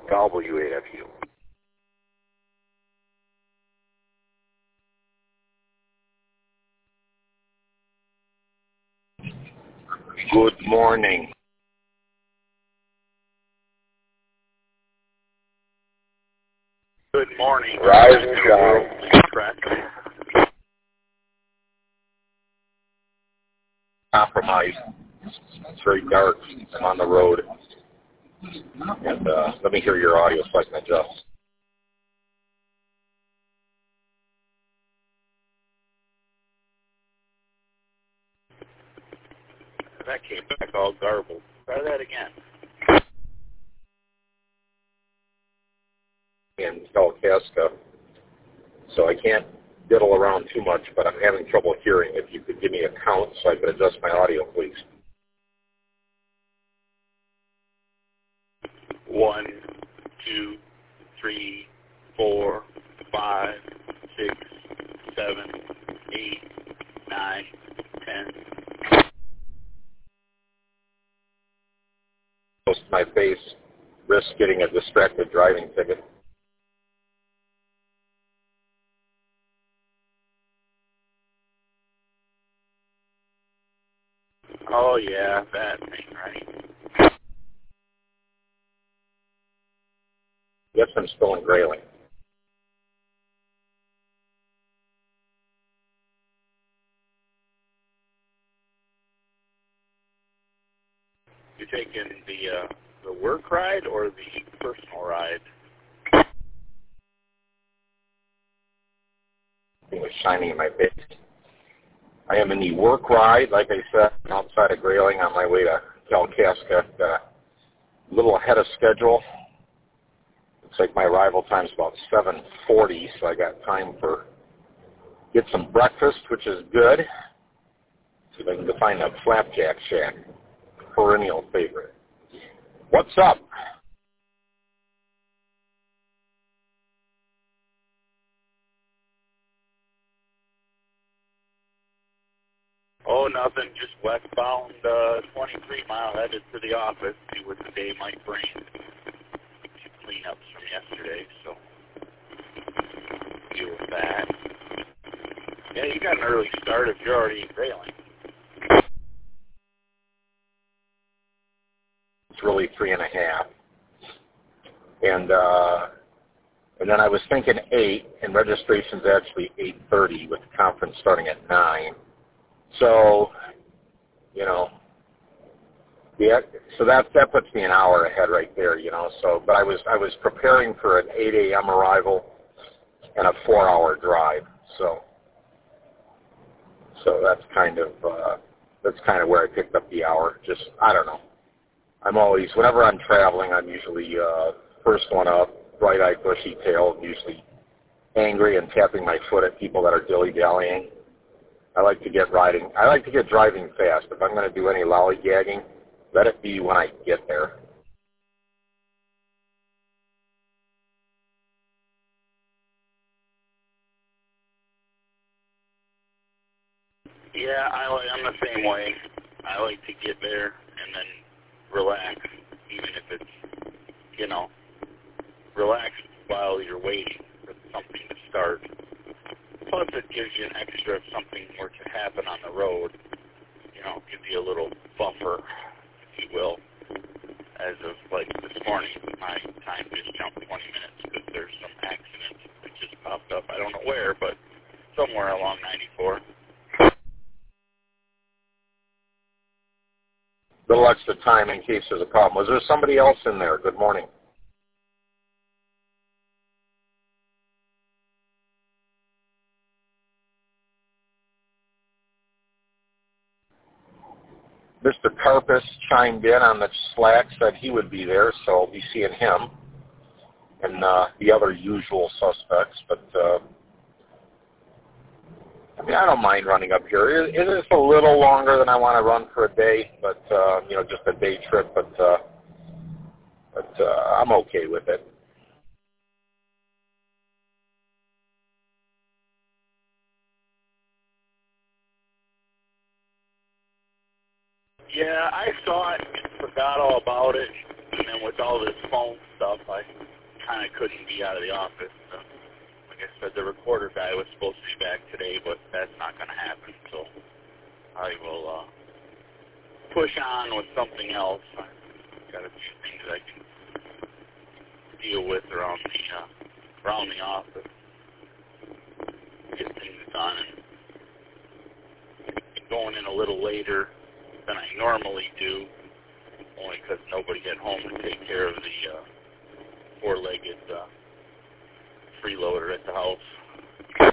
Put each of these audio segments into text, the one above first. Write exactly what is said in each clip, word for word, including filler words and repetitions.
W A F U. Good morning. Good morning. Rise and shine. Correct. Compromise. It's very dark. I'm on the road. And uh, let me hear your audio so I can adjust. That came back all garbled. Try that again. In Kalkaska, so I can't diddle around too much, but I'm having trouble hearing. If you could give me a count so I could adjust my audio, please. One, two, three, four, five, six, seven, eight, nine, ten. Close to my face, risk getting a distracted driving ticket. Oh, yeah, that thing, right? Yes, I'm still in Grayling. You're taking the uh, the work ride or the personal ride? It was shining in my face. I am in the work ride, like I said, outside of Grayling on my way to Kalkaska. Uh, a little ahead of schedule. Looks like my arrival time is about seven forty, so I got time for get some breakfast, which is good. See if I can find that Flapjack Shack, perennial favorite. What's up? Oh, nothing. Just westbound uh, twenty-three mile headed to the office. See what the day might bring. Some cleanups from yesterday, so deal with that. Yeah, you got an early start if you're already in Grayling. It's really three and a half. And uh, and then I was thinking eight, and registration's actually eight thirty with the conference starting at nine. So, you know, yeah. So that that puts me an hour ahead right there, you know. So, but I was I was preparing for an eight a.m. arrival and a four-hour drive. So, so that's kind of uh, that's kind of where I picked up the hour. Just I don't know. I'm always whenever I'm traveling, I'm usually uh, first one up, bright-eyed, bushy-tailed, usually angry and tapping my foot at people that are dilly-dallying. I like to get riding. I like to get driving fast. If I'm going to do any lollygagging, let it be when I get there. Yeah, I like, I'm the same way. I like to get there and then relax, even if it's, you know, relax while you're waiting for something to start. Plus, it gives you an extra if something were to happen on the road. You know, gives you a little buffer, if you will. As of, like, this morning, my time just jumped twenty minutes because there's some accident that just popped up. I don't know where, but somewhere along ninety-four. Little extra time in case there's a problem. Was there somebody else in there? Good morning. Mister Karpus chimed in on the Slack, said he would be there, so I'll be seeing him and uh, the other usual suspects. But, uh, I mean, I don't mind running up here. It, it is a little longer than I want to run for a day, but, uh, you know, just a day trip, but, uh, but uh, I'm okay with it. Yeah, I saw it and forgot all about it. And then with all this phone stuff, I kind of couldn't be out of the office. So, like I said, the recorder guy was supposed to be back today, but that's not going to happen. So I will uh, push on with something else. I've got a few things I can deal with around the uh, around the office, get things done, and going in a little later than I normally do, only because nobody at home to take care of the uh, four-legged uh, freeloader at the house.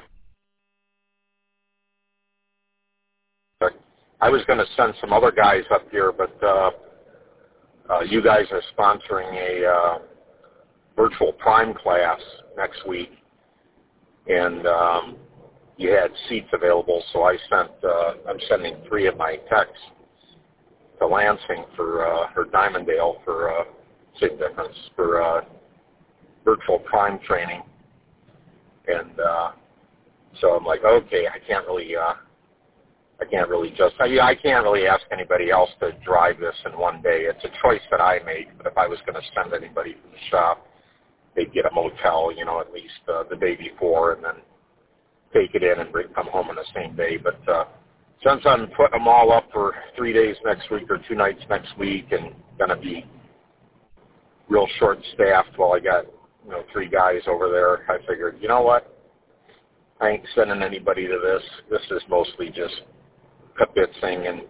I was going to send some other guys up here, but uh, uh, you guys are sponsoring a uh, virtual prime class next week, and um, you had seats available, so I sent. Uh, I'm sending three of my techs to Lansing for uh, or Diamondale for uh, big difference for uh, virtual prime training, and uh, so I'm like, okay, I can't really. Uh, I can't really just, I, I can't really ask anybody else to drive this in one day. It's a choice that I make, but if I was going to send anybody from the shop, they'd get a motel, you know, at least uh, the day before, and then take it in and bring, come home on the same day. But uh, since I'm putting them all up for three days next week or two nights next week and going to be real short-staffed while I got, you know, three guys over there, I figured, you know what, I ain't sending anybody to this. This is mostly just kibitzing and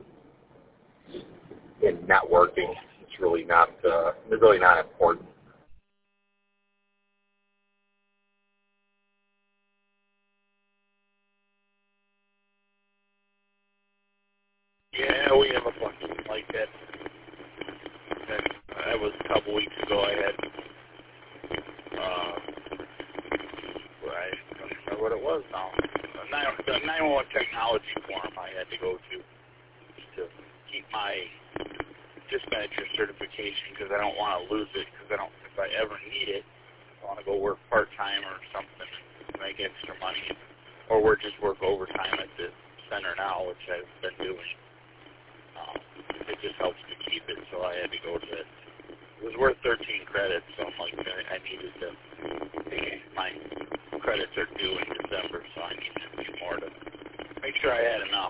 in networking. It's really not uh, it's really not important. Yeah, we have a bunch like that. That, that was a couple weeks ago. I had, uh, well, I don't remember what it was now. The nine one one technology forum I had to go to to keep my dispatcher certification because I don't want to lose it because I don't, if I ever need it, I want to go work part-time or something and make extra money, or work, just work overtime at the center now, which I've been doing. Um, it just helps to keep it, so I had to go to it. It was worth thirteen credits, so I'm like, I, I needed to, my credits are due in December, so I needed a few more to make sure I had enough.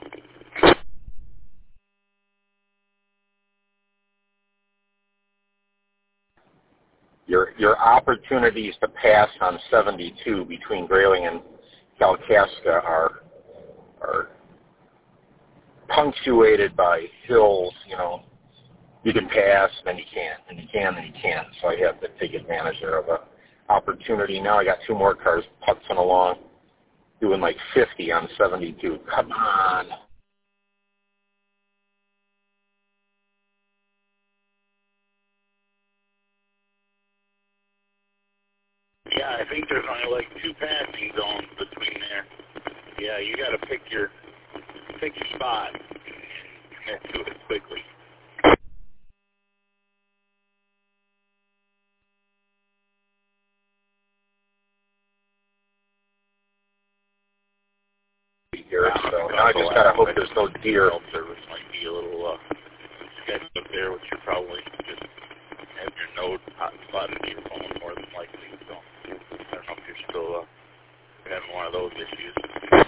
Your your opportunities to pass on seventy-two between Grayling and Kalkaska are are punctuated by hills. You know, you can pass, then you can't, and you can, then you can't. So I have to take advantage there of a opportunity. Now I got two more cars putzing along, doing like fifty on seventy-two. Come on. Yeah, I think there's only like two passing zones between there. Yeah, you got to pick your pick your spot and commit to it quickly. Here, so now I just gotta hope there's no deer. Service might be a little uh, sketched up there, which you probably just have your node hot spotted to your phone more than likely. So I don't know if you're still uh, having one of those issues.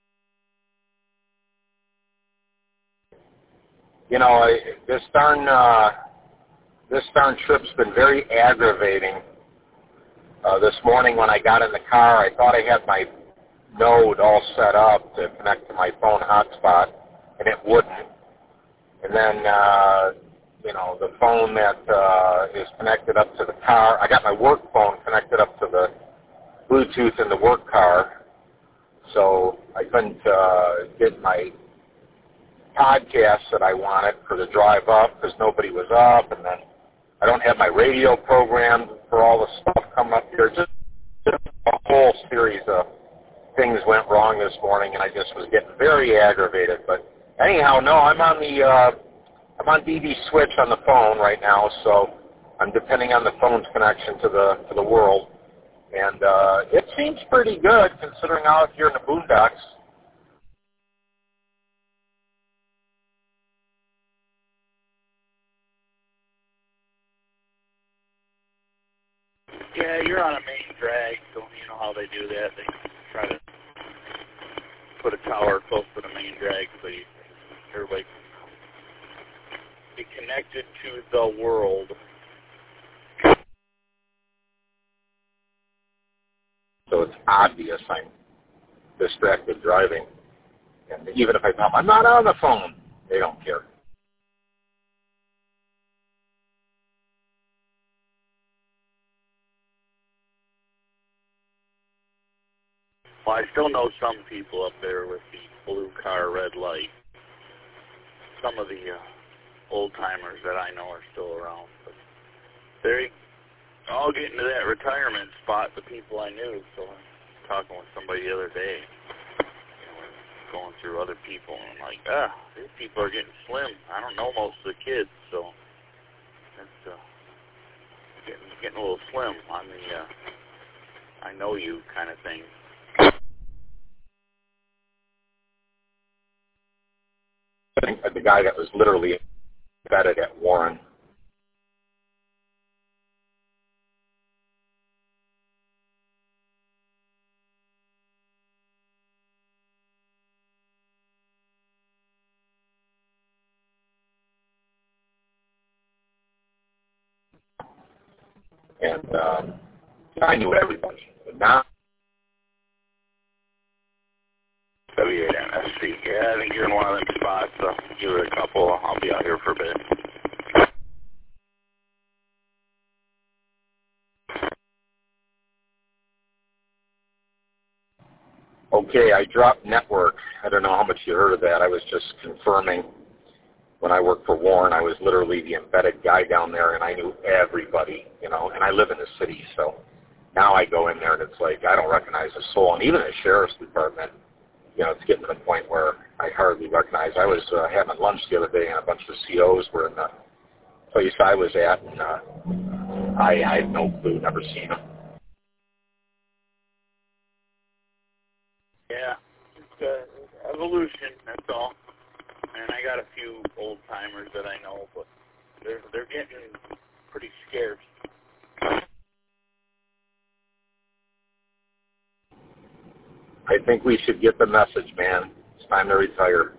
You know, I, this darn uh, this darn trip's been very aggravating. Uh, this morning when I got in the car, I thought I had my node all set up to connect to my phone hotspot, and it wouldn't. And then, uh, you know, the phone that uh, is connected up to the car, I got my work phone connected up to the Bluetooth in the work car, so I couldn't uh, get my podcast that I wanted for the drive up because nobody was up, and then I don't have my radio programmed for all the stuff coming up here. Just, just a whole series of things went wrong this morning, and I just was getting very aggravated. But anyhow, no, I'm on the uh, I'm on D B switch on the phone right now, so I'm depending on the phone's connection to the to the world, and uh, it seems pretty good considering out here in the boondocks. Yeah, you're on a main drag, so you know how they do that. They try to put a tower close to the main drag so you, everybody be connected to the world. So it's obvious I'm distracted driving. And even if I tell them I'm not on the phone, they don't care. Well, I still know some people up there with the blue car, red light. Some of the uh, old-timers that I know are still around. But they're all getting to that retirement spot, the people I knew. So I was talking with somebody the other day, you know, going through other people, and I'm like, ah, these people are getting slim. I don't know most of the kids, so it's uh, getting, getting a little slim on the uh, I know you kind of thing. I think the guy that was literally embedded at Warren. And um, I knew everybody. But now, W eight M S C. Yeah, I think you're in one of them spots. So give it a couple. I'll be out here for a bit. okay, I dropped network. I don't know how much you heard of that. I was just confirming when I worked for Warren, I was literally the embedded guy down there, and I knew everybody, you know, and I live in the city, so now I go in there, and it's like I don't recognize a soul. And even the sheriff's department, you know, it's getting to the point where I hardly recognize. I was uh, having lunch the other day, and a bunch of C Os were in the place I was at, and uh, I, I had no clue, never seen them. Yeah, it's uh, evolution, that's all. And I got a few old-timers that I know, but they're, they're getting pretty scarce. I think we should get the message, man. It's time to retire.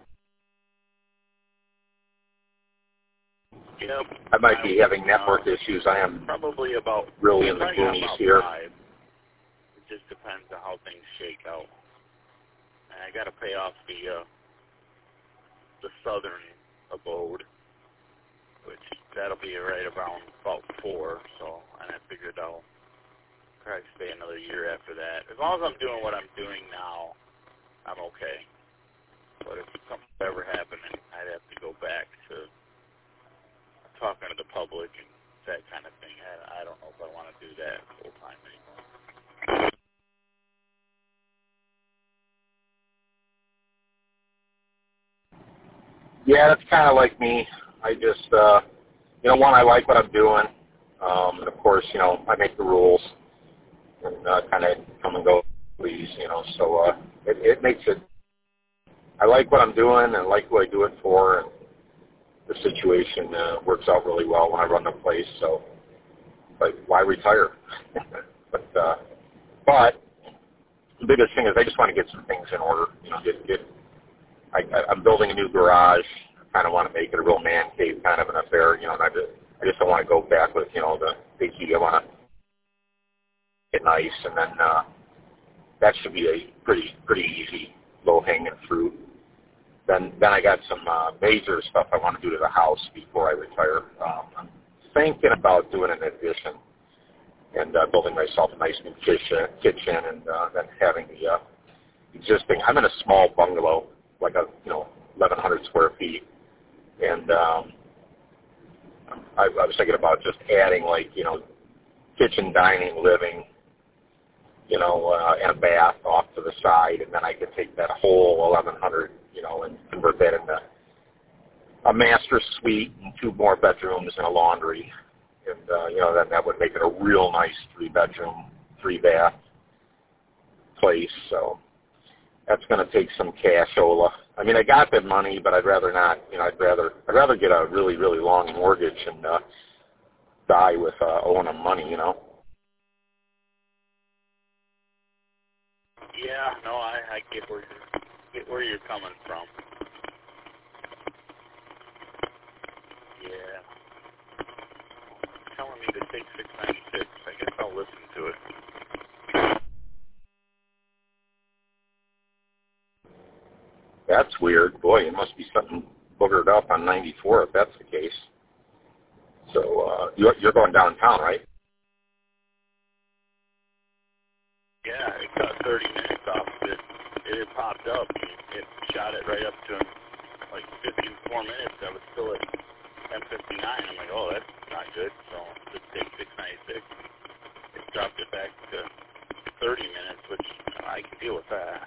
Yep. I might be having network uh, issues. I am probably about really in the boonies here. Five. It just depends on how things shake out. And I got to pay off the uh, the southern abode, which that'll be right around about four. So, and I figured I'll probably stay another year after that. As long as I'm doing what I'm doing now, I'm okay. But if something ever happened, I'd have to go back to talking to the public and that kind of thing. I, I don't know if I want to do that full time anymore. Yeah, that's kind of like me. I just, uh, you know, one, I like what I'm doing. Um, and, of course, you know, I make the rules and uh, kind of come and go, please, you know. So uh, it, it makes it, I like what I'm doing and like who I do it for. And the situation uh, works out really well when I run the place. So, but why retire? but, uh, but the biggest thing is I just want to get some things in order, you know, get, get I, I'm building a new garage. I kind of want to make it a real man cave kind of an affair, you know, and I just, I just don't want to go back with, you know, the big key. I want to get nice, and then uh, that should be a pretty, pretty easy, low-hanging fruit. Then, then I got some uh, major stuff I want to do to the house before I retire. Um, I'm thinking about doing an addition and uh, building myself a nice new kitchen, kitchen and uh, then having the uh, existing. I'm in a small bungalow, like a, you know, eleven hundred square feet. And um, I, I was thinking about just adding, like, you know, kitchen, dining, living, you know, uh, and a bath off to the side. And then I could take that whole eleven hundred, you know, and convert that into a master suite and two more bedrooms and a laundry. And, uh, you know, then that would make it a real nice three-bedroom, three-bath place. So that's going to take some cashola. I mean, I got that money, but I'd rather not. You know, I'd rather I'd rather get a really really long mortgage and uh, die with uh, owing them money. You know. Yeah, no, I, I get where you're get where you're coming from. Yeah. It's telling me to take six ninety-six. I guess I'll listen to it. That's weird. Boy, it must be something boogered up on ninety-four if that's the case. So uh, you're, you're going downtown, right? Yeah, it got thirty minutes off of it. It had popped up. It shot it right up to like fifty-four minutes. I was still at ten fifty-nine. I'm like, oh, that's not good. So just take six ninety-six. It dropped it back to thirty minutes, which I can deal with that.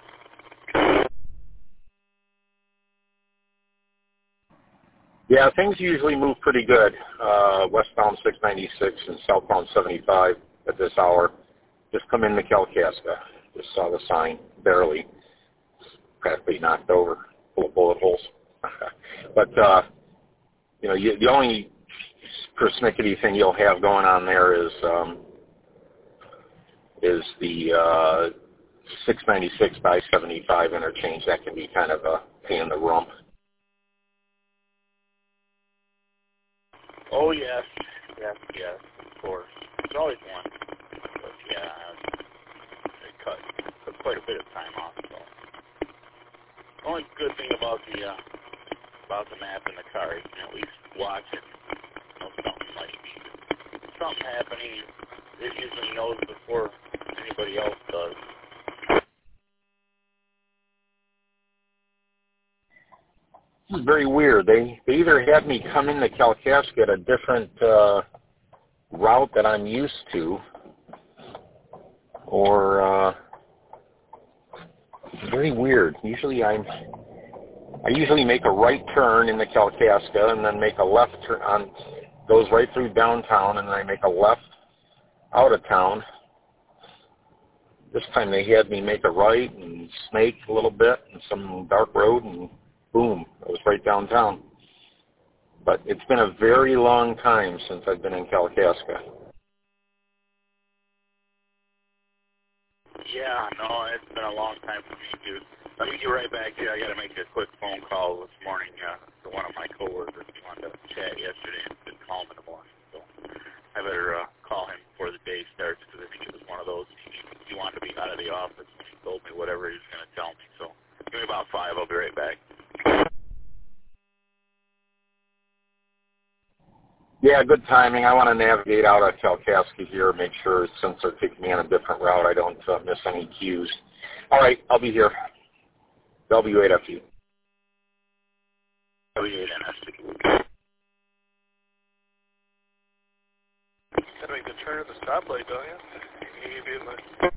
Yeah, things usually move pretty good. Uh, westbound six ninety-six and southbound seventy-five at this hour. Just come into Kalkaska. Just saw the sign, barely. Practically knocked over, full of bullet holes. But, uh, you know, you, the only persnickety thing you'll have going on there is um, is the uh, six ninety-six by seventy-five interchange. That can be kind of a pain in the rump. Oh, yes. Yes, yes, of course. There's always one. But, yeah, it cut, cut quite a bit of time off. So. The only good thing about the uh, about the map in the car, you can at least watch it. You know, something might be, something happening. It usually knows before anybody else does. This is very weird. They they either had me come into Kalkaska at a different uh, route that I'm used to, or uh, it's very weird. Usually I'm I usually make a right turn into Kalkaska and then make a left turn on goes right through downtown, and then I make a left out of town. This time they had me make a right and snake a little bit in some dark road, and boom, I was right downtown. But it's been a very long time since I've been in Kalkaska. Yeah, no, it's been a long time for me, too. Let me get right back to you. I got to make a quick phone call this morning uh, to one of my coworkers. He wanted to chat yesterday and didn't call him in the morning. So I better uh, call him before the day starts, because I think it was one of those. He, he wanted to be out of the office. He told me whatever he was going to tell me. So give me about five. I'll be right back. Yeah, good timing. I want to navigate out of Kalkaska here, make sure since they're taking me on a different route, I don't uh, miss any cues. All right, I'll be here. W eight F U. W eight N S. Gotta make the turn at the stoplight, don't you? You be like...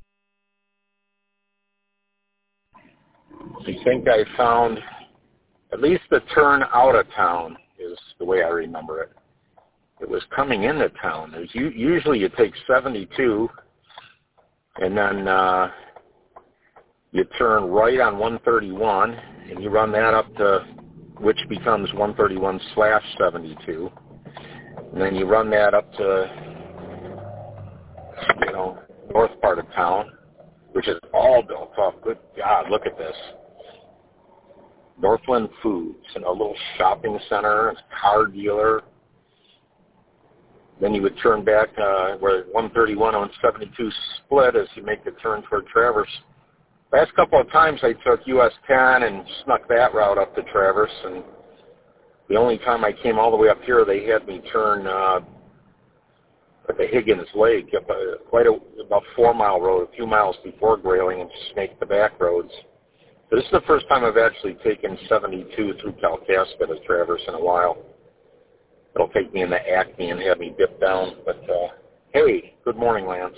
I think I found at least the turn out of town is the way I remember it. It was coming into town. There's usually you take seventy-two, and then uh, you turn right on one thirty-one, and you run that up to, which becomes one thirty-one slash seventy-two, and then you run that up to, you know, north part of town, which is all built up. Good God, look at this. Northland Foods, and a little shopping center, a car dealer. Then you would turn back uh, where one thirty-one and seventy-two split as you make the turn toward Traverse. Last couple of times I took U S ten and snuck that route up to Traverse, and the only time I came all the way up here, they had me turn uh, at the Higgins Lake, up a, quite a, about four-mile road, a few miles before Grayling, and snake the back roads. So this is the first time I've actually taken seventy-two through Kalkaska to Traverse in a while. It'll take me into Acme and have me dip down. But, uh, hey, good morning, Lance.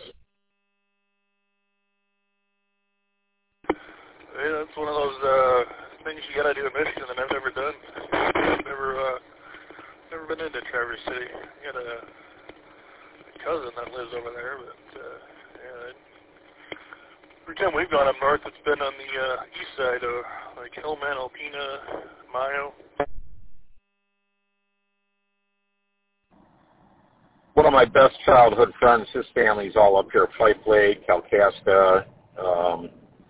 Hey, that's one of those uh, things you gotta do in Michigan that I've never done. I've never, uh, never been into Traverse City. I got a, a cousin that lives over there, but uh, yeah, every time we've gone up north, it's been on the uh, east side of like Hillman, Alpena, Mayo. One of my best childhood friends, his family's all up here, Fife Lake, Kalkaska, um,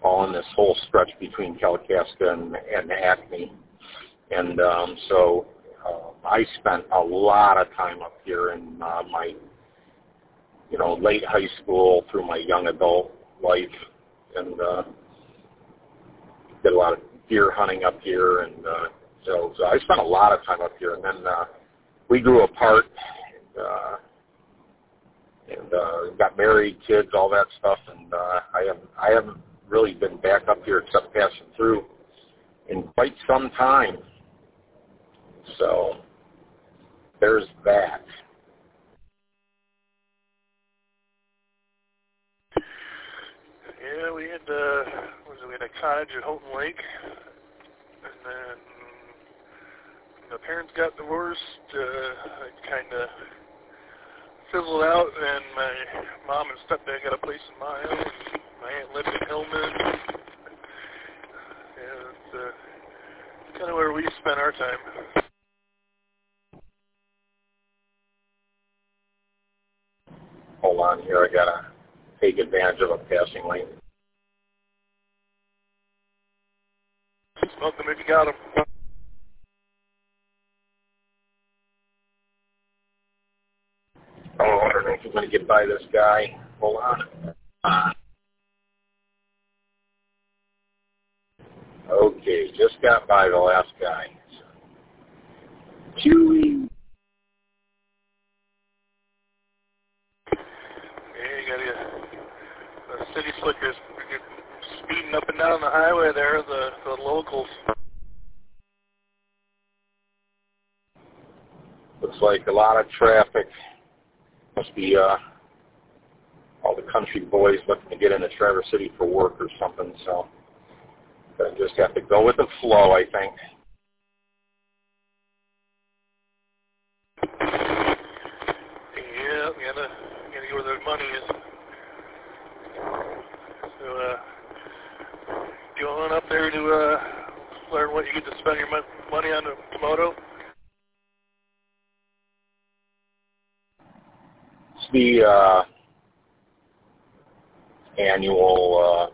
all in this whole stretch between Kalkaska and, and Acme. And um, so uh, I spent a lot of time up here in uh, my, you know, late high school through my young adult life, and uh, did a lot of deer hunting up here. And uh, so, so I spent a lot of time up here. And then uh, we grew apart. And, uh, and uh, got married, kids, all that stuff, and uh, I haven't I haven't really been back up here except passing through in quite some time. So there's that. Yeah, we had uh, what was it, we had a cottage at Houghton Lake, and then when the parents got divorced. Uh, I kind of fizzled out, and my mom and stepdad got a place in Mile, and my aunt lived in Hillman. Yeah, it's uh, kind of where we spent our time. Hold on here, I gotta take advantage of a passing lane. Smoke them if you got them. Oh, I don't know if I'm going to get by this guy. Hold on. Uh, okay, just got by the last guy. Chewy. Yeah, you got the, the city slickers speeding up and down the highway there, the, the locals. Looks like a lot of traffic. Must be uh, all the country boys looking to get into Traverse City for work or something, so I just have to go with the flow, I think. Yeah, you gotta, you gotta go where the money is. So, uh, going up there to uh, learn what you get to spend your money on a Komodo? It's the uh, annual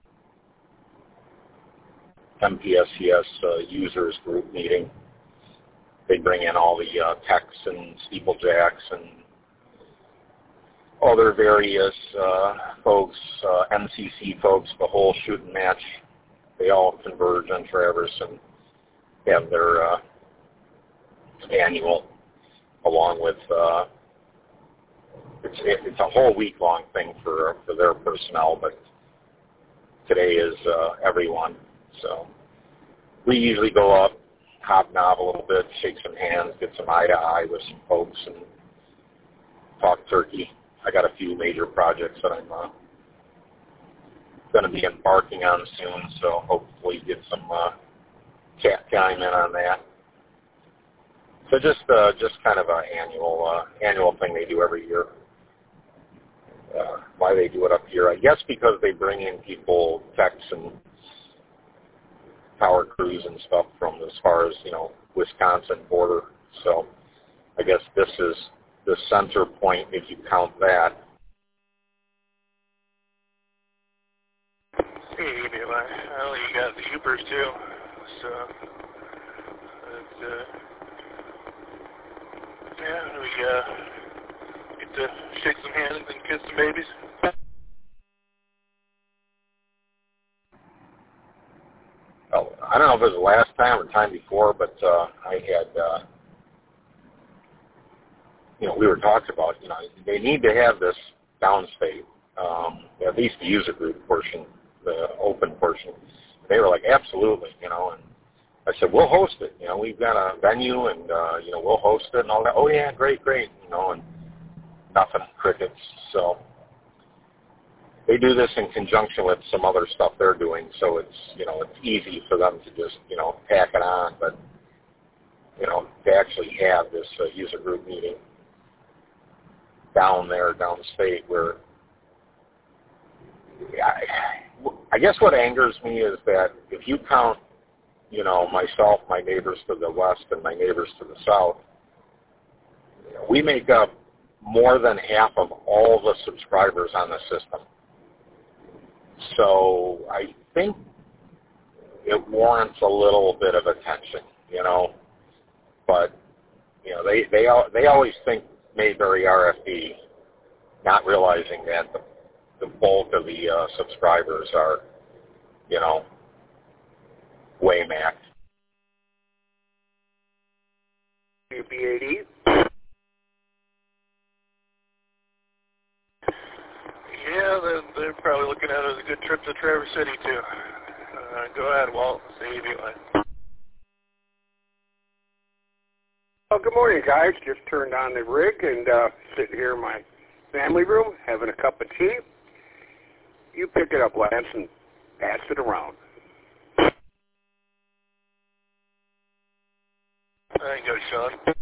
uh, M P S C S uh, users group meeting. They bring in all the uh, techs and steeplejacks and other various uh, folks, uh, M C C folks, the whole shooting match. They all converge on Traverse and have their uh, annual, along with uh, it's, it's a whole week-long thing for for their personnel, but today is uh, everyone. So we usually go up, hobnob a little bit, shake some hands, get some eye-to-eye with some folks, and talk turkey. I got a few major projects that I'm uh, going to be embarking on soon, so hopefully get some uh, cat time in on that. So just uh, just kind of an annual uh, annual thing they do every year. Uh, why they do it up here? I guess because they bring in people, techs and power crews and stuff from as far as, you know, Wisconsin border. So I guess this is the center point if you count that. Hey, well, you got the Hoopers too. So, it's, uh, yeah, we uh, get to shake some hands and kiss some babies. Oh, I don't know if it was the last time or time before, but uh, I had, uh, you know, we were talking about, you know, they need to have this downstate, um, at least the user group portion, the open portion. They were like, absolutely, you know, and I said, we'll host it. You know, we've got a venue, and, uh, you know, we'll host it and all that. Oh, yeah, great, great, you know, and nothing, crickets. So they do this in conjunction with some other stuff they're doing, so it's, you know, it's easy for them to just, you know, tack it on, but, you know, to actually have this uh, user group meeting down there, downstate, where I, I guess what angers me is that if you count, you know, myself, my neighbors to the west, and my neighbors to the south, we make up more than half of all the subscribers on the system. So I think it warrants a little bit of attention, you know. But you know, they they they always think Mayberry R F D, not realizing that the the bulk of the uh, subscribers are, you know, Waymack. U B eighty. Yeah, they're, they're probably looking at it as a good trip to Traverse City, too. Uh, go ahead, Walt. See if you like. Well, good morning, guys. Just turned on the rig and uh, sitting here in my family room having a cup of tea. You pick it up, Lance, and pass it around. There you go, Sean.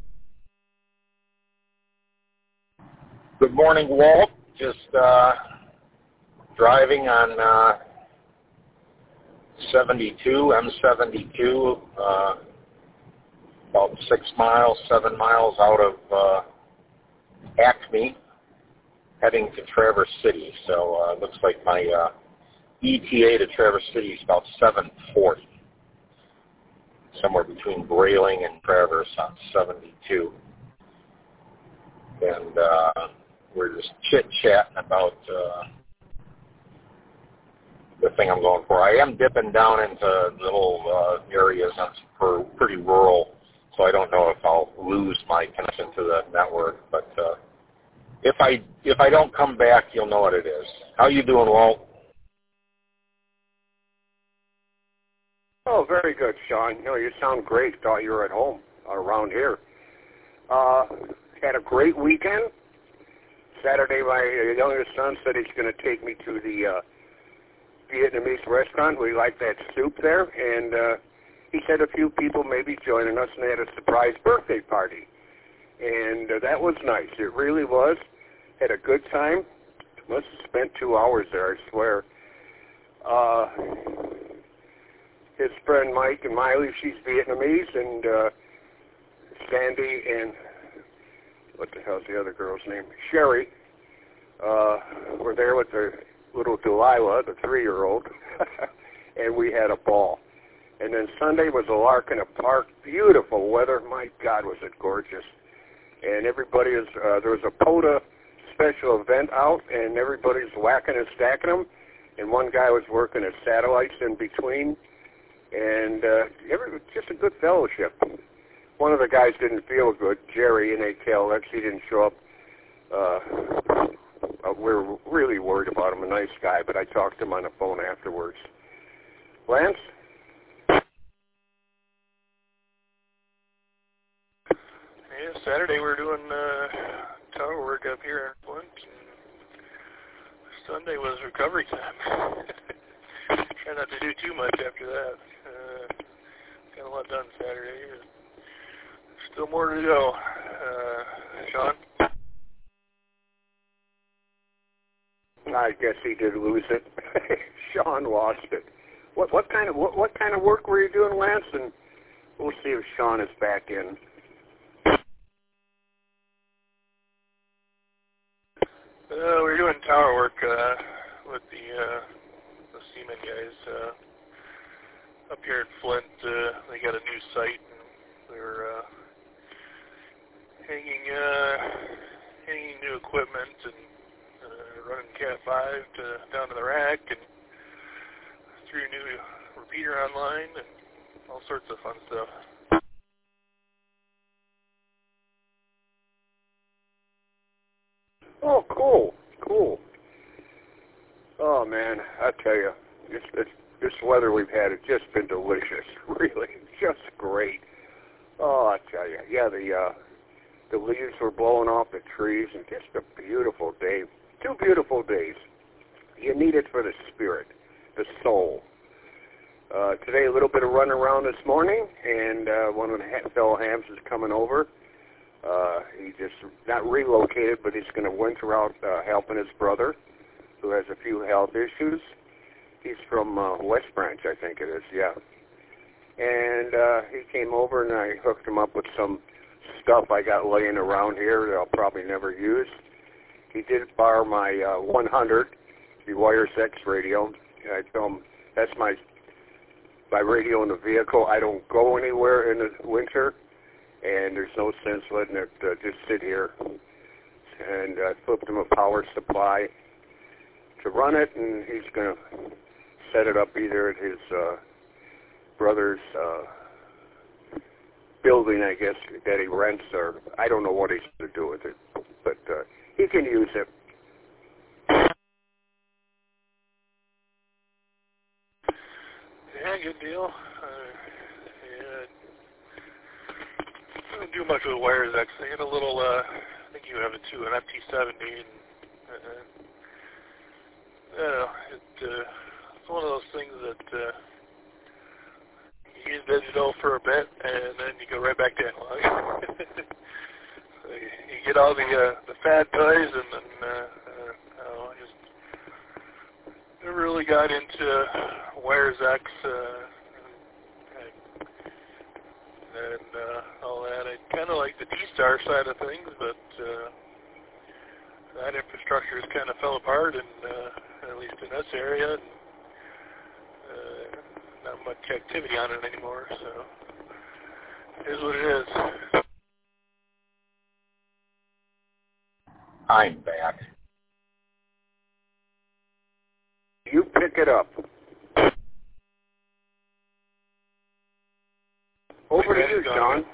Good morning, Walt. Just uh, driving on uh, seventy-two, M seventy-two, uh, about six miles, seven miles out of uh, Acme, heading to Traverse City. So uh, it looks like my uh, E T A to Traverse City is about seven forty, somewhere between Grayling and Traverse on seventy-two. And uh, we're just chit-chatting about uh, the thing I'm going for. I am dipping down into little uh, areas that's for pretty rural, so I don't know if I'll lose my connection to the network. But uh, if I if I don't come back, you'll know what it is. How you doing, Walt? Oh, very good, Sean. You know, you sound great. Thought you were at home around here. Uh, had a great weekend. Saturday, my youngest son said he's going to take me to the uh, Vietnamese restaurant. We like that soup there. And uh, he said a few people may be joining us, and they had a surprise birthday party. And uh, that was nice. It really was. Had a good time. Must have spent two hours there, I swear. Uh, his friend Mike and Miley, she's Vietnamese, and uh, Sandy and what the hell's the other girl's name? Sherry. Uh, were there with their little Delilah, the three-year-old, and we had a ball. And then Sunday was a lark in a park. Beautiful weather. My God, was it gorgeous. And everybody is, uh, there was a POTA special event out, and everybody's whacking and stacking them. And one guy was working at satellites in between. And uh, every, just a good fellowship. One of the guys didn't feel good, Jerry in A K L X. He didn't show up. Uh, we're really worried about him, a nice guy, but I talked to him on the phone afterwards. Lance? Yeah, Saturday we're doing uh, tower work up here in Flint. Sunday was recovery time. Try not to do too much after that. Uh, got a lot done Saturday. Still more to go. Uh, Sean? I guess he did lose it. Sean lost it. What what kind of what, what kind of work were you doing, Lance? And we'll see if Sean is back in. Uh, we're doing tower work uh, with the uh, the Seaman guys uh, up here in Flint. Uh, they got a new site, and they're uh, hanging uh, hanging new equipment and uh, running Cat five to down to the rack and through a new repeater online and all sorts of fun stuff. Oh, cool, cool. Oh man, I tell you, this this, this weather we've had has just been delicious. Really, just great. Oh, I tell you, yeah, the uh, the leaves were blowing off the trees, and just a beautiful day. Two beautiful days. You need it for the spirit, the soul. Uh, today, a little bit of running around this morning, and uh, one of the ha- fellow hams is coming over. Uh, he just not relocated, but he's going to winter out uh, helping his brother, who has a few health issues. He's from uh, West Branch, I think it is, yeah. And uh, he came over, and I hooked him up with some stuff I got laying around here that I'll probably never use. He did borrow my uh, one hundred, the Wires X radio. I told him, That's my my radio in the vehicle. I don't go anywhere in the winter, and there's no sense letting it uh, just sit here. And I flipped him a power supply to run it, and he's going to set it up either at his uh, brother's uh, building, I guess, that he rents, or I don't know what he's going to do with it, but uh, he can use it. Yeah, good deal. Uh, yeah, I don't do much with wires, actually. I get a little, uh, I think you have it too, an F T seventy, and uh, I don't know, it, uh, it's one of those things that uh, you use digital for a bit, and then you go right back to analog. So you, you get all the uh, the fad toys, and then uh, uh, I don't know, I just never really got into Wires X uh, and, and uh, all that. I kind of like the D-Star side of things, but uh, that infrastructure has kind of fell apart, and uh, at least in this area. And, uh, not much activity on it anymore, so it is what it is. I'm back. You pick it up. Over to you, John.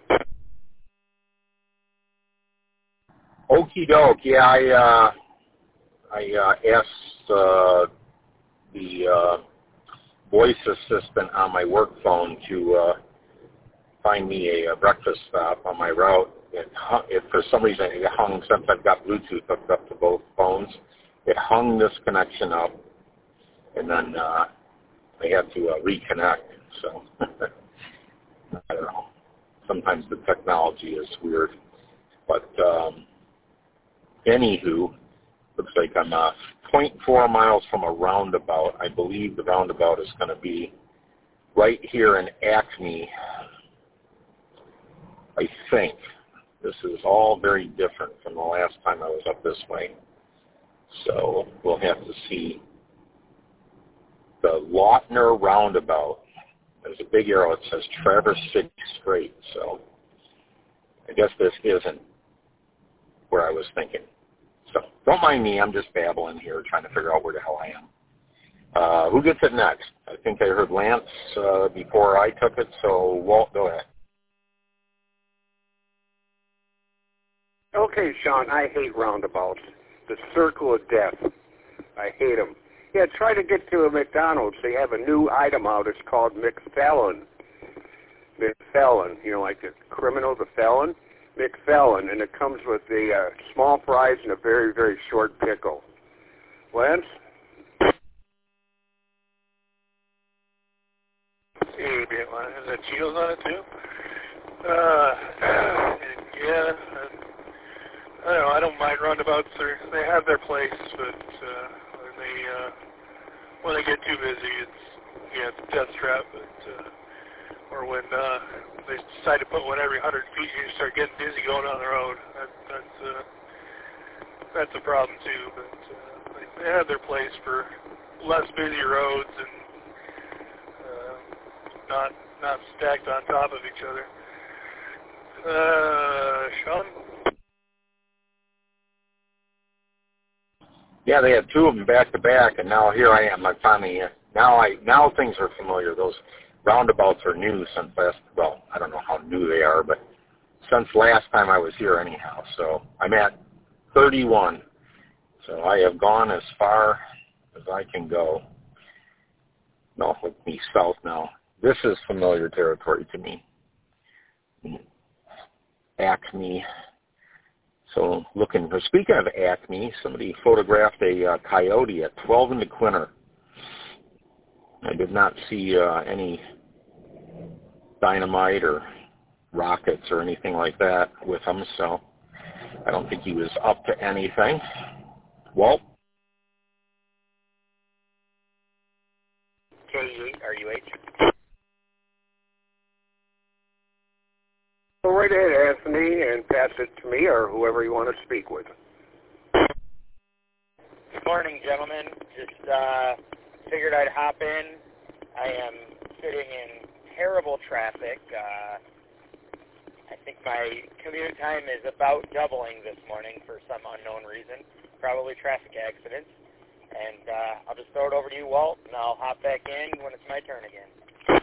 Okie doke. Yeah, I uh, I uh, asked uh, the uh, voice assistant on my work phone to uh, find me a, a breakfast stop on my route. It, hung, it for some reason it hung, since I've got Bluetooth hooked up to both phones, it hung this connection up, and then uh, I had to uh, reconnect. So I don't know. Sometimes the technology is weird, but um, anywho, looks like I'm uh, zero point four miles from a roundabout. I believe the roundabout is going to be right here in Acme, I think. This is all very different from the last time I was up this way. So we'll have to see. The Lautner Roundabout. There's a big arrow. It says Traverse City Straight. So I guess this isn't where I was thinking. So don't mind me. I'm just babbling here trying to figure out where the hell I am. Uh, who gets it next? I think I heard Lance uh, before I took it. So Walt, go ahead. Okay, Sean, I hate roundabouts. The circle of death. I hate them. Yeah, try to get to a McDonald's. They have a new item out. It's called McFelon. McFelon, you know, like the criminal, the felon. McFelon, and it comes with the uh, small fries and a very, very short pickle. Lance? Hey, is that Cheetos on it too? Uh, yeah. I don't know. I don't mind roundabouts. They're, they have their place, but uh, when they uh, when they get too busy, it's yeah, it's a death trap. But uh, or when uh, they decide to put one every hundred feet, you start getting dizzy going on the road. That, that's uh, that's a problem too. But uh, they, they have their place for less busy roads and uh, not not stacked on top of each other. Uh, Sean. Yeah, they had two of them back to back, and now here I am. I finally now I now things are familiar. Those roundabouts are new since last. Well, I don't know how new they are, but since last time I was here, anyhow. So I'm at thirty-one. So I have gone as far as I can go. No, with me south now. This is familiar territory to me. Acme. So looking for, speaking of Acme, somebody photographed a uh, coyote at twelve in the Quinter. I did not see uh, any dynamite or rockets or anything like that with him, so I don't think he was up to anything. Walt? K E eight R U H. Go right ahead, Anthony, and pass it to me or whoever you want to speak with. Good morning, gentlemen. Just uh, figured I'd hop in. I am sitting in terrible traffic. Uh, I think my commute time is about doubling this morning for some unknown reason, probably traffic accidents. And uh, I'll just throw it over to you, Walt, and I'll hop back in when it's my turn again.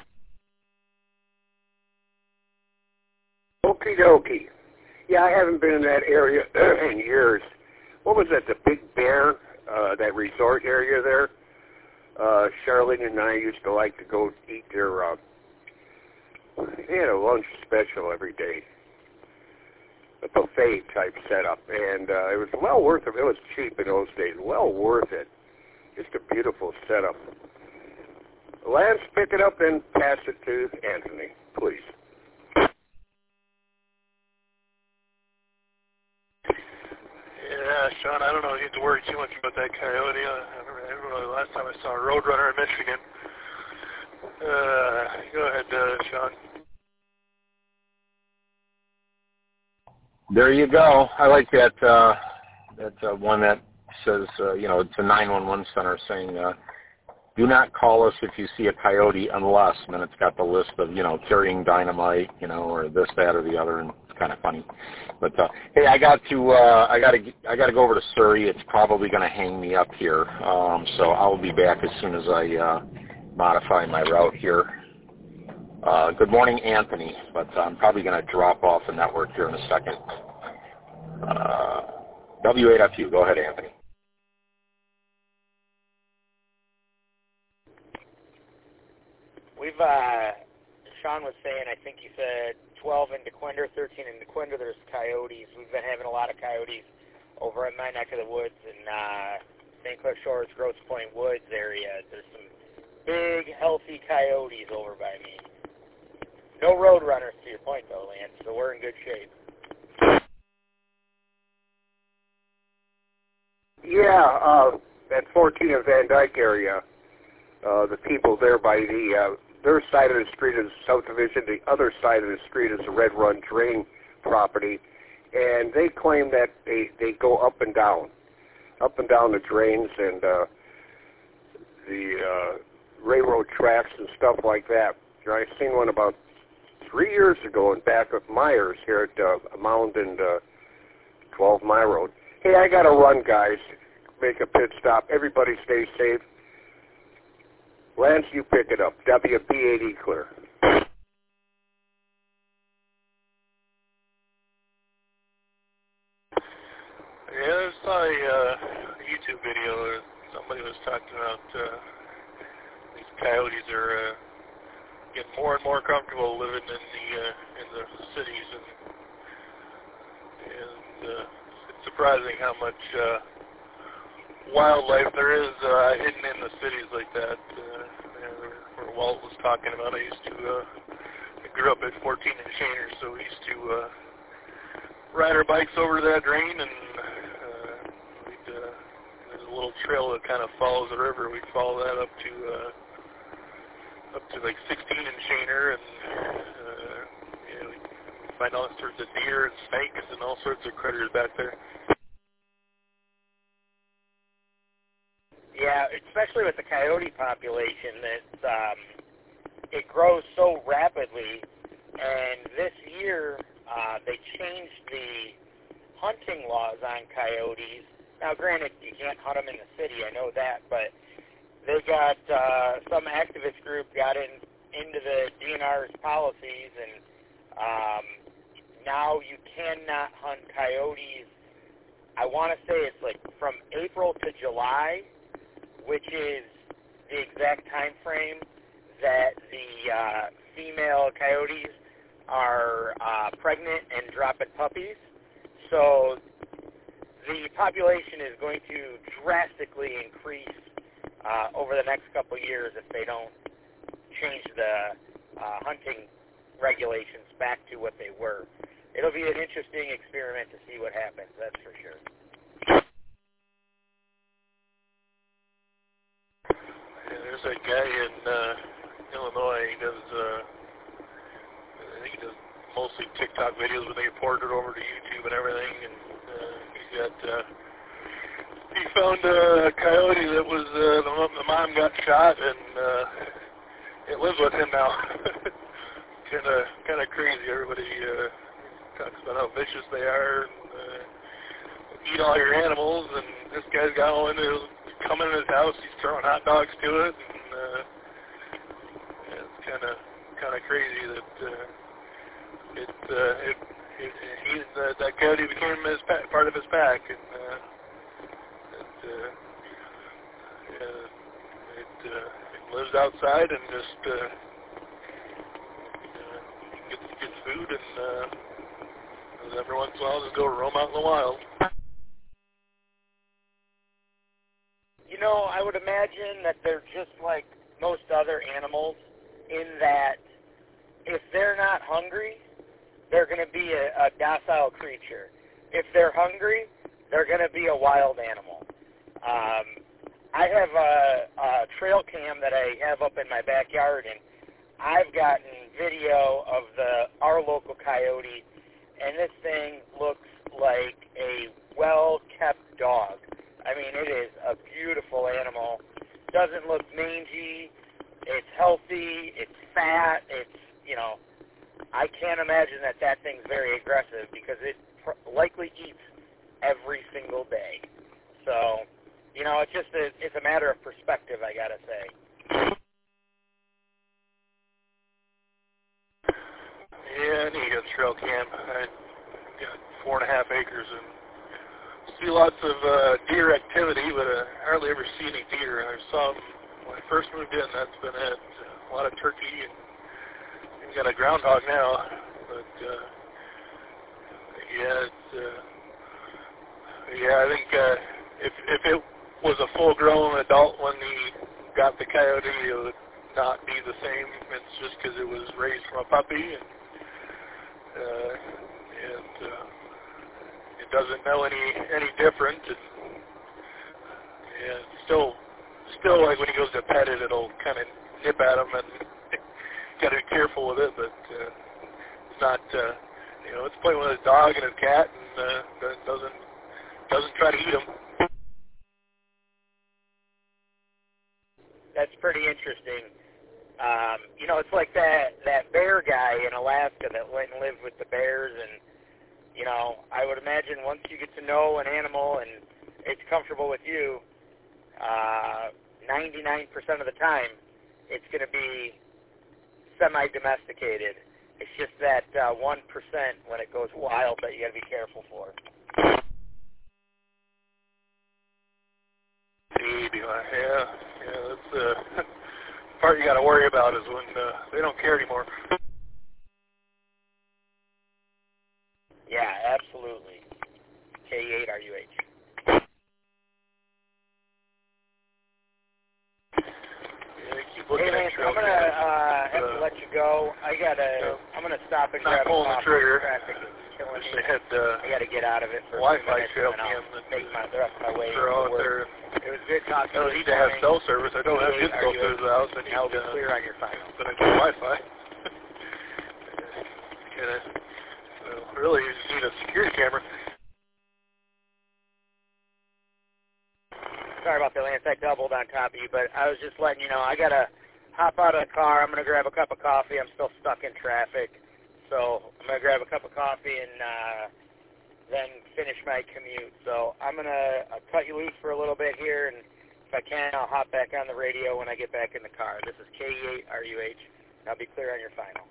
Okie dokie. Yeah, I haven't been in that area in years. What was that, the Big Bear, uh, that resort area there? Uh, Charlene and I used to like to go eat their, uh, they had a lunch special every day. A buffet type setup, and uh, it was well worth it. It was cheap in those days. Well worth it. Just a beautiful setup. Lance, pick it up and pass it to Anthony, please. Yeah, Sean, I don't know if you have to worry too much about that coyote. I remember the last time I saw a roadrunner in Michigan. Uh, go ahead, uh, Sean. There you go. I like that. Uh, that uh, one that says, uh, you know, it's a nine one one center saying, uh, "Do not call us if you see a coyote unless." And then it's got the list of, you know, carrying dynamite, you know, or this, that, or the other, and it's kind of funny. But uh, hey, I got to, uh, I got to, I got to go over to Surrey. It's probably going to hang me up here, um, so I'll be back as soon as I uh, modify my route here. Uh, good morning, Anthony, but I'm probably going to drop off the network here in a second. Uh, W eight F U, go ahead, Anthony. We've, uh, Sean was saying, I think you said twelve in DeQuinder, thirteen in DeQuinder, there's coyotes. We've been having a lot of coyotes over in my neck of the woods in uh, Saint Clair Shores, Grosse Pointe Woods area. There's some big, healthy coyotes over by me. No road runners, to your point, though, Lance, so we're in good shape. Yeah, uh, at fourteen in Van Dyke area, uh, the people there by the, uh, their side of the street is subdivision, the other side of the street is the Red Run Drain property, and they claim that they, they go up and down, up and down the drains and uh, the uh, railroad tracks and stuff like that. I seen one about three years ago in back of Myers here at uh, Mound and uh, twelve Mile Road. Hey, I got to run, guys. Make a pit stop. Everybody stay safe. Lance, you pick it up. W B eighty clear. Yeah, I saw a uh, YouTube video where somebody was talking about uh, these coyotes are uh, getting more and more comfortable living in the uh, in the cities, and and uh, it's surprising how much uh, wildlife there is uh, hidden in the cities like that. Uh, where Walt was talking about, I used to uh, I grew up at fourteen in Shaner, so we used to uh, ride our bikes over to that drain, and uh, we'd, uh, there's a little trail that kind of follows the river. We'd follow that up to uh, up to like sixteen in Shaner, and uh, you know, we'd find all sorts of deer and snakes and all sorts of critters back there. Yeah, especially with the coyote population, that um, it grows so rapidly. And this year, uh, they changed the hunting laws on coyotes. Now, granted, you can't hunt them in the city, I know that, but they got, uh, some activist group got in into the D N R's policies, and um, now you cannot hunt coyotes. I want to say it's like from April to July, which is the exact time frame that the uh, female coyotes are uh, pregnant and dropping puppies. So the population is going to drastically increase uh, over the next couple of years if they don't change the uh, hunting regulations back to what they were. It'll be an interesting experiment to see what happens, that's for sure. There's a guy in uh, Illinois. He does, uh, I think he does mostly TikTok videos, but they ported it over to YouTube and everything. And uh, he's got, uh, he found a coyote that was, uh, the, mom, the mom got shot, and uh, it lives with him now. kind of kind of crazy. Everybody uh, talks about how vicious they are and uh, eat all your animals, and this guy's got one who's coming in his house. He's throwing hot dogs to it, and uh, yeah, it's kind of kind of crazy that uh, it, uh, it, it he's uh, that coyote became his pa- part of his pack, and uh, it, uh, yeah, it, uh, it lives outside and just uh, uh, gets gets food, and uh, every once in a while just go roam out in the wild. You know, I would imagine that they're just like most other animals in that if they're not hungry, they're going to be a, a docile creature. If they're hungry, they're going to be a wild animal. Um, I have a, a trail cam that I have up in my backyard, and I've gotten video of the our local coyote, and this thing looks like a well-kept dog. I mean, it is a beautiful animal. Doesn't look mangy. It's healthy. It's fat. It's, you know, I can't imagine that that thing's very aggressive because it pr- likely eats every single day. So, you know, it's just a, it's a matter of perspective, I gotta say. Yeah, I need to get a trail cam. I got four and a half acres and see lots of uh, deer activity, but I hardly ever see any deer. I saw them when I first moved in. That's been it. A lot of turkey, and we got a groundhog now. But uh, yeah, it's uh, yeah. I think uh, if if it was a full-grown adult when he got the coyote, it would not be the same. It's just because it was raised from a puppy, and uh, and. Uh, It doesn't know any any different, and, and still, still like when he goes to pet it, it'll kind of nip at him, and got to be careful with it. But uh, it's not, uh, you know, it's playing with his dog and his cat, and uh, doesn't doesn't try to eat them. That's pretty interesting. Um, you know, it's like that that bear guy in Alaska that went and lived with the bears, and you know, I would imagine once you get to know an animal and it's comfortable with you, uh, ninety-nine percent of the time, it's going to be semi-domesticated. It's just that uh, one percent when it goes wild that you got to be careful for. Maybe, yeah, yeah. That's the uh, part you got to worry about is when uh, they don't care anymore. Yeah, absolutely. K eight R U H. Yeah, keep looking Hey, Lance, at I'm going to uh, have to let you go. I got to, yeah. I'm going to stop and Not grab a pulling the coffee. trigger. Traffic is killing Wish me. they had uh, I got to get out of it for Wi-Fi a few trail minutes, and cam I'll make my, the rest of my way throw to out work. there. It was good talking I to don't you need to have this cell service. I don't have good cell Are you service at the house. I need I'll be uh, clear on your final. but I need Wi-Fi. Kinda, so really, you just need a security camera. Sorry about that, Lance. I doubled on top of you, but I was just letting you know I got to hop out of the car. I'm going to grab a cup of coffee. I'm still stuck in traffic. So I'm going to grab a cup of coffee and uh, then finish my commute. So I'm going to uh, cut you loose for a little bit here, and if I can, I'll hop back on the radio when I get back in the car. This is K eight R U H. I'll be clear on your final.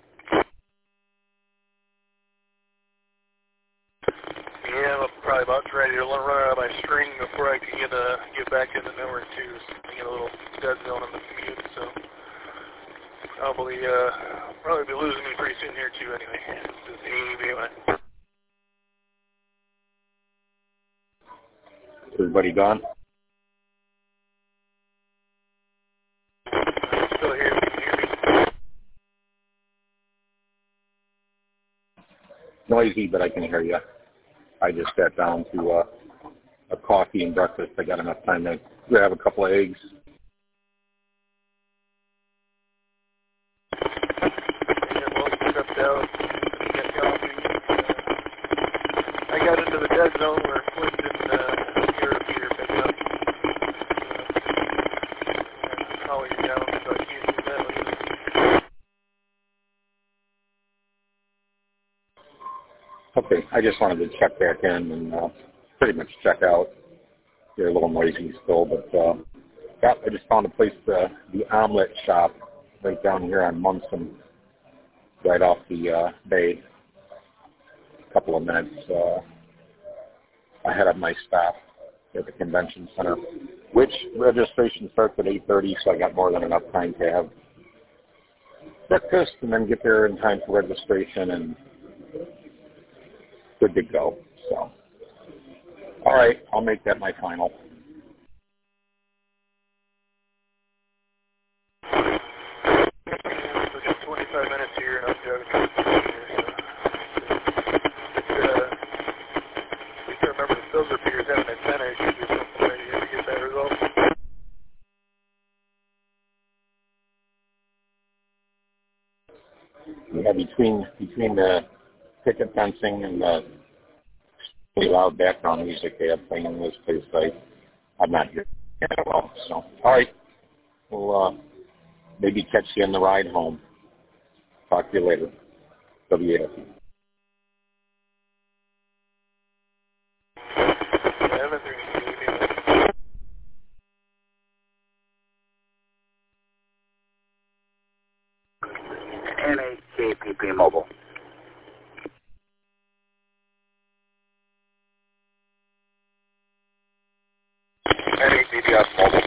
Yeah, I'm probably about ready to run out of my string before I can get uh, get back into network two. So I get a little dead zone on the commute, so probably uh, probably be losing me pretty soon here too. Anyway, this is A B Y. Is everybody gone? I'm still here. Can you hear me? Noisy, but I can hear you. I just sat down to uh, a coffee and breakfast. I got enough time to grab a couple of eggs. Yeah, well, stepped out to get coffee. Uh, I got into the dead zone where Flint and uh, Europe here picked up. Okay, I just wanted to check back in and uh, pretty much check out. They're a little noisy still, but uh, yeah, I just found a place, uh, the Omelet Shop, right down here on Munson, right off the uh, bay. A couple of minutes uh, ahead of my stop at the convention center, which registration starts at eight thirty, so I got more than enough time to have breakfast and then get there in time for registration and good to go. So, all right, I'll make that my final. We got twenty-five minutes here, and I've got uh, we can remember the filter beers having antenna issues or something. Right? You ever get that resolved? Yeah, between between the picket fencing and the really loud background music they have playing in this place, I, I'm not hearing it at all. So, all right, we'll uh, maybe catch you on the ride home. Talk to you later. W A F E. N H K P P Mobile. N H C P S Mobile.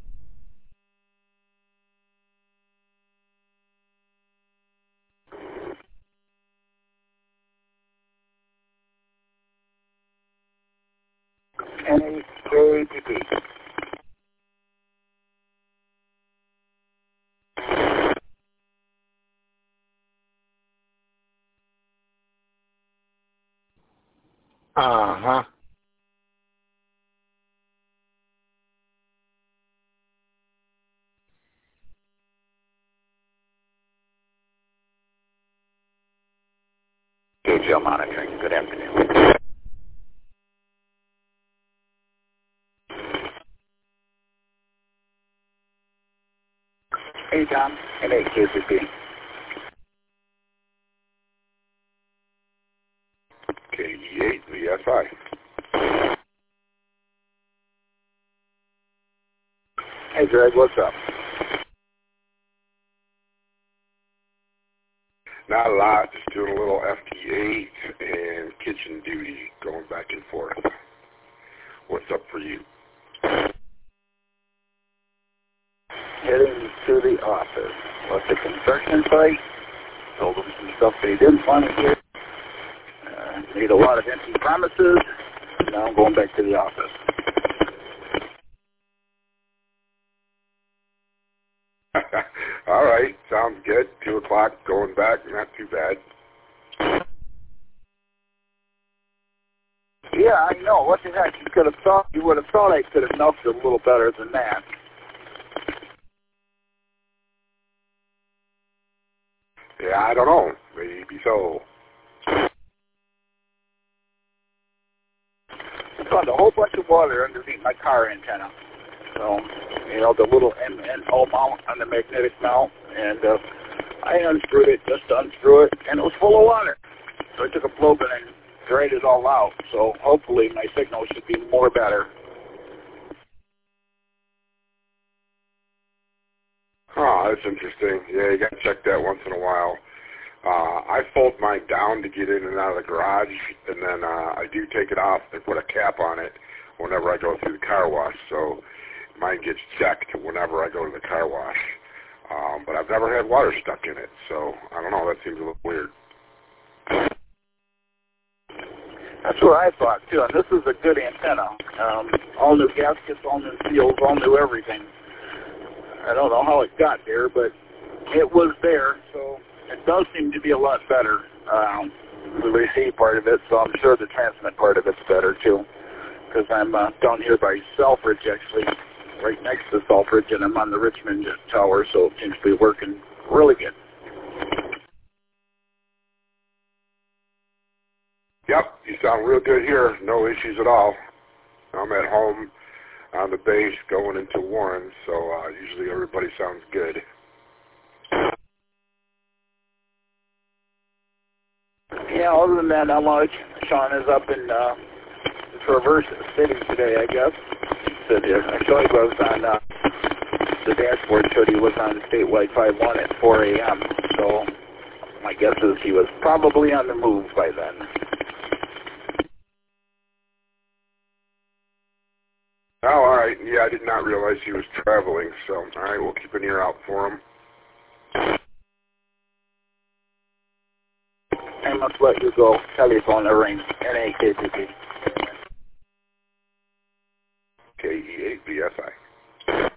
N H K P P. Uh-huh. K G L monitoring. Good afternoon. Hey, Tom. N H K P P. K E eight V S I. Hey, Greg, what's up? Not a lot, just doing a little F T eight and kitchen duty, going back and forth. What's up for you? Heading to the office. What's the construction site? Told him some stuff that he didn't want to hear. Uh, need a lot of empty premises. Now I'm going back to the office. All right, sounds good. Two o'clock, going back, not too bad. Yeah, I know. What the heck? You could have thought. You would have thought I could have milked it a little better than that. Yeah, I don't know. Maybe so. I found a whole bunch of water underneath my car antenna. So, you know, the little M N O mount on the magnetic mount, and uh, I unscrewed it just to unscrew it, and it was full of water. So I took a probe and drained it all out. So hopefully my signal should be more better. Oh, that's interesting. Yeah, you got to check that once in a while. Uh, I fold mine down to get in and out of the garage, and then uh, I do take it off and put a cap on it whenever I go through the car wash. So mine gets checked whenever I go to the car wash. Um, but I've never had water stuck in it, so I don't know. That seems a little weird. That's what I thought, too. And this is a good antenna. Um, all new gaskets, all new seals, all new everything. I don't know how it got there, but it was there, so it does seem to be a lot better, um, the receive part of it, so I'm sure the transmit part of it's better, too, because I'm uh, down here by Selfridge, actually, right next to Selfridge, and I'm on the Richmond Tower, so it seems to be working really good. Yep, you sound real good here. No issues at all. I'm at home on the base going into Warren, so uh, usually everybody sounds good. yeah, other than that, not much. Sean is up in uh, Traverse City today, I guess. So I saw he was on uh, the dashboard, showed he was on statewide five one at four A M So my guess is he was probably on the move by then. Oh, all right. Yeah, I did not realize he was traveling, so all right, we'll keep an ear out for him. I must let you go. Telephone ring. N A K T P. K E eight B S I.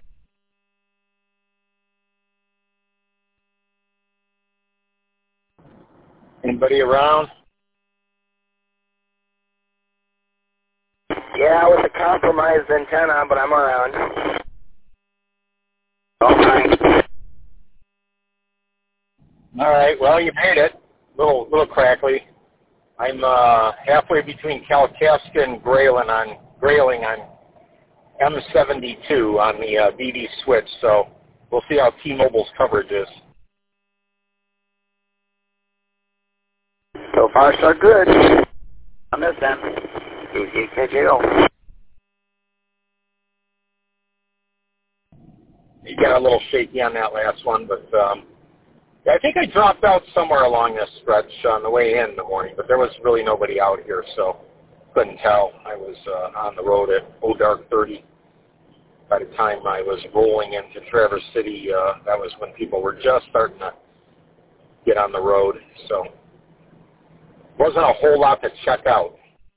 Anybody around? Yeah, with a compromised antenna, but I'm around. Okay. All right. Well, you made it. Little, little crackly. I'm uh, halfway between Kalkaska and Grayling on Grayling on M seventy-two on the uh, D D switch. So we'll see how T-Mobile's coverage is. So far, so good. On this end. Easy K J O. You got a little shaky on that last one, but um, I think I dropped out somewhere along this stretch on the way in the morning, but there was really nobody out here, so couldn't tell. I was uh, on the road at oh dark thirty. By the time I was rolling into Traverse City, uh, that was when people were just starting to get on the road, so wasn't a whole lot to check out.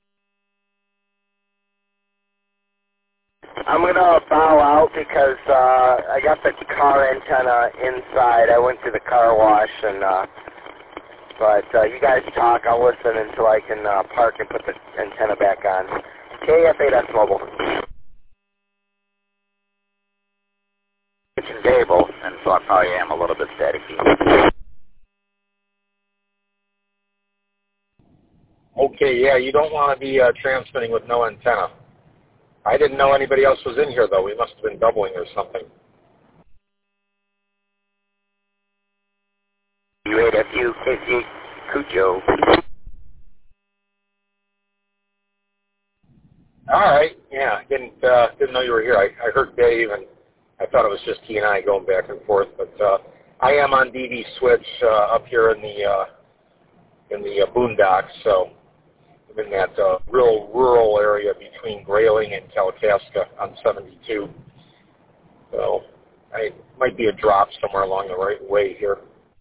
I'm going to bow out because uh, I got the car antenna inside. I went to the car wash, and uh, but uh, you guys talk. I'll listen until I can uh, park and put the antenna back on. K F eight S Mobile. It's stable, and so I probably am a little bit staticky. Okay, yeah, you don't want to be uh, transmitting with no antenna. I didn't know anybody else was in here, though. We must have been doubling or something. U eight F U K C Cujo. All right, yeah, didn't uh, didn't know you were here. I, I heard Dave, and I thought it was just he and I going back and forth. But uh, I am on D D switch uh, up here in the uh, in the uh, boondocks, so I'm in that uh, real rural area between Grayling and Kalkaska on seventy-two. So I might be a drop somewhere along the right way here.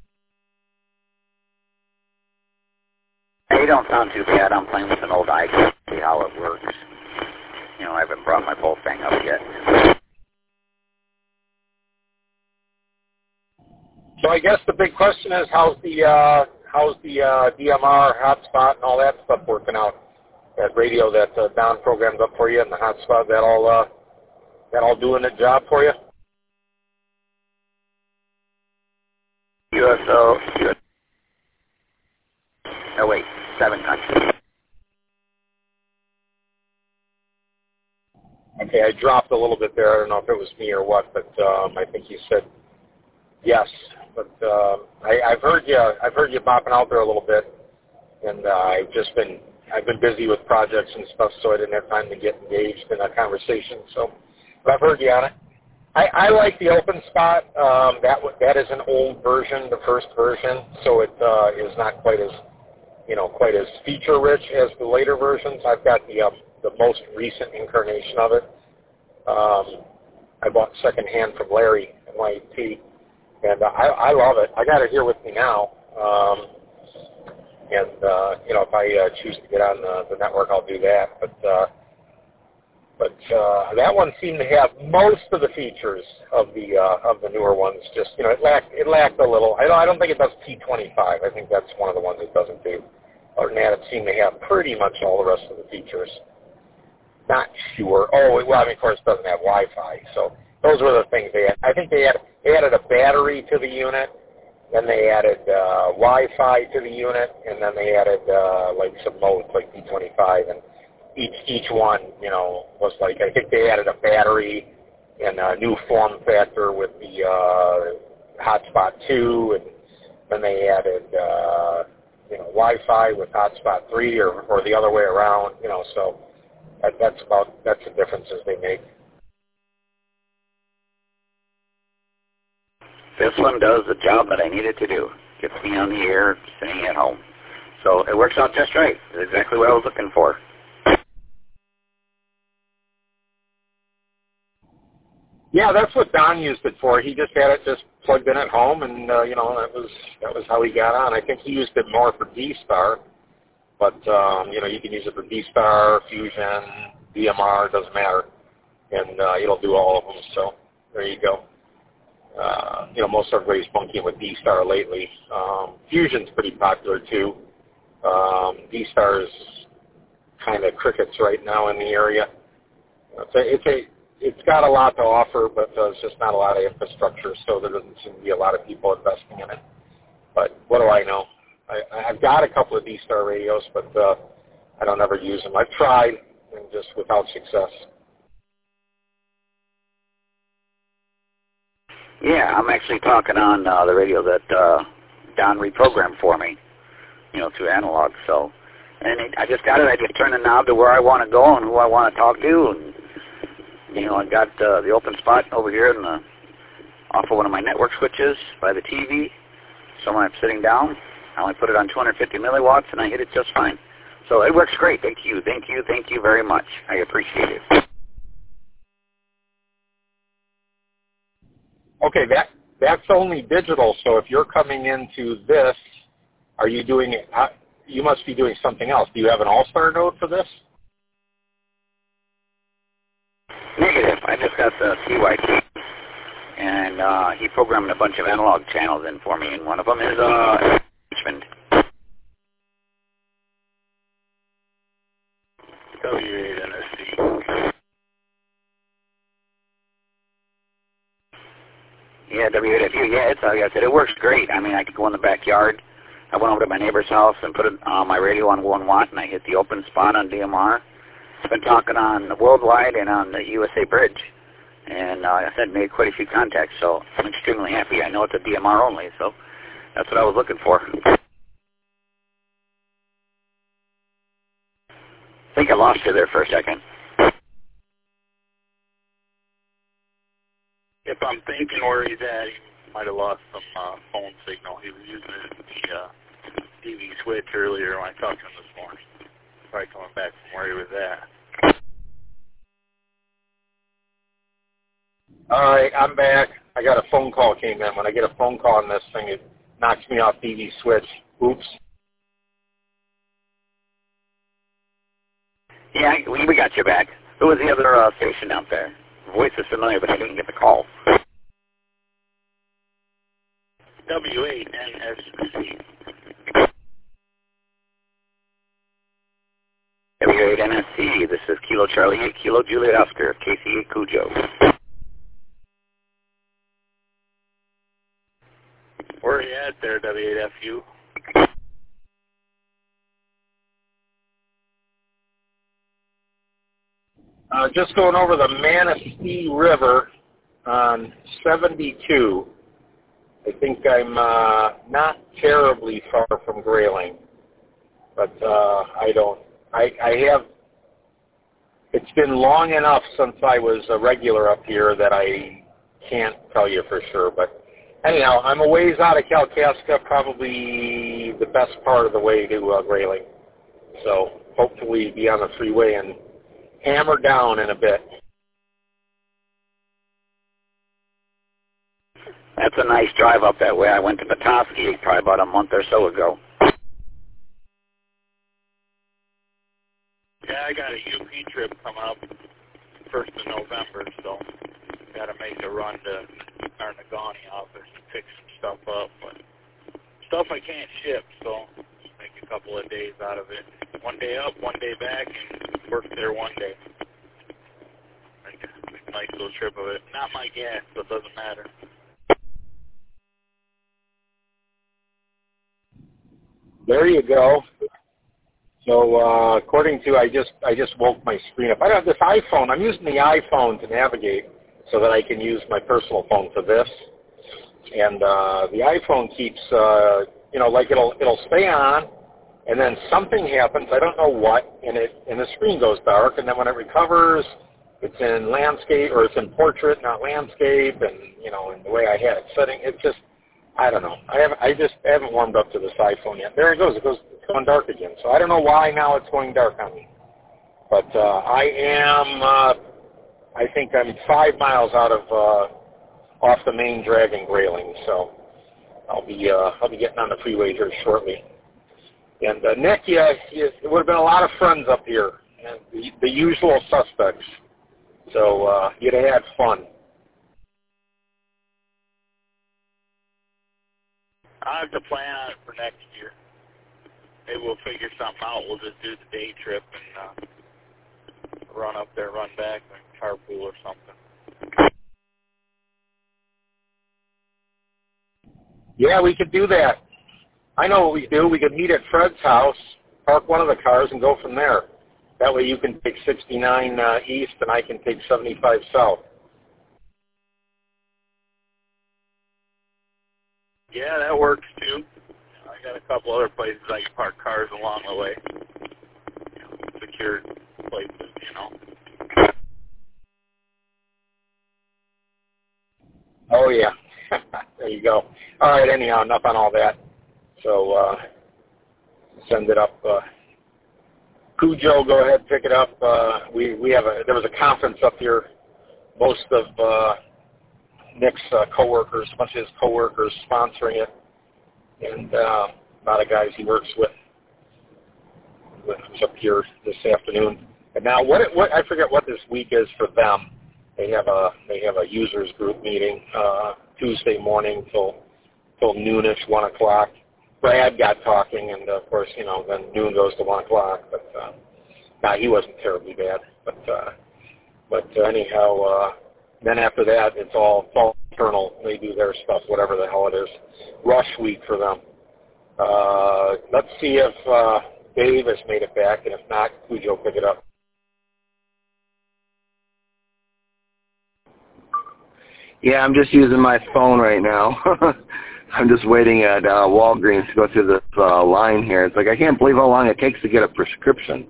You don't sound too bad. I'm playing with an old icon to see how it works. You know, I haven't brought my whole thing up yet. So I guess the big question is, how's the uh, how's the uh, D M R hotspot and all that stuff working out? That radio that uh, Don programmed up for you and the hotspot, that all uh, that all doing the job for you? U S O. Oh wait, seven countries. Okay, I dropped a little bit there. I don't know if it was me or what, but um, I think you said yes. But uh, I, I've heard you. I've heard you bopping out there a little bit, and uh, I've just been. I've been busy with projects and stuff, so I didn't have time to get engaged in a conversation. So, but I've heard you on it. I, I like the open spot. Um, that that is an old version, the first version, so it uh, is not quite as you know quite as feature rich as the later versions. I've got the um, the most recent incarnation of it. Um, I bought secondhand from Larry at Y T, and uh, I, I love it. I got it here with me now. Um, And, uh, you know, if I uh, choose to get on the, the network, I'll do that. But uh, but uh, that one seemed to have most of the features of the uh, of the newer ones. Just, you know, it lacked it lacked a little. I don't, I don't think it does P twenty-five. I think that's one of the ones it doesn't do. Other than that, it seemed to have pretty much all the rest of the features. Not sure. Oh, well, I mean, of course, it doesn't have Wi-Fi. So those were the things they had. I think they had they added a battery to the unit. Then they added uh, Wi-Fi to the unit, and then they added uh, like some modes like P twenty-five, and each each one, you know, was like, I think they added a battery and a new form factor with the uh, Hotspot two, and then they added uh, you know Wi-Fi with hotspot three, or, or the other way around, you know, so that, that's about, that's the differences they make. This one does the job that I need it to do. Gets me on the air, sitting at home. So it works out just right. It's exactly what I was looking for. Yeah, that's what Don used it for. He just had it just plugged in at home, and uh, you know, that was that was how he got on. I think he used it more for D-Star, but um, you know, you can use it for D-Star, Fusion, D M R, doesn't matter, and uh, it'll do all of them. So there you go. Uh, you know, most everybody's monkeying with D-Star lately. Um, Fusion's pretty popular too. Um, D-Star is kind of crickets right now in the area. It's a, it's a It's got a lot to offer, but there's just not a lot of infrastructure, so there doesn't seem to be a lot of people investing in it. But what do I know? I, I've got a couple of D-Star radios, but uh, I don't ever use them. I've tried, and just without success. Yeah, I'm actually talking on uh, the radio that uh, Don reprogrammed for me, you know, through analog. So, and it, I just got it. I just turn the knob to where I want to go and who I want to talk to, and you know, I got uh, the open spot over here in the, off of one of my network switches by the T V. So when I'm sitting down, I only put it on two hundred fifty milliwatts, and I hit it just fine. So it works great. Thank you, thank you, thank you very much. I appreciate it. Okay, that that's only digital. So if you're coming into this, are you doing it? Uh, you must be doing something else. Do you have an All-Star node for this? Negative. I just got the C Y T, and uh, he programmed a bunch of analog channels in for me, and one of them is uh, Richmond. W eight N S C. Yeah, W eight F U. Yeah, it's like I said, it works great. I mean, I could go in the backyard. I went over to my neighbor's house and put it on my radio on one watt, and I hit the open spot on D M R. I've been talking on the Worldwide and on the U S A Bridge, and uh, I had made quite a few contacts, so I'm extremely happy. I know it's a D M R only, so that's what I was looking for. I think I lost you there for a second. If I'm thinking where he's at, he might have lost some uh, phone signal. He was using the uh, D V switch earlier when I talked to him this morning. Probably coming back from where he was at. All right, I'm back. I got a phone call came in. When I get a phone call on this thing, it knocks me off D V switch. Oops. Yeah, we, we got you back. Who was the other uh, station out there? Voice is familiar, but I didn't get the call. W eight N S C. W eight N S C, this is Kilo Charlie eight, Kilo Juliet Oscar, K C eight Cujo. Where are you at there, W eight F U? Uh, just going over the Manistee River on seventy-two. I think I'm uh, not terribly far from Grayling, but uh, I don't. I, I have. It's been long enough since I was a regular up here that I can't tell you for sure. But anyhow, I'm a ways out of Kalkaska, probably the best part of the way to uh, Grayling. So hopefully be on the freeway and hammer down in a bit. That's a nice drive up that way. I went to Petoskey probably about a month or so ago. Yeah, I got a U P trip coming up first of November, so got to make a run to our Negaunee office and pick some stuff up. But stuff I can't ship, so just make a couple of days out of it. One day up, one day back, and work there one day. Make a, make a nice little trip of it. Not my gas, so it doesn't matter. There you go. So uh, according to, I just I just woke my screen up. I have this iPhone. I'm using the iPhone to navigate so that I can use my personal phone for this. And uh, the iPhone keeps, uh, you know, like it'll it'll stay on, and then something happens, I don't know what, and it and the screen goes dark, and then when it recovers, it's in landscape, or it's in portrait, not landscape, and, you know, and the way I had it setting, it just, I don't know. I haven't, I just haven't warmed up to this iPhone yet. There it goes. It goes it's going dark again. So I don't know why now it's going dark on me. But uh, I am, uh, I think I'm five miles out of, uh, off the main drag and Grayling. So I'll be, uh, I'll be getting on the freeway here shortly. And uh, Nick, yeah, it would have been a lot of friends up here, and the, the usual suspects. So uh, you'd have had fun. I have to plan on it for next year. Maybe we'll figure something out. We'll just do the day trip and uh, run up there, run back, and carpool or something. Yeah, we could do that. I know what we do. We could meet at Fred's house, park one of the cars, and go from there. That way you can take sixty-nine uh, east, and I can take seventy-five south. Yeah, that works too. I got a couple other places I can park cars along the way. You know, secured places, you know. Oh, yeah. There you go. All right, anyhow, enough on all that. So uh, send it up. Uh, Cujo, go ahead, pick it up. Uh, we we have a there was a conference up here. Most of uh, Nick's uh, coworkers, a bunch of his coworkers, sponsoring it, and uh, a lot of guys he works with. with was up here this afternoon. And now, what what I forget what this week is for them. They have a they have a users group meeting uh, Tuesday morning till till noonish, one o'clock. Brad got talking, and of course, you know, then noon goes to one o'clock. But uh, nah, he wasn't terribly bad. But uh, but uh, anyhow, uh, then after that, it's all it's all internal. They do their stuff, whatever the hell it is. Rush week for them. Uh, let's see if uh, Dave has made it back, and if not, Cujo pick it up. Yeah, I'm just using my phone right now. I'm just waiting at uh, Walgreens to go through this uh, line here. It's like, I can't believe how long it takes to get a prescription.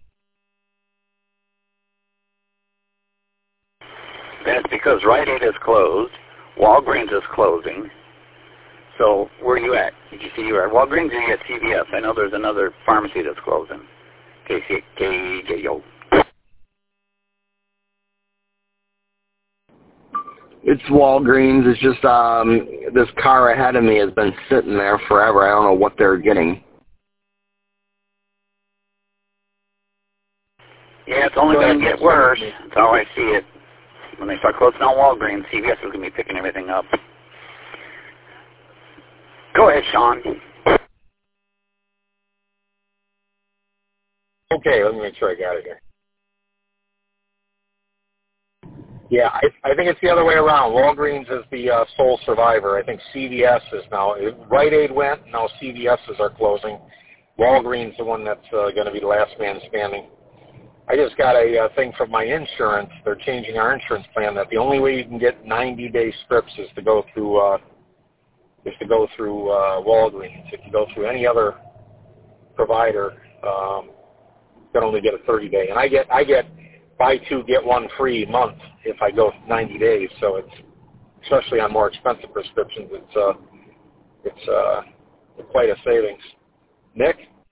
That's because Rite Aid is closed. Walgreens is closing. So where are you at? Did you see you were at Walgreens or you at C V S? I know there's another pharmacy that's closing. K C K O. It's Walgreens. It's just um, this car ahead of me has been sitting there forever. I don't know what they're getting. Yeah, it's only going to get worse. That's how I see it. When they start closing down Walgreens, C V S is going to be picking everything up. Go ahead, Sean. Okay, let me make sure I got it here. Yeah, I, I think it's the other way around. Walgreens is the uh, sole survivor. I think C V S is now. Rite Aid went, now C V S's are closing. Walgreens is the one that's uh, going to be the last man standing. I just got a uh, thing from my insurance. They're changing our insurance plan that the only way you can get ninety-day strips is to go through uh, is to go through uh, Walgreens. If you go through any other provider, um, you can only get a thirty-day. And I get I get buy two get one free month if I go ninety days. So it's especially on more expensive prescriptions. It's uh, it's uh, quite a savings. Nick.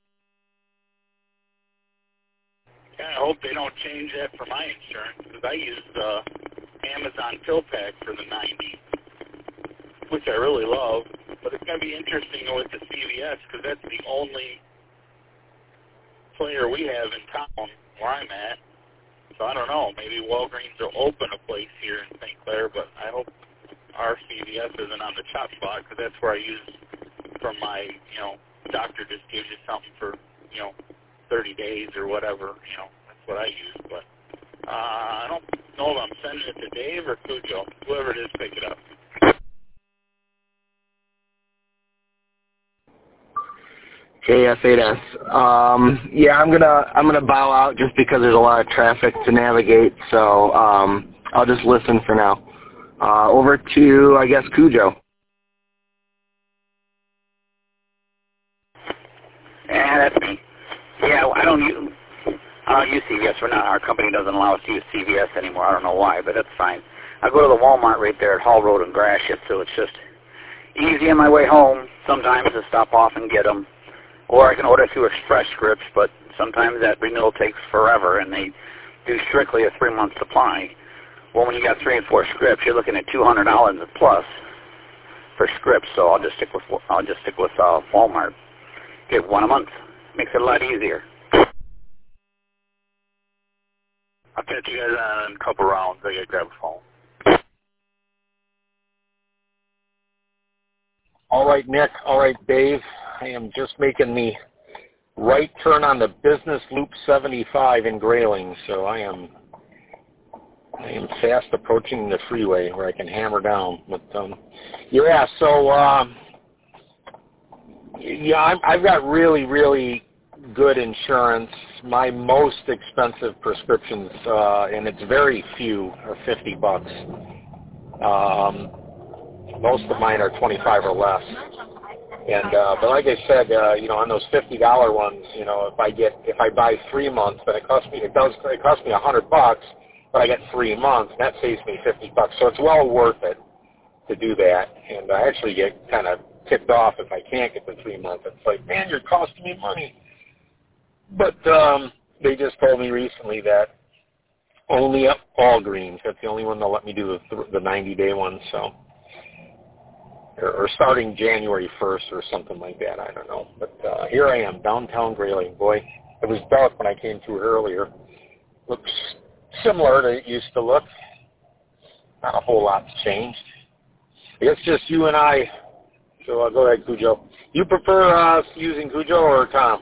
Yeah, I hope they don't change that for my insurance because I use uh, Amazon PillPack for the ninety, which I really love. But it's going to be interesting with the C V S because that's the only player we have in town where I'm at. So I don't know. Maybe Walgreens will open a place here in Saint Clair, but I hope our C V S isn't on the chop block because that's where I use from my, you know, doctor just gives you something for, you know, thirty days or whatever, you know, that's what I use. But uh, I don't know if I'm sending it to Dave or Cujo. Whoever it is, pick it up. K F eight S. Um, yeah, I'm gonna I'm gonna bow out just because there's a lot of traffic to navigate. So um, I'll just listen for now. Uh, over to I guess Cujo. And Yeah, that's me. Yeah, I don't use, I don't use C V S for now. Our company doesn't allow us to use C V S anymore. I don't know why, but that's fine. I go to the Walmart right there at Hall Road and Gratiot, so it's just easy on my way home sometimes to stop off and get them. Or I can order through Express Scripts, but sometimes that renewal takes forever, and they do strictly a three-month supply. Well, when you got three and four scripts, you're looking at two hundred dollars plus for scripts. So I'll just stick with I'll just stick with uh, Walmart. Get one a month. Makes it a lot easier. I'll catch you guys on a couple rounds. I gotta grab a phone. All right, Nick. All right, Dave. I am just making the right turn on the Business Loop seventy-five in Grayling, so I am I am fast approaching the freeway where I can hammer down. But um, yeah, so um, yeah, I'm, I've got really, really good insurance. My most expensive prescriptions, uh, and it's very few, are fifty bucks. Um, most of mine are twenty-five or less. And uh, but like I said, uh, you know, on those fifty dollar ones, you know, if I get if I buy three months, then it costs me it does it costs me a hundred bucks, but I get three months, and that saves me fifty bucks. So it's well worth it to do that. And I actually get kind of ticked off if I can't get the three months. It's like, man, you're costing me money. But um, they just told me recently that only at Walgreens, that's the only one they'll let me do the, the ninety day one. So. Or, or starting January first or something like that. I don't know. But uh, here I am, downtown Grayling. Boy, it was dark when I came through earlier. Looks similar to it used to look. Not a whole lot's changed. It's just you and I. So uh, go ahead, Cujo. You prefer uh, using Cujo or Tom?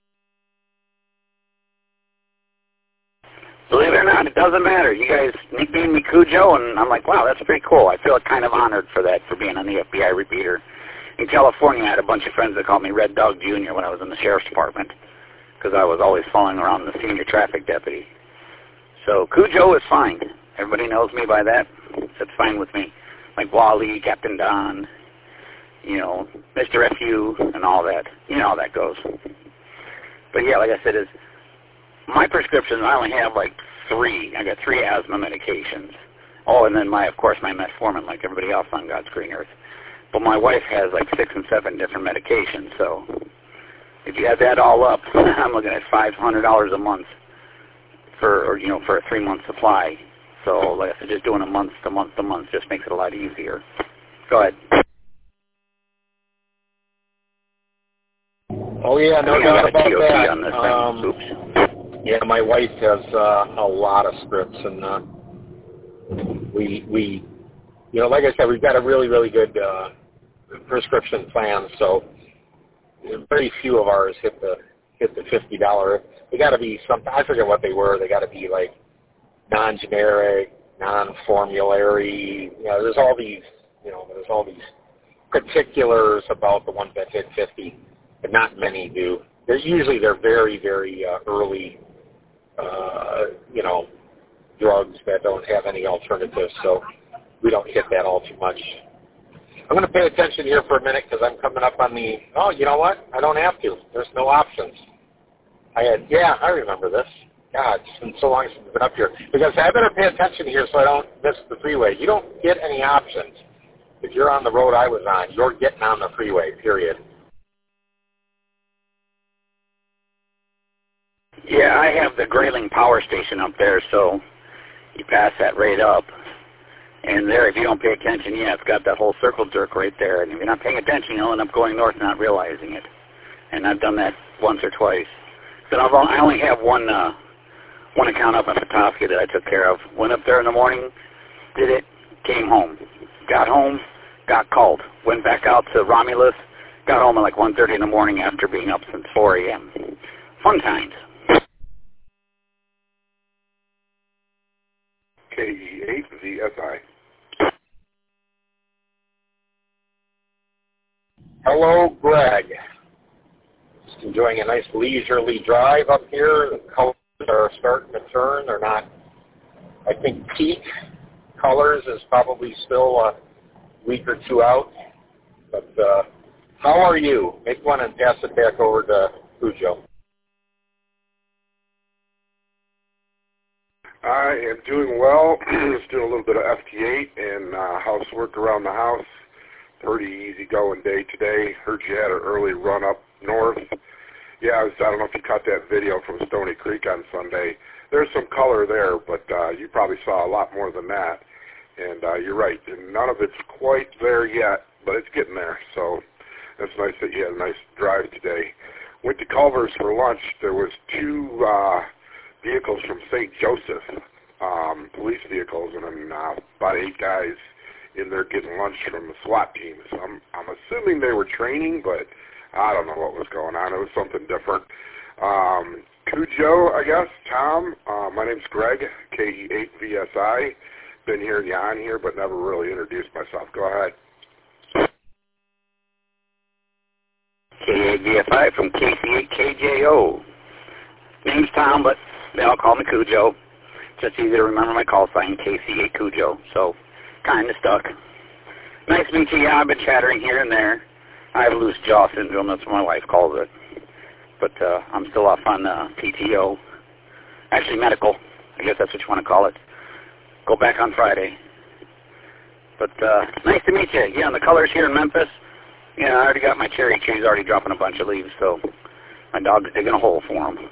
Believe it or not, it doesn't matter. You guys nicknamed me Cujo, and I'm like, wow, that's pretty cool. I feel kind of honored for that, for being on the F B I repeater. In California, I had a bunch of friends that called me Red Dog Junior when I was in the sheriff's department, because I was always following around the senior traffic deputy. So Cujo is fine. Everybody knows me by that. That's fine with me. Like Wally, Captain Don, you know, Mister F U, and all that. You know how that goes. But yeah, like I said, is my prescriptions, I only have like three. I got three asthma medications. Oh, and then my, of course, my metformin, like everybody else on God's green earth. But my wife has like six and seven different medications. So if you add that all up, I'm looking at five hundred dollars a month for, or, you know, for a three-month supply. So like I said, just doing a month to month to month just makes it a lot easier. Go ahead. Oh yeah, no doubt about that. On this um, Oops. Yeah, my wife has uh, a lot of scripts, and uh, we we, you know, like I said, we've got a really really good uh, prescription plan. So very few of ours hit the hit the fifty dollar. They got to be some. I forget what they were. They got to be like non-generic, non-formulary. You know, there's all these. You know, there's all these particulars about the ones that hit fifty, but not many do. They're usually they're very very uh, early. Uh, you know, drugs that don't have any alternatives, so we don't hit that all too much. I'm going to pay attention here for a minute because I'm coming up on the, oh, you know what? I don't have to. There's no options. I had, yeah, I remember this. God, it's been so long since I've been up here. Because I better pay attention here so I don't miss the freeway. You don't get any options. If you're on the road I was on, you're getting on the freeway, period. Yeah, I have the Grayling Power Station up there, so you pass that right up. And there, if you don't pay attention, yeah, it's got that whole circle jerk right there. And if you're not paying attention, you'll end up going north and not realizing it. And I've done that once or twice. But I've, I only have one uh, one account up in Petoskey that I took care of. Went up there in the morning, did it, came home. Got home, got called. Went back out to Romulus, got home at like one thirty in the morning after being up since four a.m. Fun times. K E eight Z S I. Hello, Greg. Just enjoying a nice leisurely drive up here. The colors are starting to turn. They're not, I think, peak colors is probably still a week or two out. But uh, how are you? Make one and pass it back over to Cujo. I am doing well. Just doing a little bit of F T eight and uh, housework around the house. Pretty easy going day today. Heard you had an early run up north. Yeah, I, was, I don't know if you caught that video from Stony Creek on Sunday. There's some color there, but uh, you probably saw a lot more than that. And uh, you're right, none of it's quite there yet, but it's getting there. So that's nice that you had a nice drive today. Went to Culver's for lunch. There was two uh, vehicles from Saint Joseph, um, police vehicles, and then uh, about eight guys in there getting lunch from the SWAT team. So I'm, I'm assuming they were training, but I don't know what was going on. It was something different. Um, Cujo, I guess, Tom. Uh, my name's Greg, K E eight V S I. Been hearing you on here, but never really introduced myself. Go ahead. K E eight V S I from K C eight K J O. Name's Tom, but they all call me Cujo. Just easy to remember my call sign, K C eight Cujo. So, kind of stuck. Nice to meet you. Yeah, I've been chattering here and there. I have loose jaw syndrome. That's what my wife calls it. But uh, I'm still off on uh, P T O. Actually, medical. I guess that's what you want to call it. Go back on Friday. But uh, nice to meet you. Yeah, and the colors here in Memphis. Yeah, I already got my cherry trees already dropping a bunch of leaves, so my dog's digging a hole for them.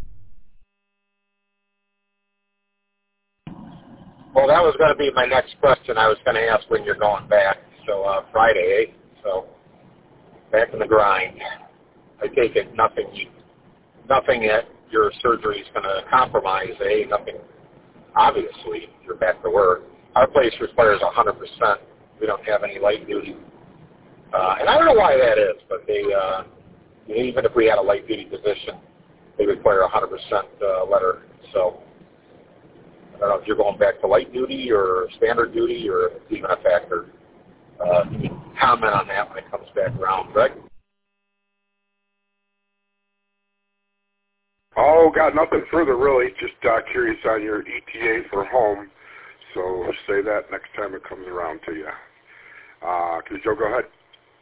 Well, that was going to be my next question. I was going to ask when you're going back. So uh, Friday, eh? So back in the grind. I take it nothing, nothing at your surgery is going to compromise, eh? Nothing. Obviously, you're back to work. Our place requires one hundred percent. We don't have any light duty. Uh, and I don't know why that is, but they, uh, even if we had a light duty position, they require a one hundred percent uh, letter. So I don't know if you're going back to light duty or standard duty or if it's even a factor. Uh, you can comment on that when it comes back around, Greg. Oh, got nothing further really. Just uh, curious on your E T A for home. So say that next time it comes around to you. Uh, Joe, go ahead.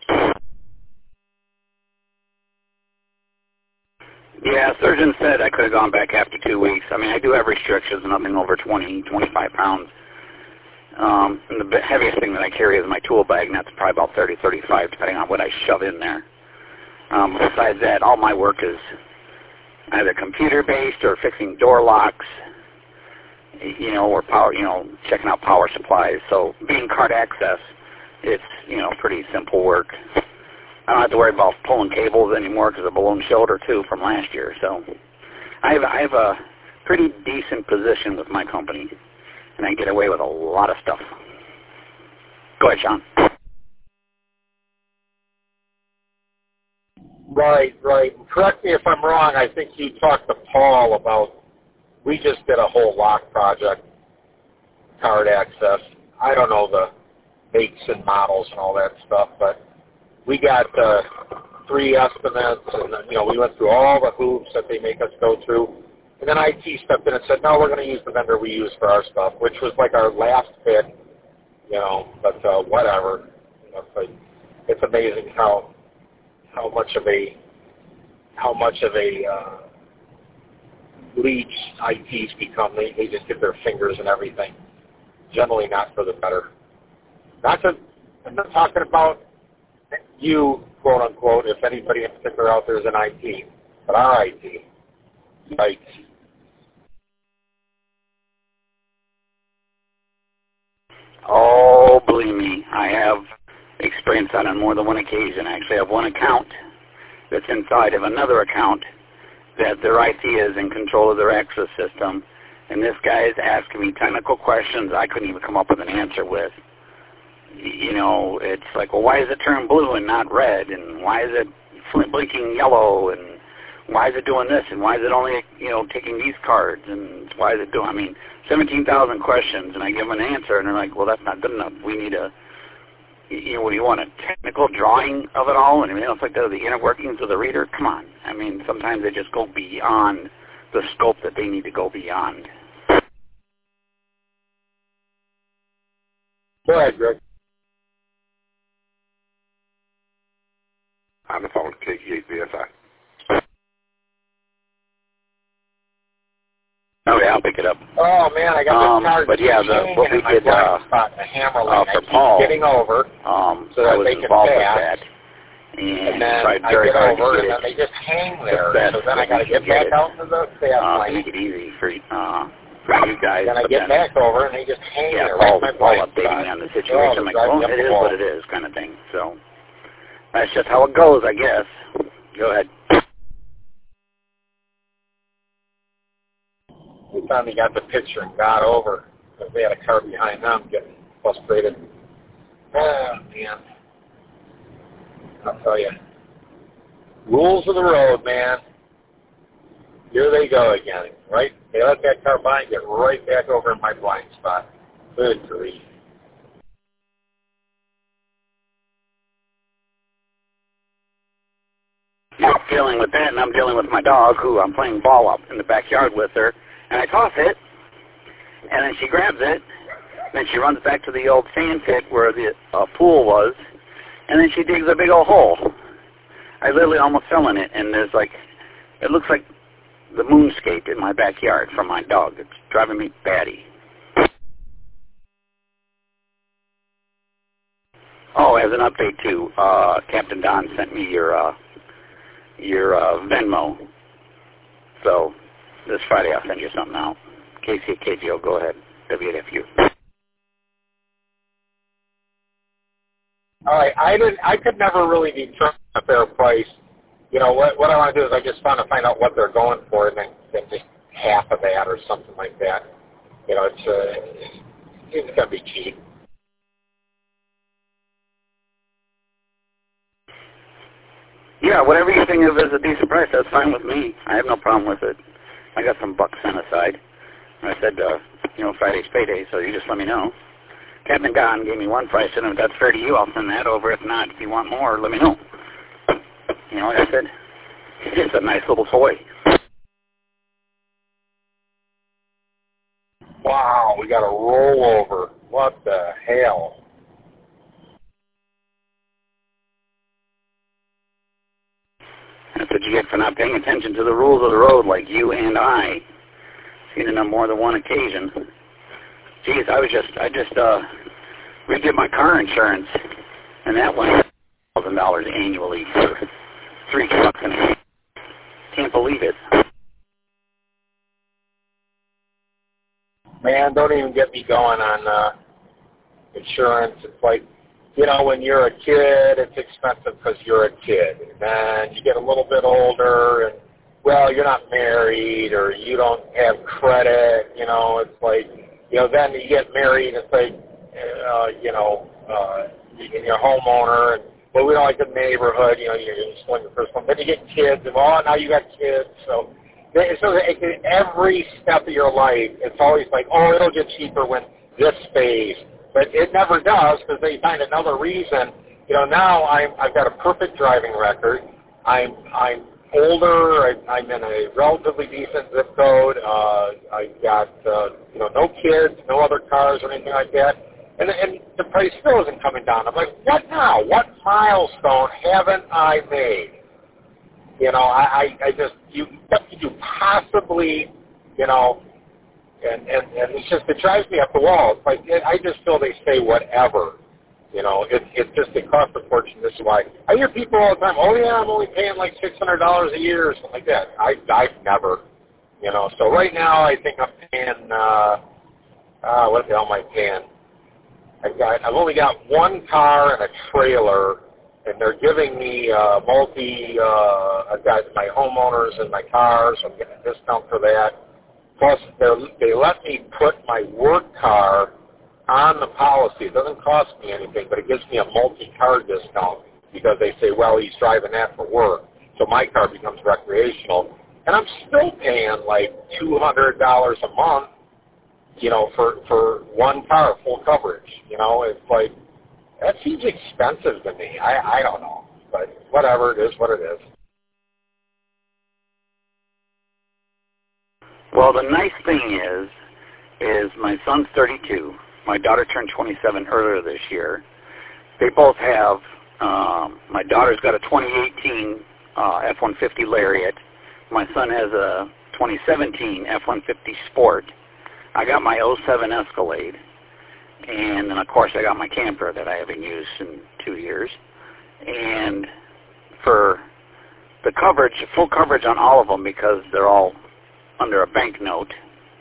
Yeah, surgeon said I could have gone back after two weeks. I mean, I do have restrictions, nothing over twenty, twenty-five pounds. Um, and the heaviest thing that I carry is my tool bag, and that's probably about thirty, thirty-five, depending on what I shove in there. Um, besides that, all my work is either computer-based or fixing door locks, you know, or power, you know, checking out power supplies. So being card access, it's, you know, pretty simple work. I don't have to worry about pulling cables anymore because of balloon shoulder, too, from last year. So I have, I have a pretty decent position with my company, and I get away with a lot of stuff. Go ahead, Sean. Right, right. Correct me if I'm wrong. I think you talked to Paul about, we just did a whole lock project, card access. I don't know the makes and models and all that stuff, but we got uh, three estimates, and you know, we went through all the hoops that they make us go through. And then I T stepped in and said, no, we're going to use the vendor we use for our stuff, which was like our last pick, you know, but uh, whatever. You know, it's, like, it's amazing how how much of a how much of a uh, leech I Ts become. They, they just get their fingers and everything. Generally not for the better. Not to, I'm not talking about you, quote unquote, if anybody in particular out there is an I T, but our I T. Yikes. Oh, believe me, I have experience on it on more than one occasion. I actually have one account that's inside of another account that their I T is in control of their access system, and this guy is asking me technical questions I couldn't even come up with an answer with. You know, it's like, well, why is it turn blue and not red, and why is it blinking yellow, and why is it doing this, and why is it only, you know, taking these cards, and why is it doing, I mean, seventeen thousand questions, and I give them an answer, and they're like, well, that's not good enough. We need a, you know, what do you want, a technical drawing of it all, and everything else like that, the inner workings of the reader? Come on. I mean, sometimes they just go beyond the scope that they need to go beyond. Go ahead, Greg. On the phone, K E eight V S I. up. Oh man, I got um, this car but yeah, the, what we did uh, spot, the hammer uh, for I Paul, getting over, um, so I that was they can involved pass, with that, and, and then tried I very get hard over, to get and then it they just hang there. the best so then I got to get back it, out into the fast uh, lane. to make it easy for uh, for you guys. Then I but get then, back over, and they just hang yeah, there. Paul, right Paul my updating spot. me on the Oh, situation. I'm like, driving well, up it the is wall. what it is, kind of thing. So that's just how it goes, I guess. Go ahead. We finally got the picture and got over because they had a car behind them getting frustrated. Oh, man. I'll tell you. Rules of the road, man. Here they go again, right? They let that car by and get right back over in my blind spot. Good grief. I'm dealing with that, and I'm dealing with my dog, who I'm playing ball up in the backyard with her, and I toss it, and then she grabs it, then she runs back to the old sand pit where the uh, pool was, and then she digs a big old hole. I literally almost fell in it, and there's like, it looks like the moonscape in my backyard from my dog. It's driving me batty. Oh, as an update too, uh, Captain Don sent me your uh, your uh, Venmo. So this Friday I'll send you something out. K C K G O, go ahead. W F U. All right, I didn't. I could never really determine a fair price. You know what? What I want to do is I just want to find out what they're going for, and then, then just half of that or something like that. You know, it's uh, it's gonna be cheap. Yeah, whatever you think of as a decent price, that's fine with me. I have no problem with it. I got some bucks set aside. I said, uh, you know, Friday's payday, so you just let me know. Captain Don gave me one price, and if that's fair to you, I'll send that over. If not, if you want more, let me know. You know, like I said, it's a nice little toy. Wow, we got a rollover. What the hell? That's what you get for not paying attention to the rules of the road like you and I. Seen it on more than one occasion. Geez, I was just, I just, uh, redid my car insurance, and that went one thousand dollars annually for three trucks and a half. Can't believe it. Man, don't even get me going on uh, insurance. It's like, you know, when you're a kid, it's expensive because you're a kid. And then you get a little bit older, and, well, you're not married, or you don't have credit. You know, it's like, you know, then you get married, it's like, uh, you know, uh, and you're a homeowner, and, well, we don't like the neighborhood. You know, you're just one of the first one. Then you get kids, and, well, now you got kids. So, so it, every step of your life, it's always like, oh, it'll get cheaper when this pays. But it never does, because they find another reason. You know, now I'm, I've got a perfect driving record. I'm I'm older. I, I'm in a relatively decent zip code. Uh, I've got uh, you know no kids, no other cars or anything like that. And and the price still isn't coming down. I'm like, what now? What milestone haven't I made? You know, I I, I just you what could you possibly you know. And, and, and it's just, it drives me up the wall. It's like, it, I just feel they say whatever. You know, it, it just, it costs a fortune. This is why. I hear people all the time, oh yeah, I'm only paying like six hundred dollars a year or something like that. I, I've never, you know. So right now I think I'm paying, uh, uh, what the hell am I paying? I've got, I've only got one car and a trailer, and they're giving me uh, multi, uh, I've got my homeowners and my cars, so I'm getting a discount for that. Plus, they let me put my work car on the policy. It doesn't cost me anything, but it gives me a multi-car discount because they say, well, he's driving that for work, so my car becomes recreational. And I'm still paying like two hundred dollars a month, you know, for, for one car, full coverage. You know, it's like, that seems expensive to me. I, I don't know, but whatever, it is what it is. Well, the nice thing is, is my son's thirty-two. My daughter turned twenty-seven earlier this year. They both have, um, my daughter's got a twenty eighteen uh, F one fifty Lariat. My son has a twenty seventeen F one fifty Sport. I got my oh seven Escalade, and then of course I got my camper that I haven't used in two years. And for the coverage, full coverage on all of them, because they're all under a bank note,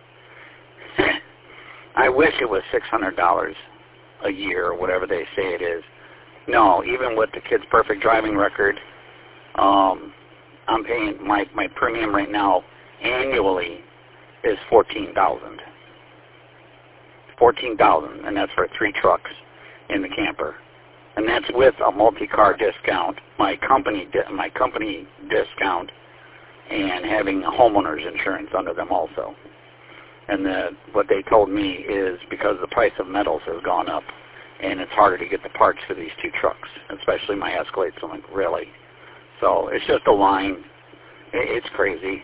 I wish it was six hundred dollars a year or whatever they say it is. No, even with the kid's perfect driving record, um, I'm paying, my, my premium right now annually is fourteen thousand dollars. fourteen thousand dollars, and that's for three trucks in the camper. And that's with a multi-car discount, my company di- my company discount, and having a homeowner's insurance under them also. And the, what they told me is because the price of metals has gone up, and it's harder to get the parts for these two trucks, especially my Escalade. So I'm like, really? So it's just a line. It, it's crazy.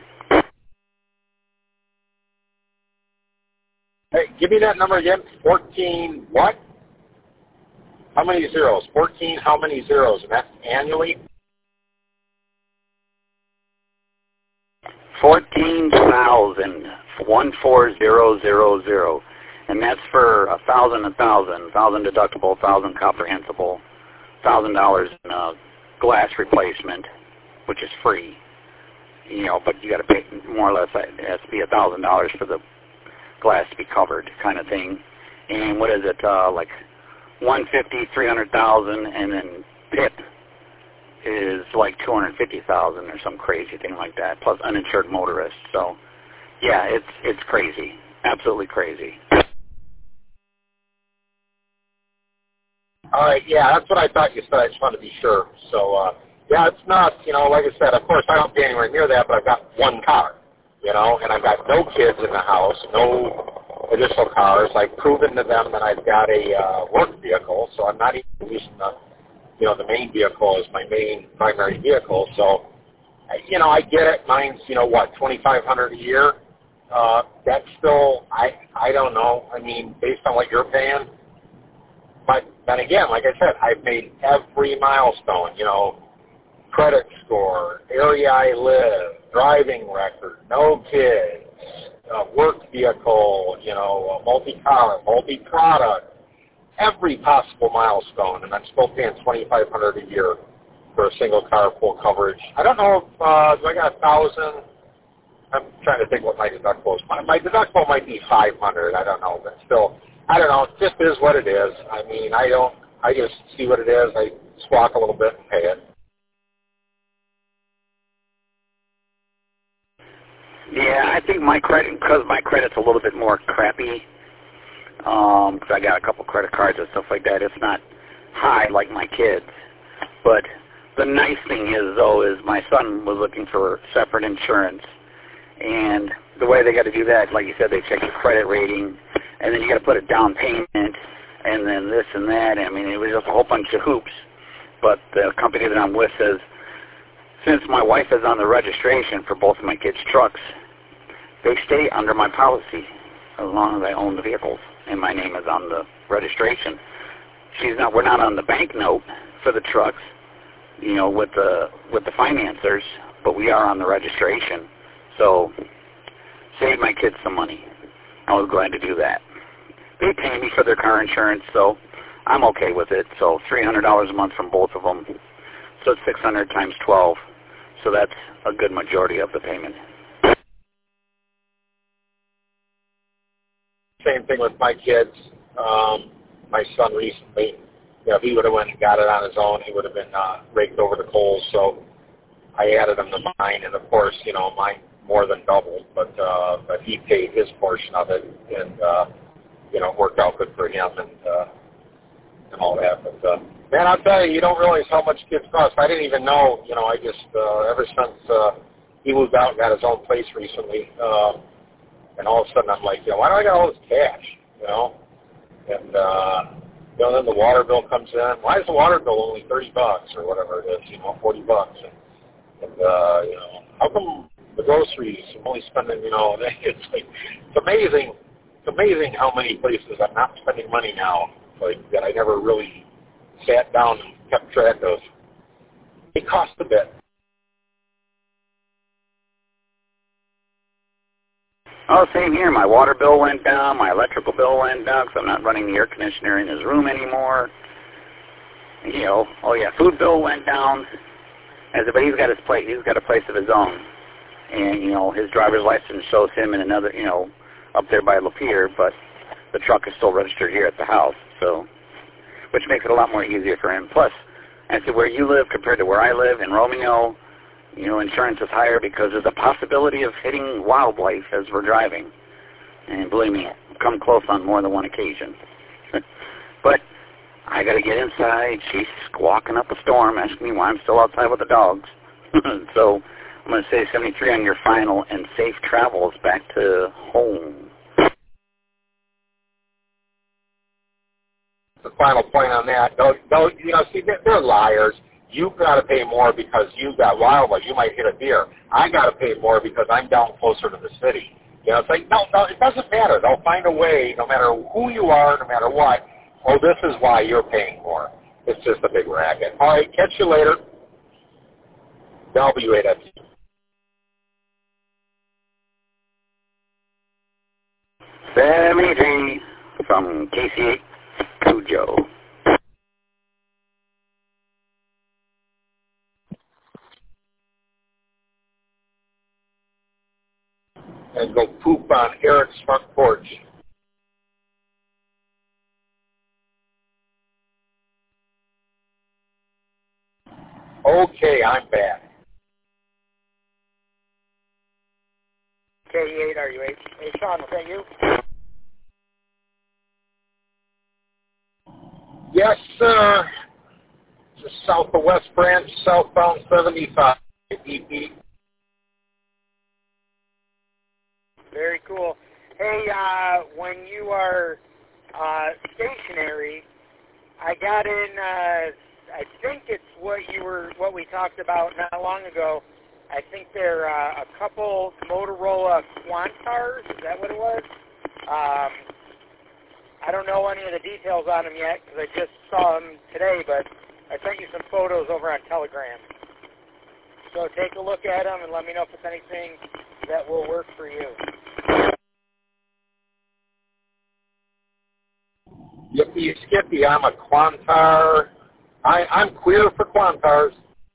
Hey, give me that number again. fourteen what? How many zeros? fourteen how many zeros? And that's annually? fourteen thousand, one four zero zero zero. And that's for a thousand, a thousand, thousand deductible, thousand comprehensible, thousand dollars in a glass replacement, which is free. You know, but you got to pay more or less. It has to be a thousand dollars for the glass to be covered, kind of thing. And what is it? Uh, like one fifty, three hundred thousand, and then P I P is like two hundred fifty thousand or some crazy thing like that. Plus uninsured motorists. So, yeah, it's it's crazy, absolutely crazy. All right, yeah, that's what I thought you said. I just wanted to be sure. So, uh, yeah, it's not, you know, like I said, of course, I don't pay anywhere near that, but I've got one car, you know, and I've got no kids in the house, no additional cars. I've proven to them that I've got a uh, work vehicle, so I'm not even using the, you know, the main vehicle as my main primary vehicle. So, you know, I get it. Mine's, you know, what, twenty-five hundred dollars a year? Uh, that's still, I, I don't know. I mean, based on what you're paying. But then again, like I said, I've made every milestone, you know, credit score, area I live, driving record, no kids, uh, work vehicle, you know, multi-car, multi-product, every possible milestone, and I'm still paying twenty-five hundred dollars a year for a single car full coverage. I don't know if, uh, do I got a thousand? I'm trying to think what my deductible is. My, my deductible might be five hundred, I don't know, but still, I don't know. It just is what it is. I mean, I don't, I just see what it is. I squawk a little bit and pay it. Yeah, I think my credit, because my credit's a little bit more crappy, um, because I got a couple credit cards and stuff like that. It's not high like my kids. But the nice thing is, though, is my son was looking for separate insurance. And the way they got to do that, like you said, they check your credit rating, and then you got to put a down payment, and then this and that. I mean, it was just a whole bunch of hoops. But the company that I'm with says, since my wife is on the registration for both of my kids' trucks, they stay under my policy as long as I own the vehicles, and my name is on the registration. She's not. We're not on the bank note for the trucks, you know, with the with the financiers, but we are on the registration. So, save my kids some money. I was glad to do that. They pay me for their car insurance, so I'm okay with it. So three hundred dollars a month from both of them. So it's six hundred times twelve. So that's a good majority of the payment. Same thing with my kids. Um, my son recently, you know, if he would have went and got it on his own, he would have been uh, raked over the coals. So I added him to mine, and of course, you know, mine more than doubled, but uh, but he paid his portion of it, and uh, you know, it worked out good for him and uh, and all that. But uh, man, I'll tell you, you don't realize how much kids cost. I didn't even know. You know, I just uh, ever since uh, he moved out and got his own place recently, uh, and all of a sudden I'm like, you know, why do I got all this cash? You know, and uh, you know, then the water bill comes in. Why is the water bill only thirty bucks or whatever it is? You know, forty bucks, and, and uh, you know, how come the groceries, I'm only spending, you know, it's like, it's amazing, it's amazing how many places I'm not spending money now, like, that I never really sat down and kept track of. It costs a bit. Oh, same here. My water bill went down. My electrical bill went down because I'm not running the air conditioner in his room anymore. You know, oh yeah, food bill went down. As but he's got his place. He's got a place of his own, and you know his driver's license shows him in another, you know, up there by Lapeer, but the truck is still registered here at the house, so which makes it a lot more easier for him. Plus, as to where you live compared to where I live in Romeo, you know, insurance is higher because there's a possibility of hitting wildlife as we're driving, and believe me, I've come close on more than one occasion. But I got to get inside. She's squawking up a storm, asking me why I'm still outside with the dogs. So I'm going to say seventy-three on your final and safe travels back to home. The final point on that, those, those, you know, see, they're, they're liars. You've got to pay more because you've got wildlife. You might hit a deer. I got to pay more because I'm down closer to the city. You know, it's like, no, no, it doesn't matter. They'll find a way, no matter who you are, no matter what. Oh, this is why you're paying more. It's just a big racket. All right, catch you later. W eight F U. seventy-three from K C eight, Cujo. And go poop on Eric's front porch. Okay, I'm back. K eight, are you eight? Hey, Sean, was that you? Yes, sir. Just south of West Branch, southbound seventy-five. E P. Very cool. Hey, uh, when you are uh, stationary, I got in. Uh, I think it's what you were, what we talked about not long ago. I think they're uh, a couple Motorola Quantars. Is that what it was? Um, I don't know any of the details on them yet because I just saw them today, but I sent you some photos over on Telegram. So take a look at them and let me know if it's anything that will work for you. Yippee skippy, I'm a Quantar. I, I'm queer for Quantars.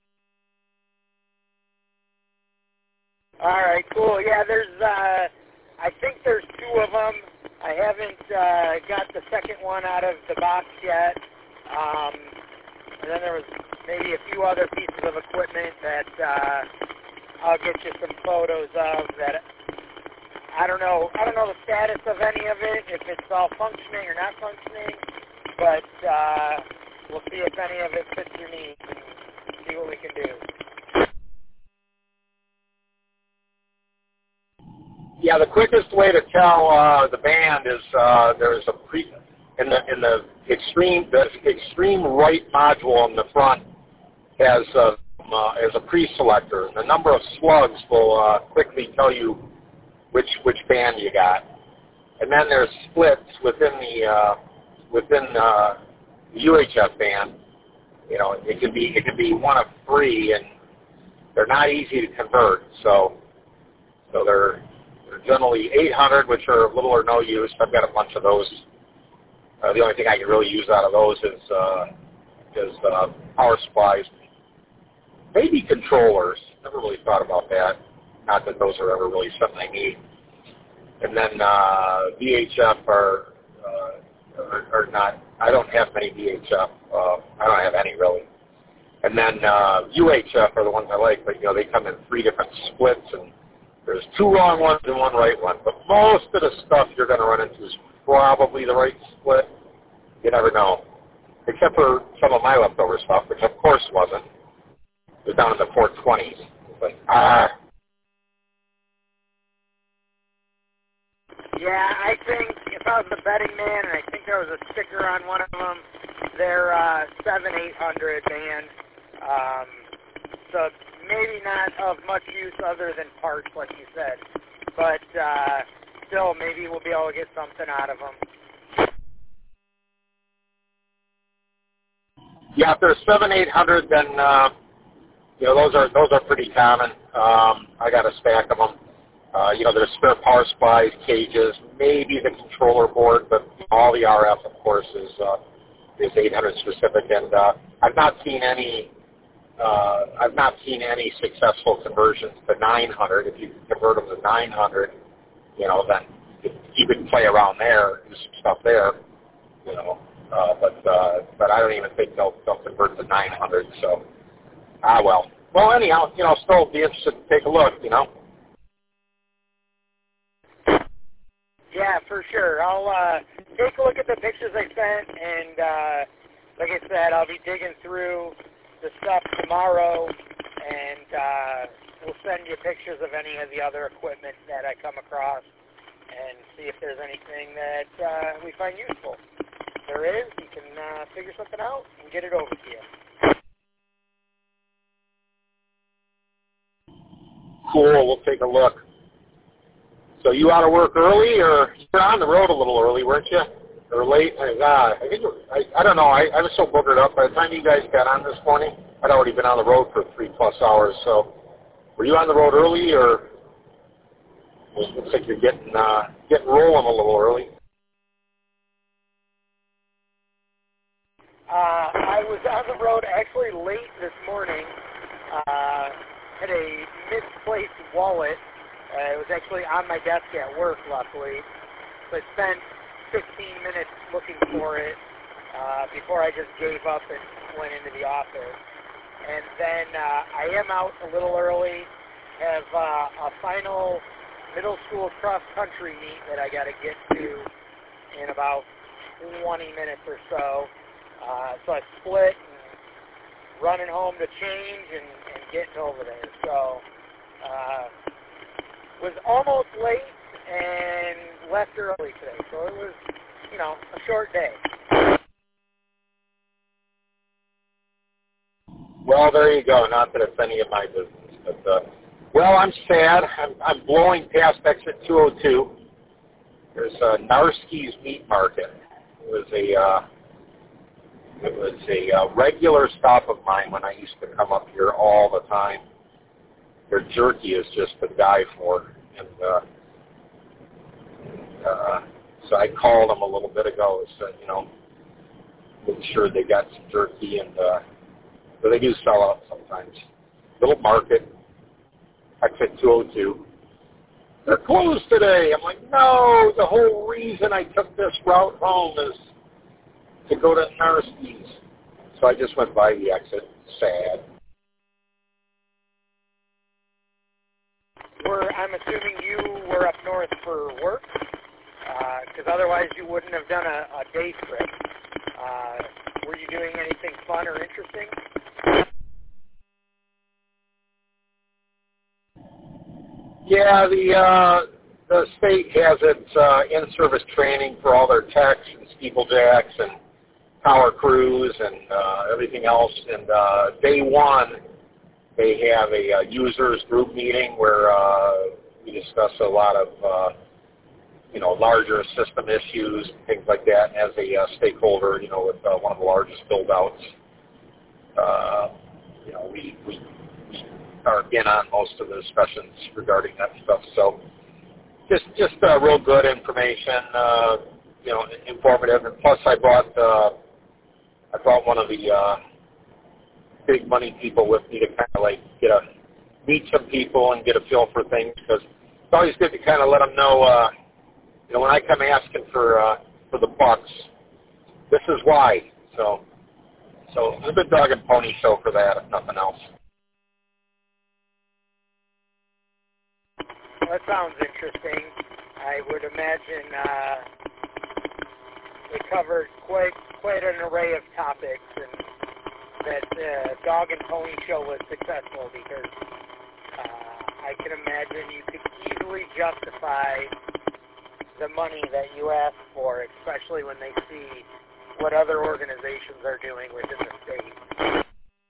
All right, cool. Yeah, there's, uh, I think there's two of them. I haven't uh, got the second one out of the box yet. Um, and then there was maybe a few other pieces of equipment that uh, I'll get you some photos of that. I don't know. I don't know the status of any of it, if it's all functioning or not functioning, but uh, we'll see if any of it fits your needs and see what we can do. Yeah, the quickest way to tell uh, the band is uh, there's a pre in the in the extreme the extreme right module in the front has a uh, as a pre-selector. The number of slugs will uh, quickly tell you which which band you got, and then there's splits within the uh, within uh, the U H F band. You know, it could be it could be one of three, and they're not easy to convert. So so they're They're generally eight hundred, which are little or no use. I've got a bunch of those. Uh, the only thing I can really use out of those is uh, is uh, power supplies. Maybe controllers. Never really thought about that. Not that those are ever really something I need. And then uh, V H F are, uh, are are not. I don't have many V H F. Uh, I don't have any really. And then uh, U H F are the ones I like, but you know they come in three different splits and there's two wrong ones and one right one. But most of the stuff you're going to run into is probably the right split. You never know. Except for some of my leftover stuff, which of course wasn't. It was down in the four twenties. But, ah. Yeah, I think if I was a betting man, and I think there was a sticker on one of them, they're uh, seven eight hundred band. Um, so maybe not of much use other than parts, like you said. But uh, still, maybe we'll be able to get something out of them. Yeah, if they're seven eight hundred, then uh, you know those are those are pretty common. Um, I got a stack of them. Uh, you know, there's spare power supplies, cages, maybe the controller board, but all the R F, of course, is uh, is eight hundred specific. And uh, I've not seen any uh, I've not seen any successful conversions to nine hundred. If you convert them to nine hundred, you know, then you can play around there, do some stuff there, you know. Uh, but uh, but I don't even think they'll they'll convert to nine hundred. So ah well. Well, anyhow, you know, still be interested to take a look, you know. Yeah, for sure. I'll uh, take a look at the pictures I sent, and uh, like I said, I'll be digging through the stuff tomorrow, and uh, we'll send you pictures of any of the other equipment that I come across and see if there's anything that uh, we find useful. If there is, you can uh, figure something out and get it over to you. Cool, we'll take a look. So you out of work early, or you were on the road a little early, weren't you? Or late? I, uh, I, think, I, I don't know. I, I was so boogered up. By the time you guys got on this morning, I'd already been on the road for three plus hours. So were you on the road early, or it looks like you're getting uh, getting rolling a little early? Uh, I was on the road actually late this morning. Uh, had a misplaced wallet. Uh, it was actually on my desk at work, luckily. So I spent fifteen minutes looking for it uh, before I just gave up and went into the office. And then uh, I am out a little early, have uh, a final middle school cross-country meet that I got to get to in about twenty minutes or so. Uh, so I split and running home to change and, and getting over there. So uh, was almost late and left early today. So it was, you know, a short day. Well, there you go. Not that it's any of my business, but uh, well, I'm sad. I'm, I'm blowing past exit two oh two. There's uh, Narski's Meat Market. It was a uh, it was a uh, regular stop of mine when I used to come up here all the time. Their jerky is just to die for, and uh, uh, so I called them a little bit ago and said, you know, make sure they got some jerky, and uh, but they do sell out sometimes. Little market, exit two oh two. They're closed today. I'm like, no, the whole reason I took this route home is to go to Narski's. So I just went by the exit, sad. Were, I'm assuming you were up north for work, because uh, otherwise you wouldn't have done a, a day trip. Uh, were you doing anything fun or interesting? Yeah, the uh, the state has its uh, in-service training for all their techs and steeplejacks and power crews and uh, everything else. And uh, day one, they have a, a users group meeting where uh, we discuss a lot of, uh, you know, larger system issues and things like that. And as a uh, stakeholder, you know, with uh, one of the largest build-outs, uh, you know, we, we, we are in on most of the discussions regarding that stuff. So just just uh, real good information, uh, you know, informative. And plus, I brought uh, I brought one of the uh, big money people with me to kind of like get a meet some people and get a feel for things, because it's always good to kind of let them know, uh, you know, when I come asking for uh, for the bucks, this is why. So so it's a good dog and pony show for that, if nothing else. That sounds interesting. I would imagine uh, it covered quite quite an array of topics, and that uh, dog and pony show was successful because uh, I can imagine you could easily justify the money that you ask for, especially when they see what other organizations are doing within the state.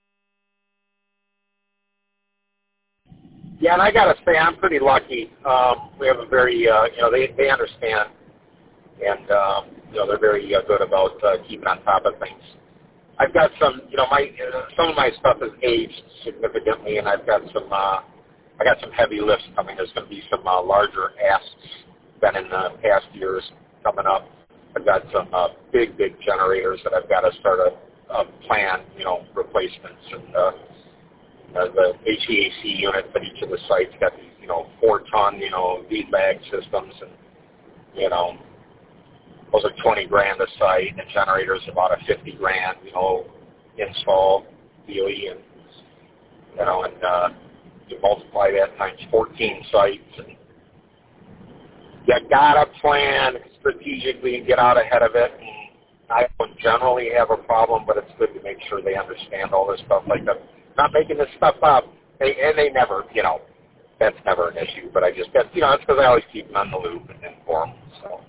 Yeah, and I got to say, I'm pretty lucky. Um, we have a very, uh, you know, they they understand, and um, you know, they're very uh, good about uh, keeping on top of things. I've got some, you know, my uh, some of my stuff has aged significantly, and I've got some uh, I got some heavy lifts coming. There's going to be some uh, larger asks than in the past years coming up. I've got some uh, big, big generators that I've got to start a, a plan, you know, replacements. And uh, uh, the H V A C units at each of the sites got these, you know, four-ton, you know, V-bag systems. And, you know, those are twenty grand a site. And generators about a fifty grand, you know, install, D O E. And, you know, and uh, you multiply that times fourteen sites. And you got to plan strategically and get out ahead of it. And I don't generally have a problem, but it's good to make sure they understand all this stuff. Like, I'm not making this stuff up. They, and they never, you know, that's never an issue. But I just, that's, you know, it's because I always keep them on the loop and inform them. So.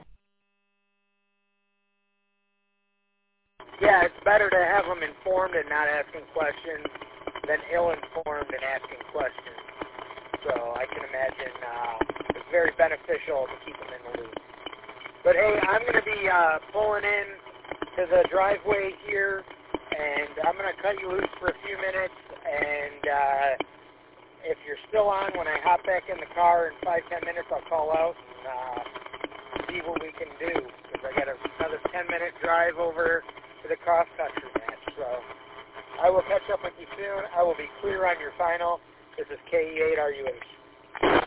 Yeah, it's better to have them informed and not asking questions than ill-informed and asking questions. So I can imagine uh, it's very beneficial to keep them in the loop. But hey, I'm going to be uh, pulling in to the driveway here, and I'm going to cut you loose for a few minutes. And uh, if you're still on, when I hop back in the car in five, ten minutes, I'll call out and uh, see what we can do. Because I got another ten-minute drive over to the cross-country match. So I will catch up with you soon. I will be clear on your final. This is K E eight R U H.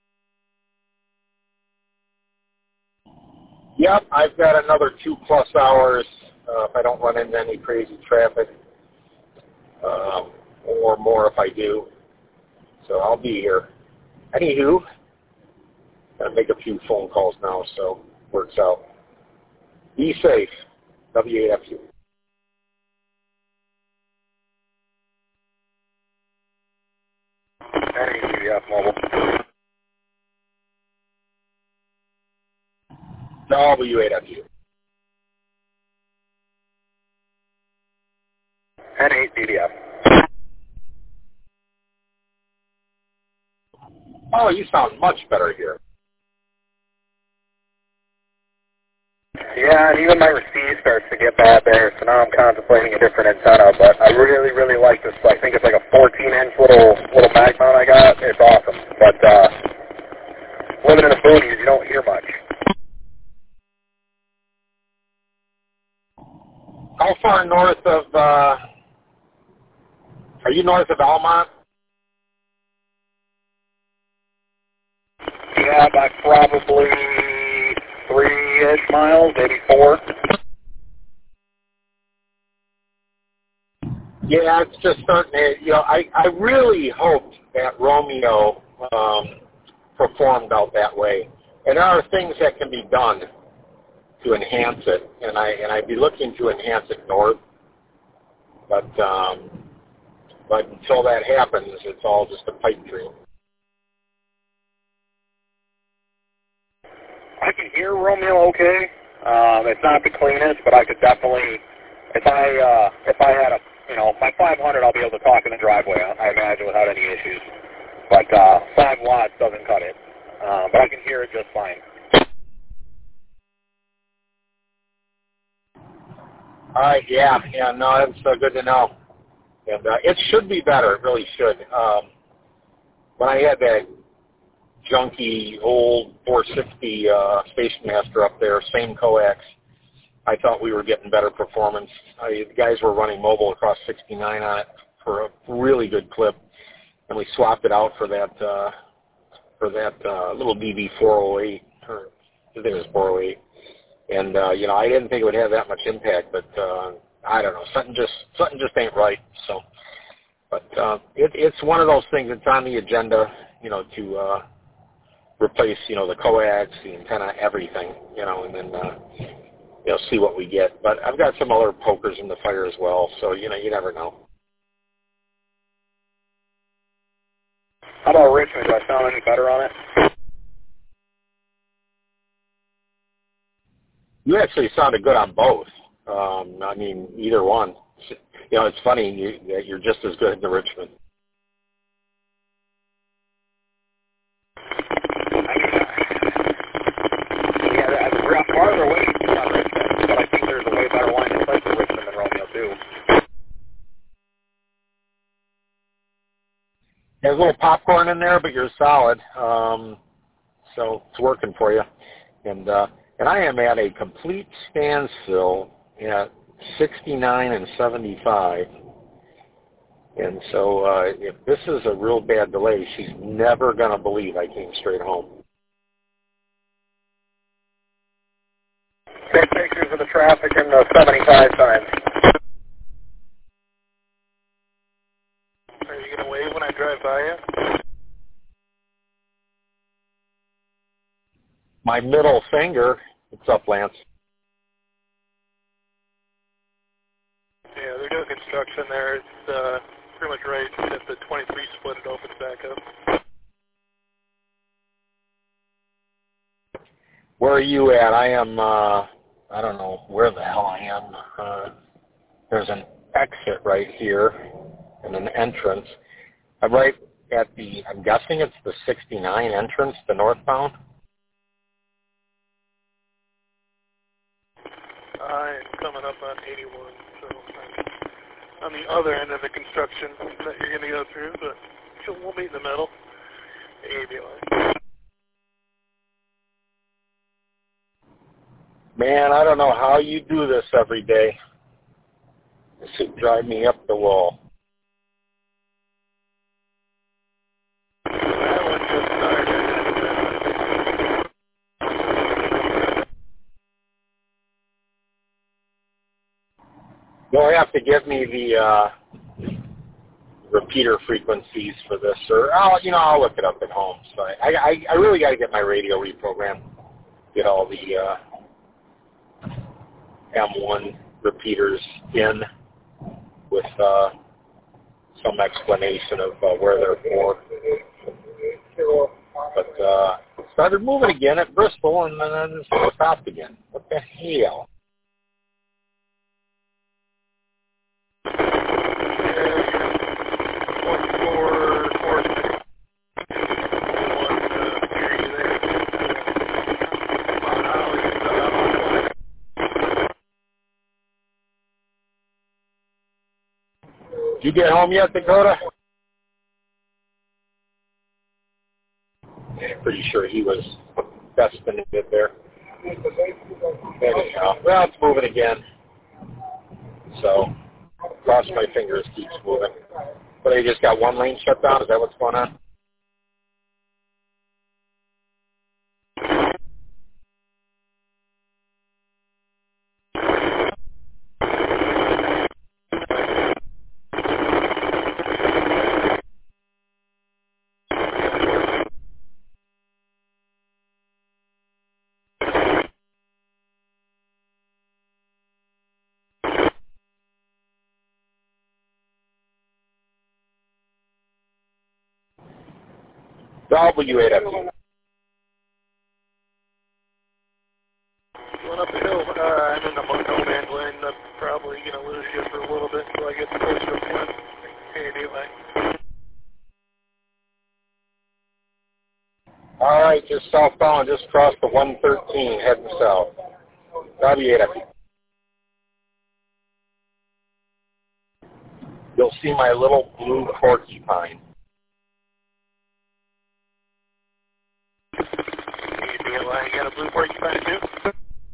Yep, I've got another two-plus hours uh, if I don't run into any crazy traffic, um, or more if I do. So I'll be here. Anywho, gotta make a few phone calls now, so works out. Be safe. W A F U. N A C F Mobile. W A F U. N eight D D F. Oh, you sound much better here. Yeah, and even my receive starts to get bad there, so now I'm contemplating a different antenna, but I really, really like this. I think it's like a fourteen inch little little mag mount I got. It's awesome. But uh, living in the boonies, you don't hear much. How far north of, uh, are you north of Almont? Yeah, by probably three-ish miles, maybe four. Yeah, it's just starting to, you know, I, I really hoped that Romeo um, performed out that way. And there are things that can be done to enhance it, and, I, and I'd be looking to enhance it north. But, um, but until that happens, it's all just a pipe dream. I can hear Romeo okay. Um, it's not the cleanest, but I could definitely, if I uh, if I had a, you know, my five hundred, I'll be able to talk in the driveway, I imagine, without any issues. But uh, five watts doesn't cut it. Uh, but I can hear it just fine. All right, yeah, yeah, no, that's uh, good to know. And uh, it should be better, it really should. Um, when I had that junky old four sixty uh, Station Master up there, same coax, I thought we were getting better performance. I, the guys were running mobile across sixty-nine on it for a really good clip, and we swapped it out for that uh, for that uh, little D V four oh eight, or I think it was four oh eight. And uh, you know, I didn't think it would have that much impact, but uh, I don't know, something just something just ain't right. So, but uh, it, it's one of those things that's on the agenda, you know, to uh, replace, you know, the coax, the antenna, everything, you know, and then uh, you know, see what we get. But I've got some other pokers in the fire as well, so you know, you never know. How about Richmond? Do I sound any better on it? You actually sounded good on both. Um, I mean, either one. You know, it's funny you, that you're just as good in the Richmond. Yeah, we're farther away from Richmond, but I think there's a way better line to play for Richmond than Romeo, too. Has a little popcorn in there, but you're solid. Um, so it's working for you. And uh, and I am at a complete standstill at sixty-nine and seventy-five. And so uh, if this is a real bad delay, she's never going to believe I came straight home. Take pictures of the traffic in the seventy-five times. Are you going to wave when I drive by you? My middle finger. What's up, Lance? Yeah, they're doing construction there. It's uh, pretty much right at the twenty-three split. It opens back up. Where are you at? I am, uh, I don't know where the hell I am. Uh, there's an exit right here and an entrance. I'm right at the, I'm guessing it's the sixty-nine entrance, the northbound. I'm coming up on eighty-one, so I'm on the other end of the construction that you're going to go through, but we'll meet in the middle. A B line. Man, I don't know how you do this every day. This would drive me up the wall. That one just started. You'll have to give me the uh, repeater frequencies for this, or I'll, you know, I'll look it up at home. So I, I, I really got to get my radio reprogrammed, get all the uh, M one repeaters in with uh, some explanation of uh, where they're for. But uh, started moving again at Bristol, and then it stopped again. What the hell? You get home yet, Dakota? Yeah, pretty sure he was destined to get there. Anyhow, well, it's moving again. So, cross my fingers, keeps moving. But they just got one lane shut down? Is that what's going on? W eight F. Going up the hill, uh, I'm in the no man's land. I'm probably going to lose you for a little bit until I get closer to Flint. Hey, daylight. All right, just southbound, just cross the one thirteen, heading south. W eight F. You'll see my little blue porcupine. You got a blue porcupine too?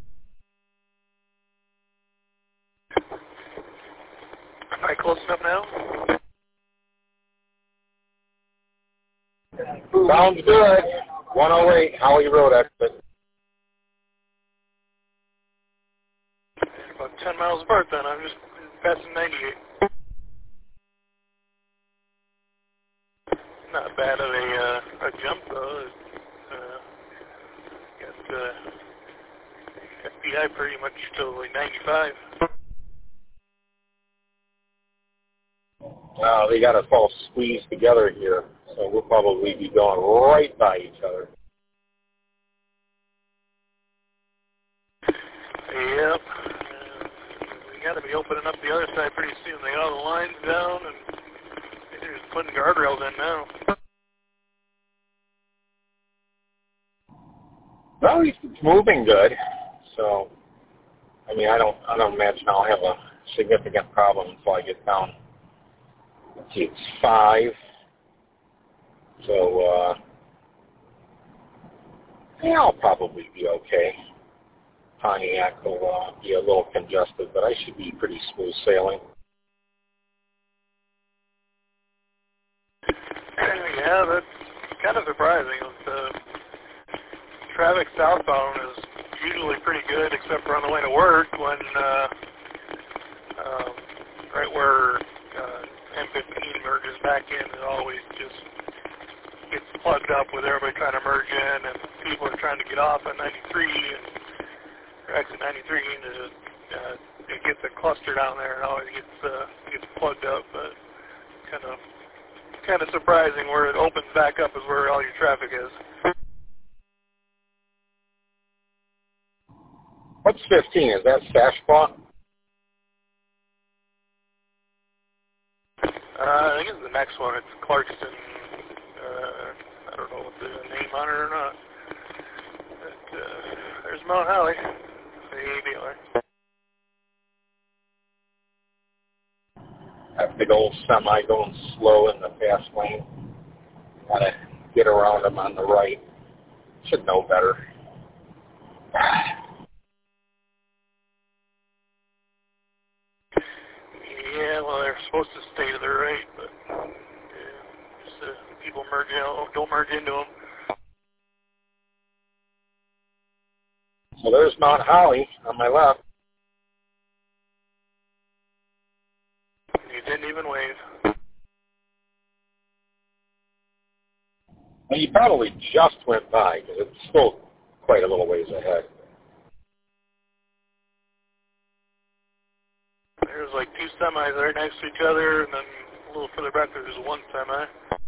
Am I close enough now? Sounds good. one oh eight, Holly Road exit. About ten miles apart then. I'm just passing ninety-eight. Not bad of a, uh, a jump though. Uh, got uh, F B I pretty much till like ninety-five. Wow, they got us all squeezed together here, so we'll probably be going right by each other. Yep. Uh, we got to be opening up the other side pretty soon. They got all the lines down, and they're just putting guardrails in now. Well, at least it's moving good. So, I mean, I don't, I don't imagine I'll have a significant problem until I get down. Let's see, it's five. So, uh, yeah, I'll probably be okay. Pontiac will uh, be a little congested, but I should be pretty smooth sailing. Yeah, that's kind of surprising. The traffic southbound is usually pretty good, except for on the way to work when uh, um, right where uh, M fifteen merges back in, it always just gets plugged up with everybody trying to merge in, and people are trying to get off at ninety-three and or exit ninety-three, and it, uh, it gets a cluster down there. It always gets uh, gets plugged up, but kind of kind of surprising where it opens back up is where all your traffic is. What's fifteen? Is that Sashpot? Uh, I think it's the next one. It's Clarkston. Uh, I don't know what the name on it or not. But, uh, there's Mount Holly. Maybe. That big old semi going slow in the fast lane. Gotta get around him on the right. Should know better. Yeah, well, they're supposed to stay to their right, but yeah, just uh, people merge out, don't merge into them. So there's Mount Holly on my left. You didn't even wave. Well, you probably just went by because it's still quite a little ways ahead. There's like two semis right next to each other, and then a little further back there's one semi.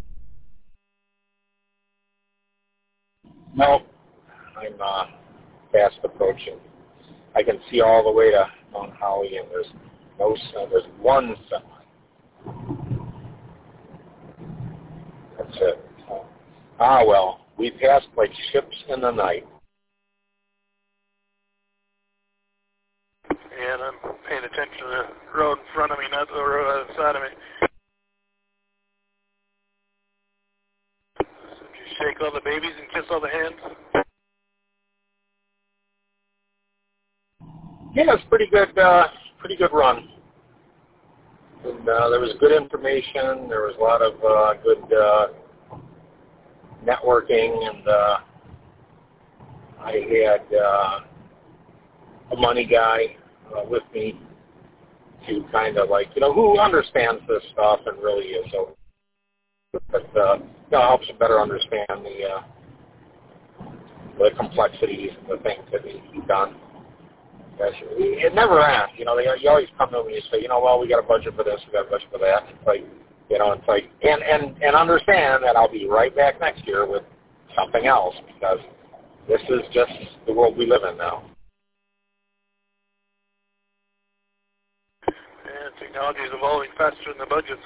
No, I'm uh, fast approaching. I can see all the way to Mount Holly, and there's no uh, there's one semi. That's it. So, ah, well, we passed like ships in the night. And I'm paying attention to the road in front of me, not the road on the side of me. So did you shake all the babies and kiss all the hands? Yeah, it's pretty good. Uh, pretty good run. And uh, there was good information. There was a lot of uh, good uh, networking, and uh, I had uh, a money guy uh, with me to kind of like, you know, who understands this stuff and really is so. But uh, you know, it helps you better understand the uh, the complexities and the things that need to be done. It never ends. You know, they, you always come to them and you say, you know, well, we got a budget for this, we got a budget for that. It's like, you know, it's like, and, and, and understand that I'll be right back next year with something else because this is just the world we live in now. Yeah, technology is evolving faster than the budgets.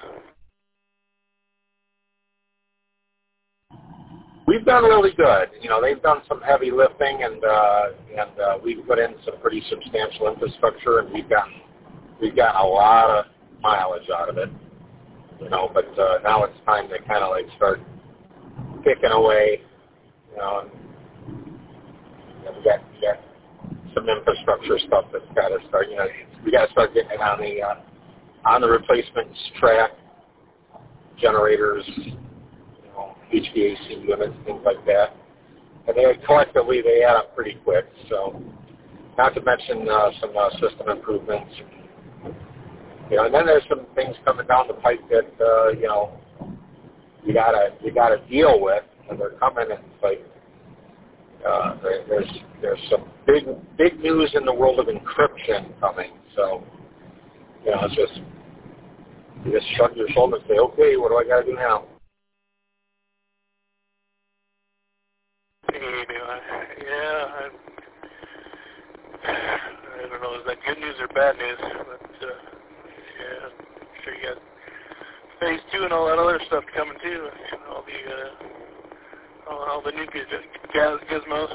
We've done really good. You know, they've done some heavy lifting, and uh, and uh, we've put in some pretty substantial infrastructure, and we've gotten we've gotten a lot of mileage out of it. You know, but uh, now it's time to kind of like start picking away. You know, and, and we got we got some infrastructure stuff that's got to start. You know, we got to start getting it on the uh, on the replacements track, generators, H V A C units, things like that. And they collectively, they add up pretty quick. So, not to mention uh, some uh, system improvements. You know, and then there's some things coming down the pipe that uh, you know you gotta you gotta deal with, and they're coming. And it's like uh, there, there's there's some big big news in the world of encryption coming. So, you know, it's just you just shrug your shoulders and say, okay, what do I got to do now? Yeah, I, I don't know, is that good news or bad news? But, uh, yeah, I'm sure you got phase two and all that other stuff coming too. All the, uh, all, all the new giz- gizmos.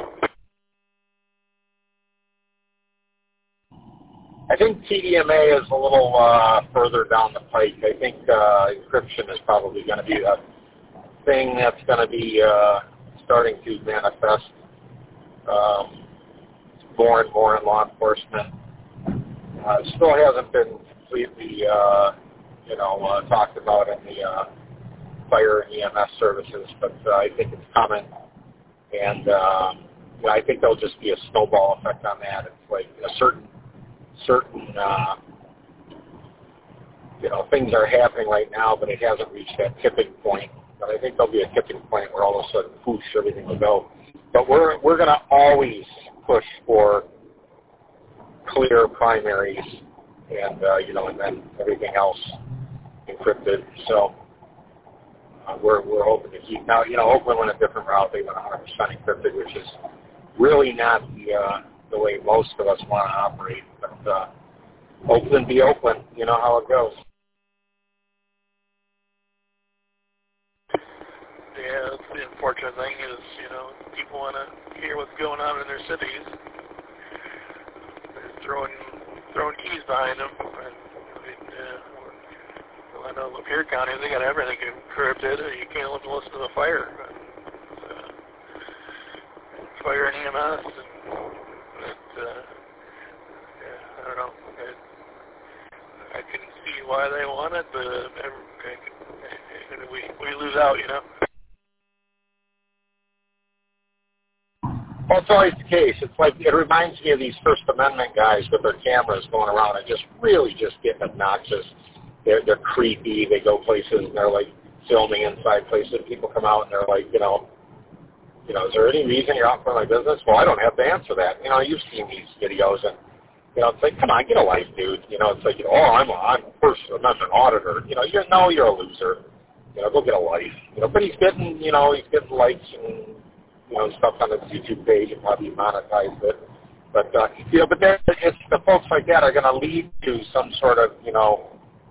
I think T D M A is a little uh, further down the pike. I think uh, encryption is probably going to be the thing that's going to be uh, starting to manifest um, more and more in law enforcement. Uh, still hasn't been completely, uh, you know, uh, talked about in the uh, fire and E M S services, but uh, I think it's coming. And um, you know, I think there'll just be a snowball effect on that. It's like a certain, certain, uh, you know, things are happening right now, but it hasn't reached that tipping point. But I think there'll be a tipping point where all of a sudden, whoosh, everything will go. But we're we're going to always push for clear primaries, and uh, you know, and then everything else encrypted. So uh, we're we're hoping to keep. Now, you know, Oakland went a different route. They went one hundred percent encrypted, which is really not the uh, the way most of us want to operate. But uh, Oakland be Oakland. You know how it goes. Yeah, that's the unfortunate thing is, you know, people want to hear what's going on in their cities. They're throwing throwing keys behind them. And, uh, well, I know Lapeer County, they got everything encrypted. You can't even listen to the fire. Uh, fire and E M S. And, but, uh, yeah, I don't know. I, I can see why they want it, but uh, I can, we, we lose out, you know. Well, it's always the case. It's like, it reminds me of these First Amendment guys with their cameras going around and just really just getting obnoxious. They're, they're creepy. They go places and they're like filming inside places. People come out and they're like, you know, you know, is there any reason you're out for my business? Well, I don't have to answer that. You know, you've seen these videos and, you know, it's like, come on, get a life, dude. You know, it's like, oh, I'm a, I'm a First Amendment auditor. You know, you're, no, you're a loser. You know, go get a life. You know, but he's getting, you know, he's getting likes and, you know, stuff on his YouTube page and probably monetize it. But, uh, you know, but then it's the folks like that are going to lead to some sort of, you know,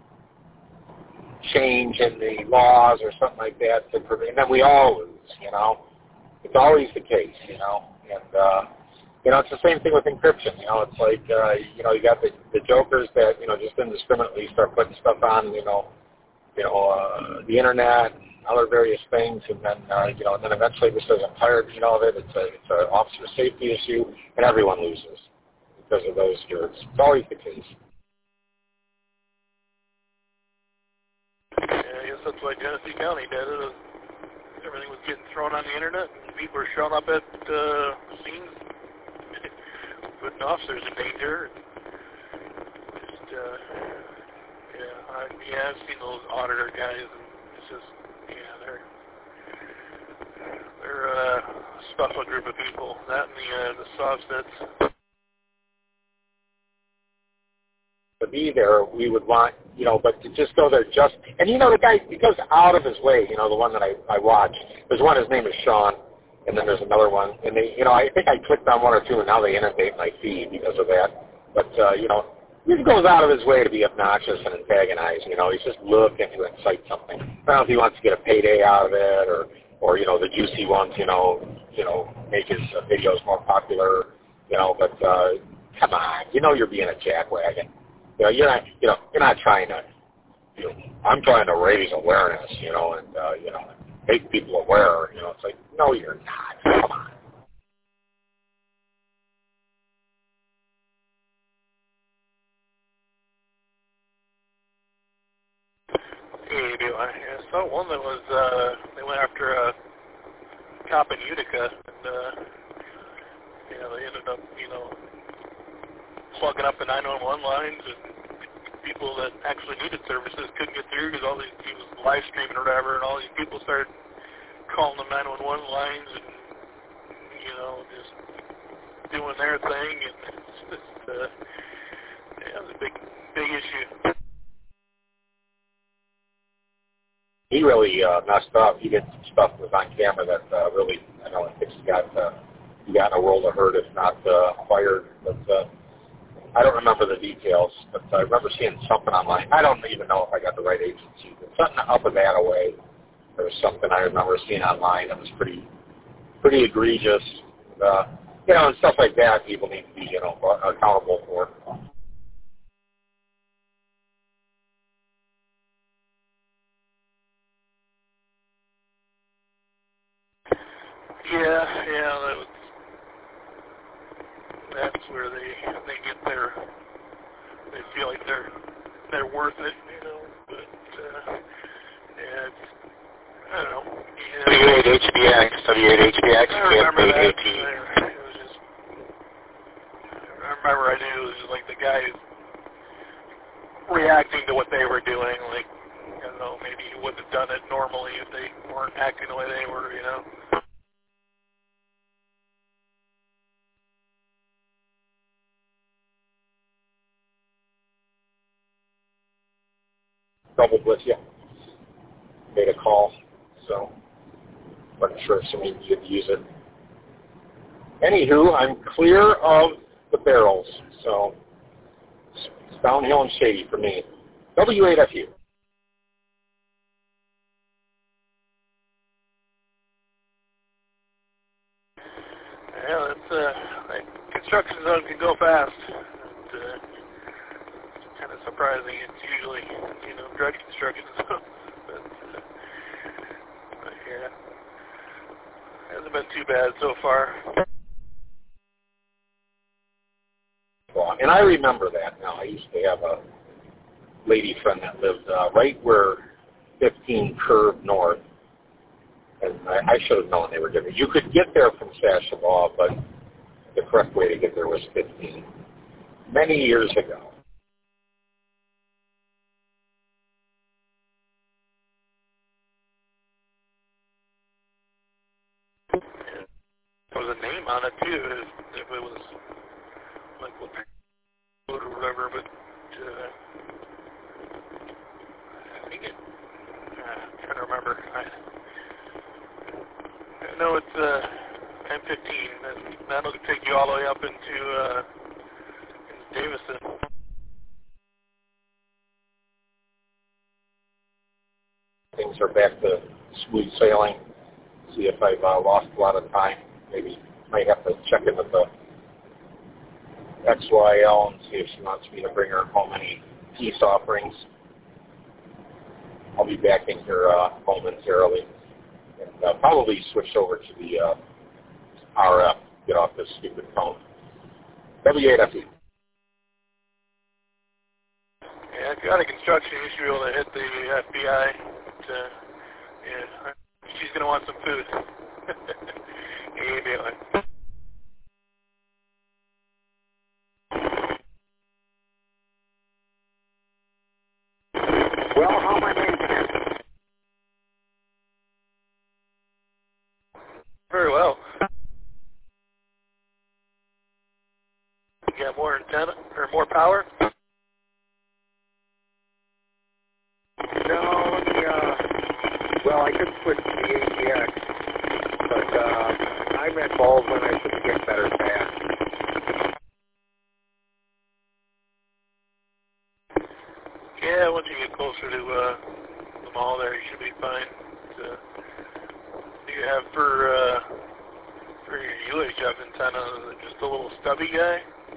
change in the laws or something like that. To, and then we all lose, you know. It's always the case, you know. And, uh, you know, it's the same thing with encryption. You know, it's like, uh, you know, you got the, the jokers that, you know, just indiscriminately start putting stuff on, you know, you know, uh, the internet and other various things, and then, uh, you know, and then eventually this says I'm tired, you know, of it. It's a, it's an officer safety issue, and everyone loses because of those jerks. It's always the case. Yeah, I guess that's why Genesee County did it. Was everything was getting thrown on the internet, and people were showing up at uh, scenes, putting officers in danger. Just, uh, yeah, I, yeah, I've seen those auditor guys, and it's just, yeah, they're they're uh, a special group of people. That and the uh, the Sovsets. To be there, we would want, you know, but to just go there just, and you know, the guy, he goes out of his way, you know, the one that I, I watched. There's one, his name is Sean, and then there's another one, and they, you know, I think I clicked on one or two, and now they inundate my feed because of that. But, uh, you know, he goes out of his way to be obnoxious and antagonize, you know, he's just looking to incite something. I don't know if he wants to get a payday out of it, or, or, you know, the juicy ones, you know, you know, make his uh, videos more popular, you know, but, uh, come on, you know you're being a jackwagon. You know, you're not, you know, you're not trying to, you know, I'm trying to raise awareness, you know, and, uh, you know, make people aware, you know, it's like, no, you're not. Come on. Hey, I saw one that was, uh, they went after a cop in Utica, and, uh, you know, they ended up, you know, plugging up the nine one one lines, and people that actually needed services couldn't get through because all these, he was live streaming or whatever, and all these people started calling the nine one one lines and, you know, just doing their thing, and it's just, uh, yeah, it was a big, big issue. He really uh, messed up. He did some stuff that was on camera that uh, really, I know, I think he got, uh, he got in a world of hurt, if not uh, fired, but uh, I don't remember the details, but I remember seeing something online. I don't even know if I got the right agency, but something up and that away. There was something I remember seeing online that was pretty, pretty egregious. Uh, you know, and stuff like that people need to be, you know, accountable for. Yeah, yeah, that was, that's where they they get their, they feel like they're they're worth it, you know. But uh, yeah, it's, I don't know. Yeah. W eight H B X, W eight H B X, I remember that. K F It was just, I remember I knew it was just like the guys reacting to what they were doing, like, I don't know, maybe you wouldn't have done it normally if they weren't acting the way they were, you know. Double with you. Made a call, so wasn't sure if somebody needed to use it. Anywho, I'm clear of the barrels, so it's downhill and shady for me. W eight F U. Yeah, that's, uh, like, construction zone can go fast. And, uh, it's kind of surprising. It's usually, you know, drug construction zone. but, uh, but, yeah. Hasn't been too bad so far. Well, and I remember that now. I used to have a lady friend that lived uh, right where fifteen curved north. And I, I should have known they were different. You could get there from Sashabaw, but the correct way to get there was fifteen. Many years ago. There was a name on it, too, if, if it was, like, what or whatever, but, uh, I think it, uh, I'm trying to remember. I, I know it's, uh, M fifteen, and that'll take you all the way up into, uh, into Davison. Things are back to smooth sailing. See if I've uh, lost a lot of time. Maybe might have to check in with the X Y L and see if she wants me to bring her home any peace offerings. I'll be back in here uh, momentarily. And uh, probably switch over to the uh, R F, get off this stupid phone. W eight F E. Yeah, if you got a construction, you should be able to hit the F B I. To, yeah, she's going to want some food. Yeah, you'll be all right. Well, how am I making it? Very well. You got more antenna, or more power? No, the, uh, well, I could switch to the A T X, but uh, I'm at Baldwin. I should get better fast. Yeah, once you get closer to uh, the mall there, you should be fine. But, uh, do you have for, uh, for your U H F antenna just a little stubby guy?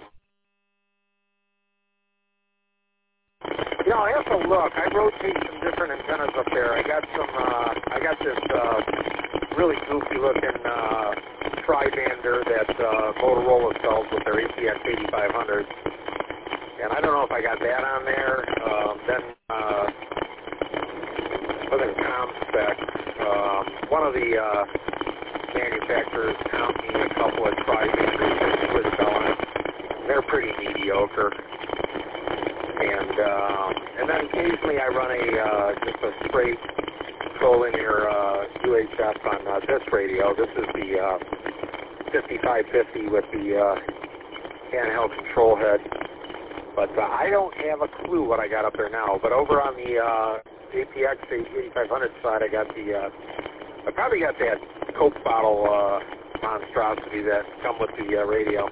You know, I have to look. I rotate some different antennas up there. I got some, uh, I got this uh, really goofy looking uh, tri-bander that uh, Motorola sells with their A T X eighty-five hundred. And I don't know if I got that on there. Um, then, uh, other com spec, um, one of the uh, manufacturers found me a couple of tri-banders with a bell on it. They're pretty mediocre. And um, and then occasionally I run a uh, just a straight full linear uh, U H F on uh, this radio. This is the uh, fifty-five fifty with the uh, handheld control head. But uh, I don't have a clue what I got up there now. But over on the uh, A P X eighty-five hundred side, I got the uh, I probably got that Coke bottle uh, monstrosity that come with the uh, radio.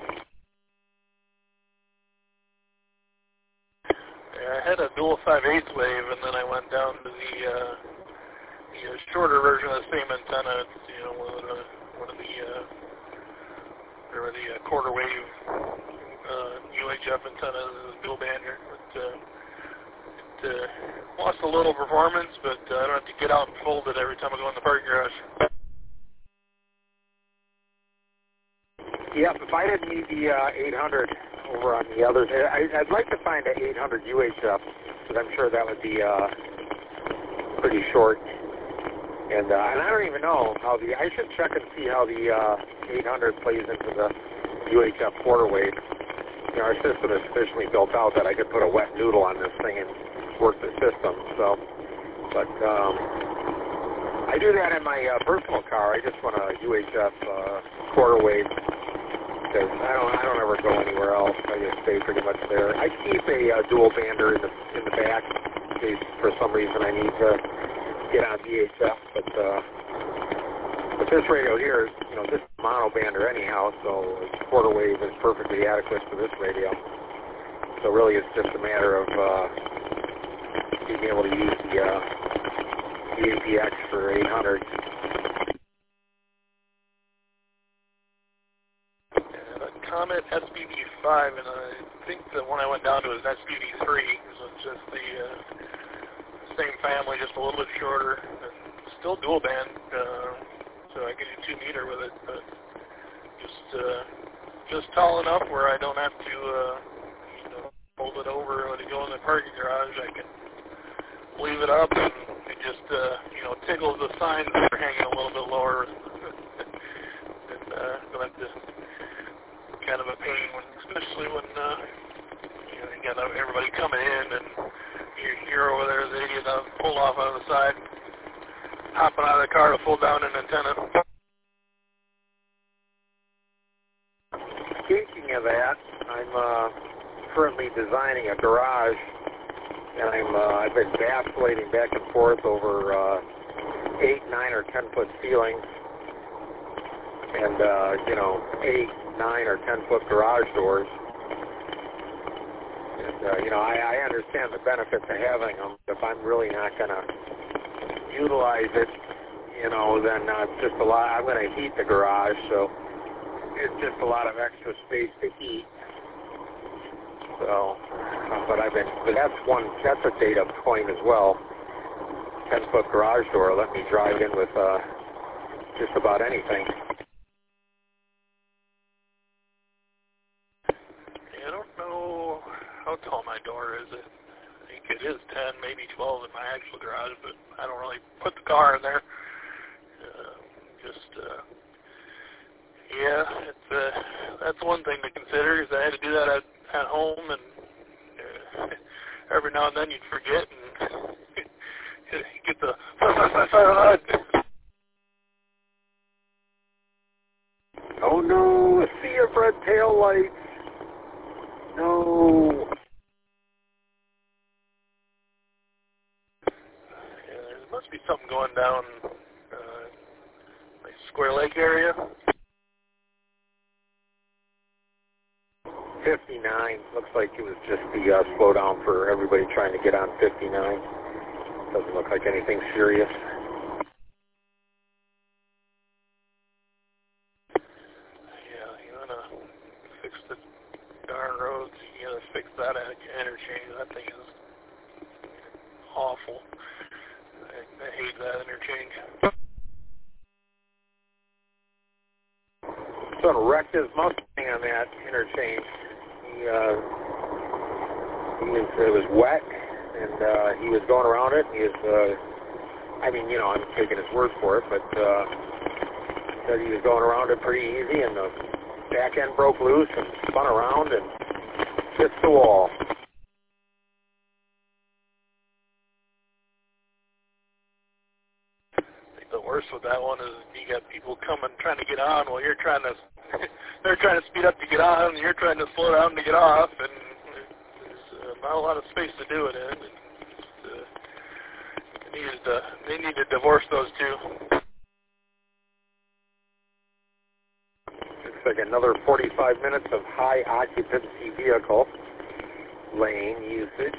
I had a dual five eighths wave, and then I went down to the, uh, the uh, shorter version of the same antenna. It's, you know, one of the, one of the, uh, or the uh, quarter wave uh, U H F antennas, dual bander. But, uh, it uh, lost a little performance, but uh, I don't have to get out and fold it every time I go in the parking garage. Yep, if I didn't need the uh, eight hundred over on the others, I, I'd like to find an eight hundred U H F, but I'm sure that would be uh, pretty short. And uh, and I don't even know how the, I should check and see how the uh, eight hundred plays into the U H F quarter wave. You know, our system is sufficiently built out that I could put a wet noodle on this thing and work the system. So, but um, I do that in my uh, personal car. I just want a U H F uh, quarter wave because I don't I don't ever go anywhere else. I just stay pretty much there. I keep a uh, dual bander in the in the back in case for some reason I need to get on V H F, but uh, but this radio here, you know, this is mono bander anyhow, so quarter wave is perfectly adequate for this radio. So really, it's just a matter of uh, being able to use the uh, the A P X for eight hundred. And a Comet S P V five, and I think the one I went down to was S P V three, so it's just the uh, same family, just a little bit shorter, and still dual band, uh, so I get a two meter with it, but just uh, just tall enough where I don't have to uh, you know, fold it over when I go in the parking garage. I can leave it up, and it just uh, you know tickles the signs that are hanging a little bit lower, and uh, don't have to kind of a pain when, especially when uh, you know you got everybody coming in and You're, you're over there as an idiot, uh, pull off on the side, hopping out of the car to pull down an antenna. Speaking of that, I'm uh, currently designing a garage, and I'm uh, I've been vacillating back and forth over uh, eight, nine, or ten foot ceilings, and uh, you know eight, nine, or ten foot garage doors. And, uh, you know, I, I understand the benefits of having them. If I'm really not going to utilize it, you know, then uh, it's just a lot. I'm going to heat the garage, so it's just a lot of extra space to heat. So, uh, but I've been, but that's one, that's a data point as well. ten foot garage door let me drive in with uh, just about anything. I don't know how tall my door is. It, I think it is ten, maybe twelve in my actual garage, but I don't really put the car in there. Uh, just, uh, yeah, it's uh, that's one thing to consider, because I had to do that at, at home, and uh, every now and then you'd forget and get the oh no, see your red tail lights. No. Yeah, there must be something going down uh, like Square Lake area. fifty-nine. Looks like it was just the uh, slowdown for everybody trying to get on fifty-nine. Doesn't look like anything serious. Yeah, you want to fix the darn roads, you gotta fix that interchange. That thing is awful. I, I hate that interchange. Someone wrecked his Mustang on that interchange. He, uh, he was, it was wet, and uh, he was going around it. And he was, uh, I mean, you know, I'm taking his word for it, but uh, said he was going around it pretty easy, and the back end broke loose and spun around and hit the wall. I think the worst with that one is you got people coming trying to get on while you're trying to. They're trying to speed up to get on, and you're trying to slow down to get off, and there's uh, not a lot of space to do it in. And, uh, they, needed to, they need to divorce those two. Looks like another forty-five minutes of high occupancy vehicle lane usage.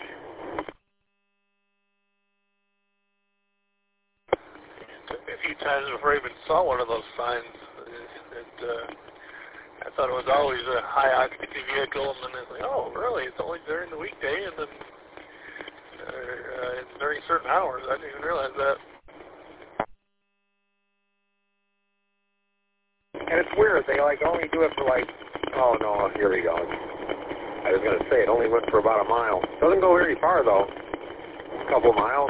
A few times before I even saw one of those signs. It, it, uh, I thought it was always a high occupancy vehicle, and then it's like, oh, really? It's only during the weekday, and then uh, it's during certain hours. I didn't even realize that. And it's weird. They like only do it for like, oh no, here we go. I was going to say it only went for about a mile. Doesn't go very far though. A couple miles.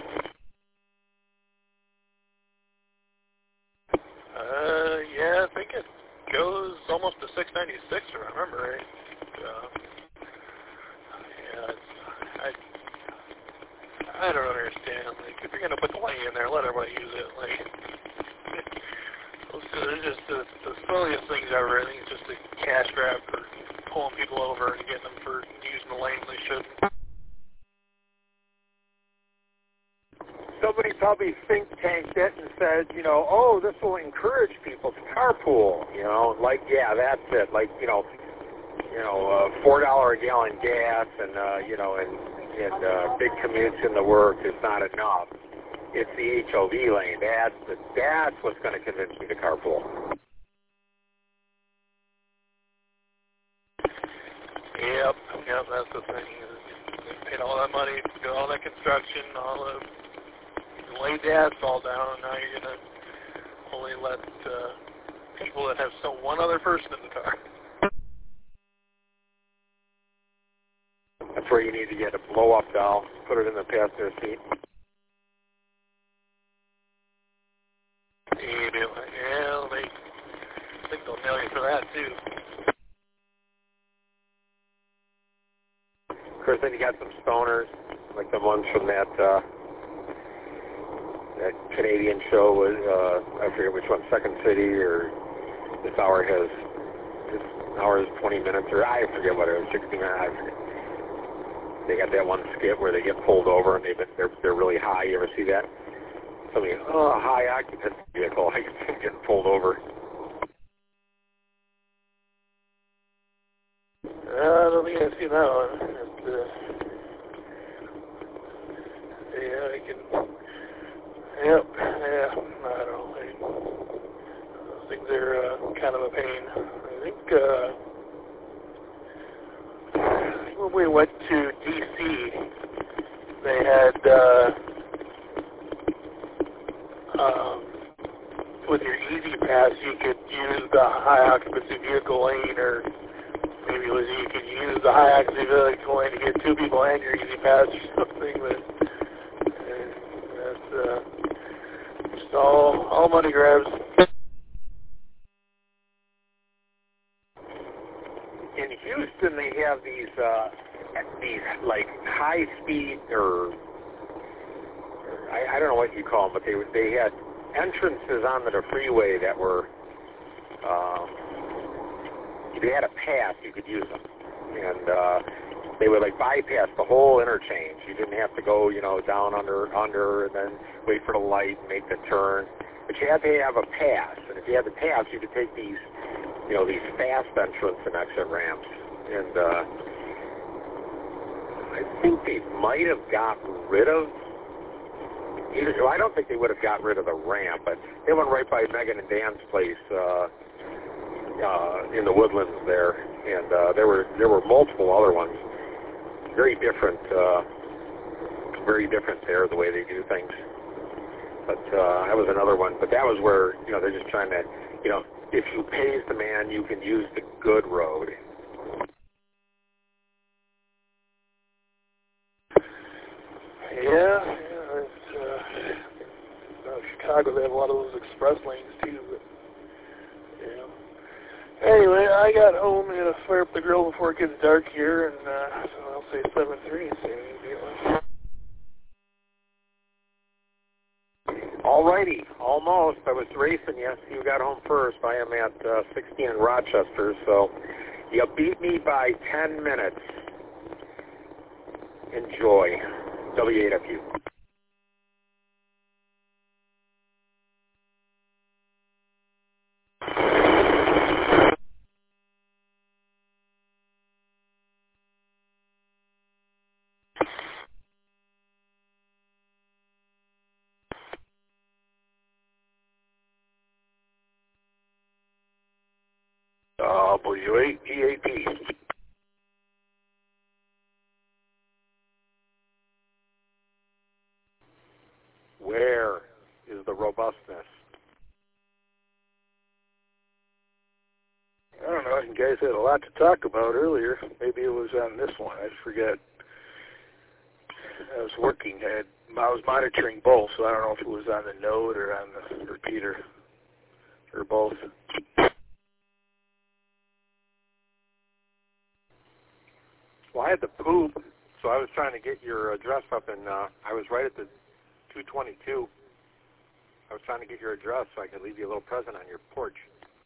Uh, yeah, I think it goes almost to six ninety-six, if I remember right. Uh, yeah, it's, I, I don't understand. Like, if you're gonna put the lane in there, let everybody use it. Like, it's just the, the silliest things ever. I think it's just a cash grab for pulling people over and getting them for using the lane they shouldn't. Somebody probably think tanked it and said, you know, oh, this will encourage people to carpool. You know, like, yeah, that's it. Like, you know, you know, uh, four dollar a gallon gas and, uh, you know, and, and uh, big commutes in the work is not enough. It's the H O V lane. That's, the, that's what's going to convince me to carpool. Yep, yep, that's the thing. They paid all that money, did all that construction, all the laid the asphalt down, and now you're going to only let uh, people that have so one other person in the car. That's where you need to get a blow-up valve, put it in the passenger seat. Yeah, they, I think they'll nail you for that, too. Of course, then you got some stoners, like the ones from that... Uh, that Canadian show was, uh, I forget which one, Second City, or this hour has, this hour is twenty minutes, or I forget what it was, sixty minutes, I forget. They got that one skit where they get pulled over and they've been, they're, they're really high. You ever see that? Somebody, oh, high occupancy vehicle, getting pulled over. Uh, I don't think I've seen that one. It's, uh, yeah, I can... Yep, yeah, I don't know. I, those things are uh, kind of a pain. I think, uh, I think when we went to D C, they had, uh, um, with your Easy Pass, you could use the high occupancy vehicle lane, or maybe it was you could use the high occupancy vehicle lane to get two people and your Easy Pass or something, but uh, that's, uh, just all, all money grabs. In Houston, they have these, uh, these like high speed, or, or I, I don't know what you call them, but they they had entrances onto the freeway that were, um, if you had a pass, you could use them, and uh, they would like bypass the whole interchange. You didn't have to go, you know, down under, under, and then wait for the light and make the turn. But you had to have a pass, and if you had the pass, you could take these, you know, these fast entrance and exit ramps. And uh, I think they might have got rid of, either, well, I don't think they would have got rid of the ramp, but they went right by Megan and Dan's place uh, uh, in the Woodlands there, and uh, there were there were multiple other ones. Very different, uh, very different there, the way they do things. But uh, that was another one. But that was where, you know, they're just trying to, you know, if you pays the man, you can use the good road. Yeah, yeah. It's, uh, uh, Chicago, they have a lot of those express lanes too. But yeah. Anyway, I got home and gonna fire up the grill before it gets dark here, and uh, so I'll say seven three. Alrighty, almost. I was racing you. You got home first. I am at uh, sixteen in Rochester, so you beat me by ten minutes. Enjoy. W eight F U. W eight E A P. Where is the robustness? you guys had a lot to talk about earlier. Maybe it was on this one. I forget. I was working. I, had, I was monitoring both, so I don't know if it was on the node or on the repeater, or both. Well, I had to poop, so I was trying to get your address up, and uh, I was right at the two twenty-two. I was trying to get your address so I could leave you a little present on your porch.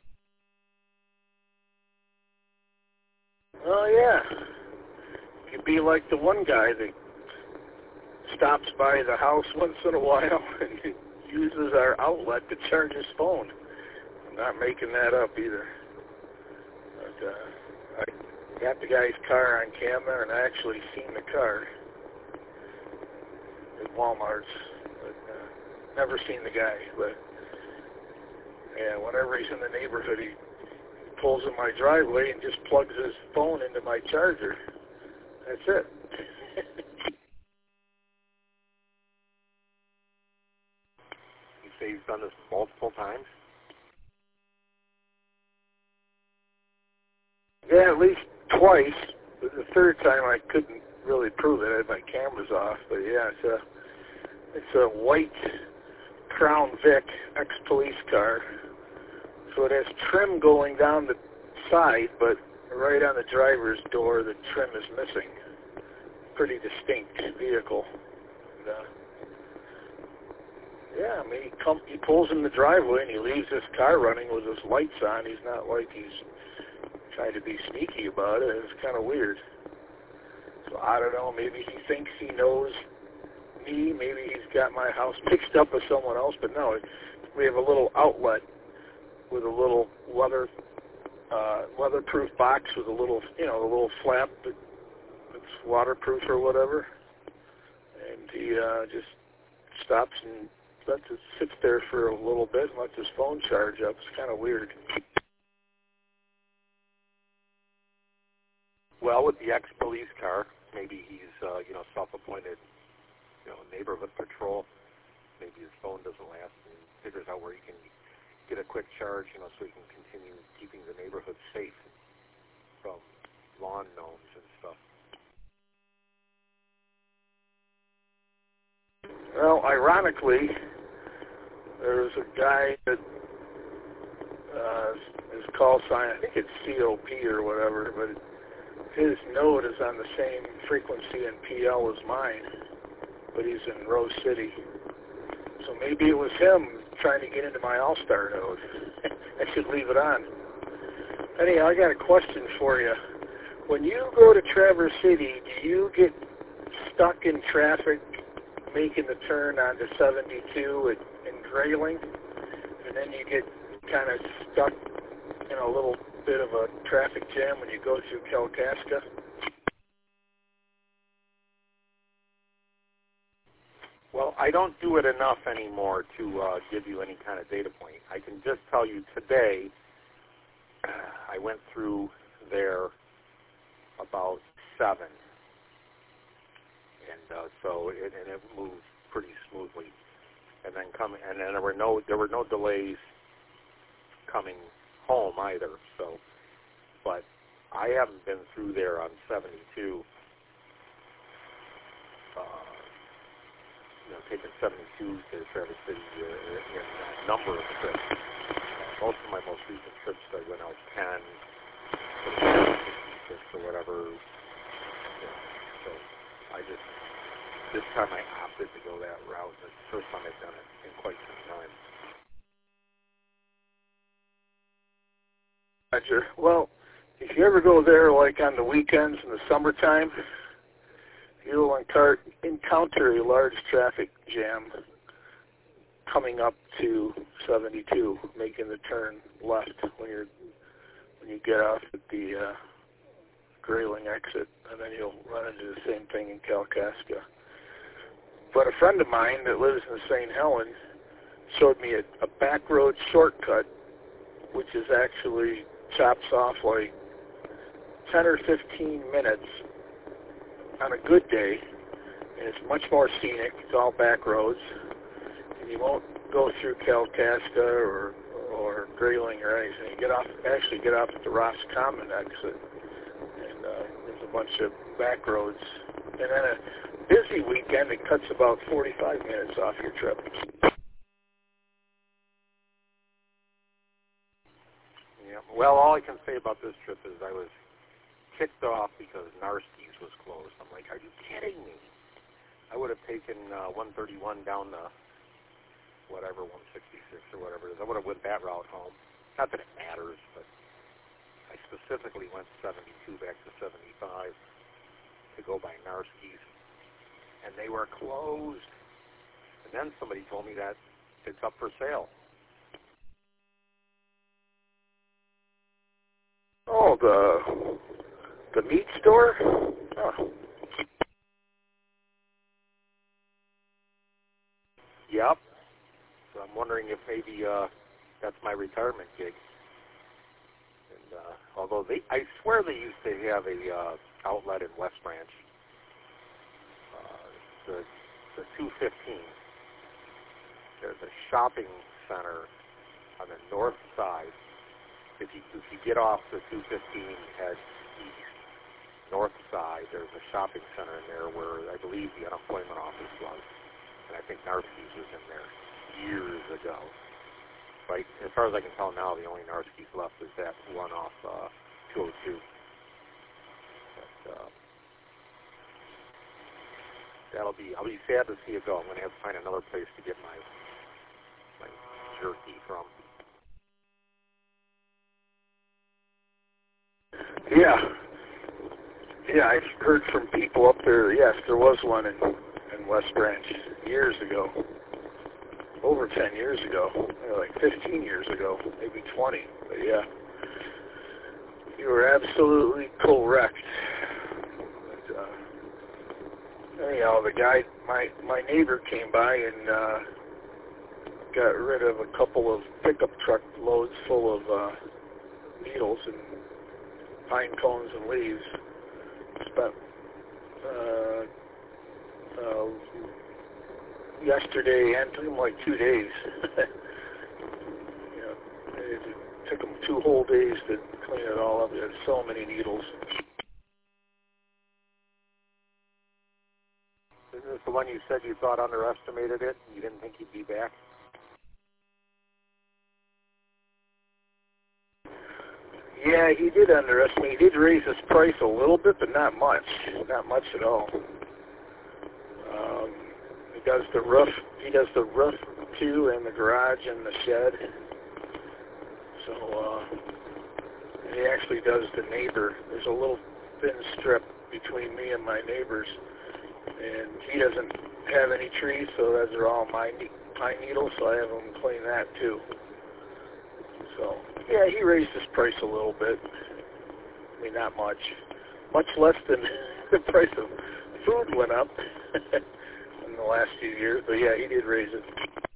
Oh, yeah. You'd be like the one guy that stops by the house once in a while and uses our outlet to charge his phone. I'm not making that up either. But, uh, I got the guy's car on camera, and I actually seen the car at Walmart's. But, uh, never seen the guy, but yeah, whenever he's in the neighborhood, he pulls in my driveway and just plugs his phone into my charger. That's it. You say you've done this multiple times? Yeah, at least twice. But the third time I couldn't really prove it. I had my cameras off. But yeah, it's a it's a white Crown Vic ex-police car. So it has trim going down the side, but right on the driver's door, the trim is missing. Pretty distinct vehicle. And, uh, yeah, I mean, he, come, he pulls in the driveway and he leaves his car running with his lights on. He's not like he's trying to be sneaky about it. It's kind of weird. So I don't know. Maybe he thinks he knows me. Maybe he's got my house mixed up with someone else. But no, we have a little outlet with a little weather uh, weatherproof box with a little, you know, a little flap that, that's waterproof or whatever. And he uh, just stops and lets it sit there for a little bit and lets his phone charge up. It's kind of weird. Well, with the ex-police car, maybe he's, uh, you know, self-appointed, you know, neighborhood patrol. Maybe his phone doesn't last and figures out where he can get a quick charge, you know, so he can continue keeping the neighborhood safe from lawn gnomes and stuff. Well, ironically, there's a guy that uh, his call sign, I think it's C O P or whatever, but his node is on the same frequency and P L as mine, but he's in Rose City. So maybe it was him trying to get into my All-Star node. I should leave it on. Anyhow, I got a question for you. When you go to Traverse City, do you get stuck in traffic making the turn onto seventy-two at, in Grayling, and then you get kind of stuck in a little bit of a traffic jam when you go through Kalkaska? Well, I don't do it enough anymore to uh, give you any kind of data point. I can just tell you today, I went through there about seven, and uh, so it, and it moved pretty smoothly. And then coming, and then there were no there were no delays coming home either. So, but I haven't been through there on seventy-two. Uh, you know, taking seventy-two to Traverse City uh, in a number of trips. Uh, most of my most recent trips, I went out ten, sixty-six or whatever. You know, so I just, this time I opted to go that route. It's the first time I've done it in quite some time. Roger. Well, if you ever go there, like on the weekends in the summertime, you'll encounter, encounter a large traffic jam coming up to seventy-two, making the turn left when you're when you get off at the uh, Grayling exit, and then you'll run into the same thing in Kalkaska. But a friend of mine that lives in Saint Helen showed me a, a back road shortcut, which is actually chops off like ten or fifteen minutes on a good day, and it's much more scenic. It's all back roads, and you won't go through Kalkaska or or Grayling or anything. You get off, actually get off at the Roscommon exit, and uh, there's a bunch of back roads. And then a busy weekend, it cuts about forty-five minutes off your trip. Yeah. Well, all I can say about this trip is I was kicked off because Narski's was closed. I'm like, are you kidding me? I would have taken uh, one thirty-one down to whatever, one sixty-six or whatever it is. I would have went that route home. Not that it matters, but I specifically went seventy-two back to seventy-five to go by Narski's, and they were closed. And then somebody told me that it's up for sale. Oh, the the meat store? Oh. Yep. So I'm wondering if maybe uh, that's my retirement gig. And uh, although they, I swear they used to have a uh, outlet in West Branch, uh, the the two fifteen. There's a shopping center on the north side. If you if you get off the two fifteen, head east, north side, there's a shopping center in there where I believe the unemployment office was. And I think Narski's was in there years ago. Right? As far as I can tell now, the only Narski's left is that one off uh, two oh two. But, uh, that'll be, I'll be sad to see it go. I'm going to have to find another place to get my, my jerky from. Yeah. Yeah, I've heard from people up there. Yes, there was one in, in West Branch years ago. Over ten years ago. Like fifteen years ago. Maybe twenty. But yeah. You were absolutely correct. But, uh, anyhow, the guy, my, my neighbor came by and uh, got rid of a couple of pickup truck loads full of uh, needles and pine cones and leaves. Spent uh, uh, yesterday and took them like two days. You know, it took them two whole days to clean it all up. There's so many needles. Isn't this the one you said you thought underestimated it? You didn't think he'd be back? Yeah, he did underestimate. He did raise his price a little bit, but not much. Not much at all. Um, he does the roof. He does the roof too, and the garage and the shed. So uh, he actually does the neighbor. There's a little thin strip between me and my neighbors, and he doesn't have any trees, so those are all my pine needles. So I have him clean that too. So, yeah, he raised his price a little bit. I mean, not much. Much less than the price of food went up in the last few years. But, yeah, he did raise it.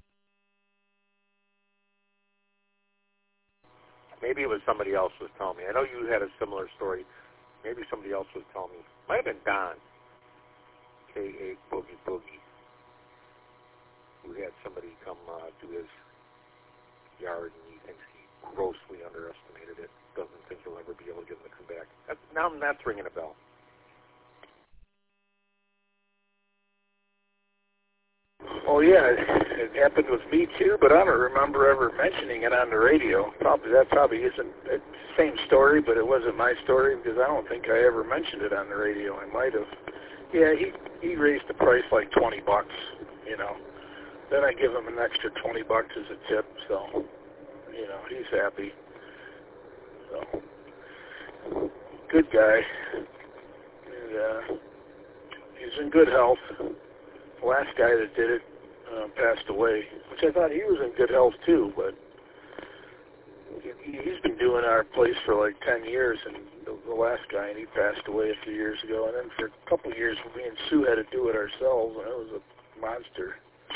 Maybe it was somebody else was telling me. I know you had a similar story. Maybe somebody else was telling me. Might have been Don, K A Boogie Boogie, who had somebody come uh, do his yard, and he thinks he grossly underestimated it. Doesn't think he'll ever be able to get him to come back. That's, now that's ringing a bell. Oh, yeah, it, it happened with me, too, but I don't remember ever mentioning it on the radio. Probably That probably isn't the same story, but it wasn't my story because I don't think I ever mentioned it on the radio. I might have. Yeah, he, he raised the price like twenty bucks, you know. Then I give him an extra twenty bucks as a tip, so, you know, he's happy. So, good guy. And, uh, he's in good health. The last guy that did it uh, passed away, which I thought he was in good health too, but he, he's been doing our place for like ten years, and the, the last guy, and he passed away a few years ago. And then for a couple of years, me and Sue had to do it ourselves, and it was a monster.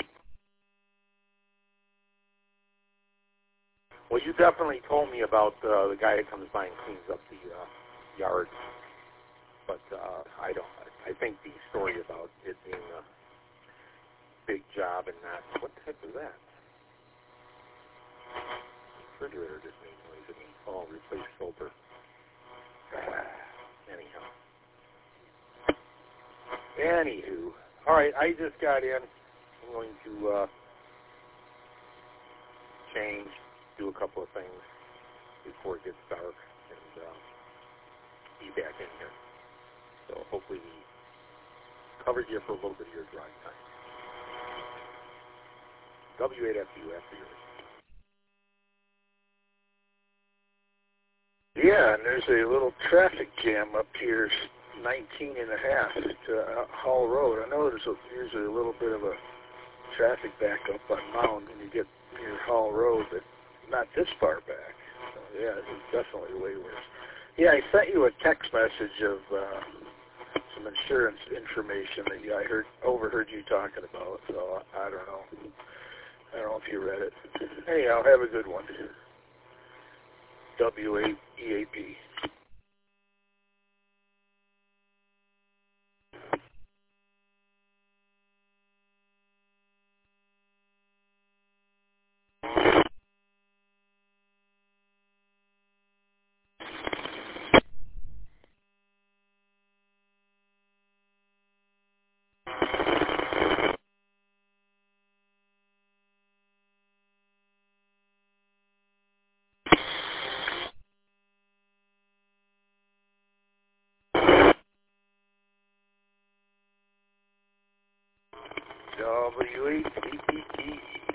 Well, you definitely told me about uh, the guy that comes by and cleans up the uh, yard, but uh, I don't. I think the story about it being a big job and not what the heck was that? refrigerator just made noise at me. Oh, replace filter. Anyhow. Anywho. All right, I just got in. I'm going to uh, change, do a couple of things before it gets dark, and uh, be back in here. So hopefully we covered you for a little bit of your drive time. W eight F U after yours. Yeah, and there's a little traffic jam up here, nineteen and a half to uh, Hall Road. I know there's a, usually a little bit of a traffic backup on Mound when you get near Hall Road, but not this far back. So, yeah, it's definitely way worse. Yeah, I sent you a text message of uh, some insurance information that you, I heard overheard you talking about, so I, I don't know. I don't know if you read it. Anyhow, have a good one. W eight E A P. W eight E P T.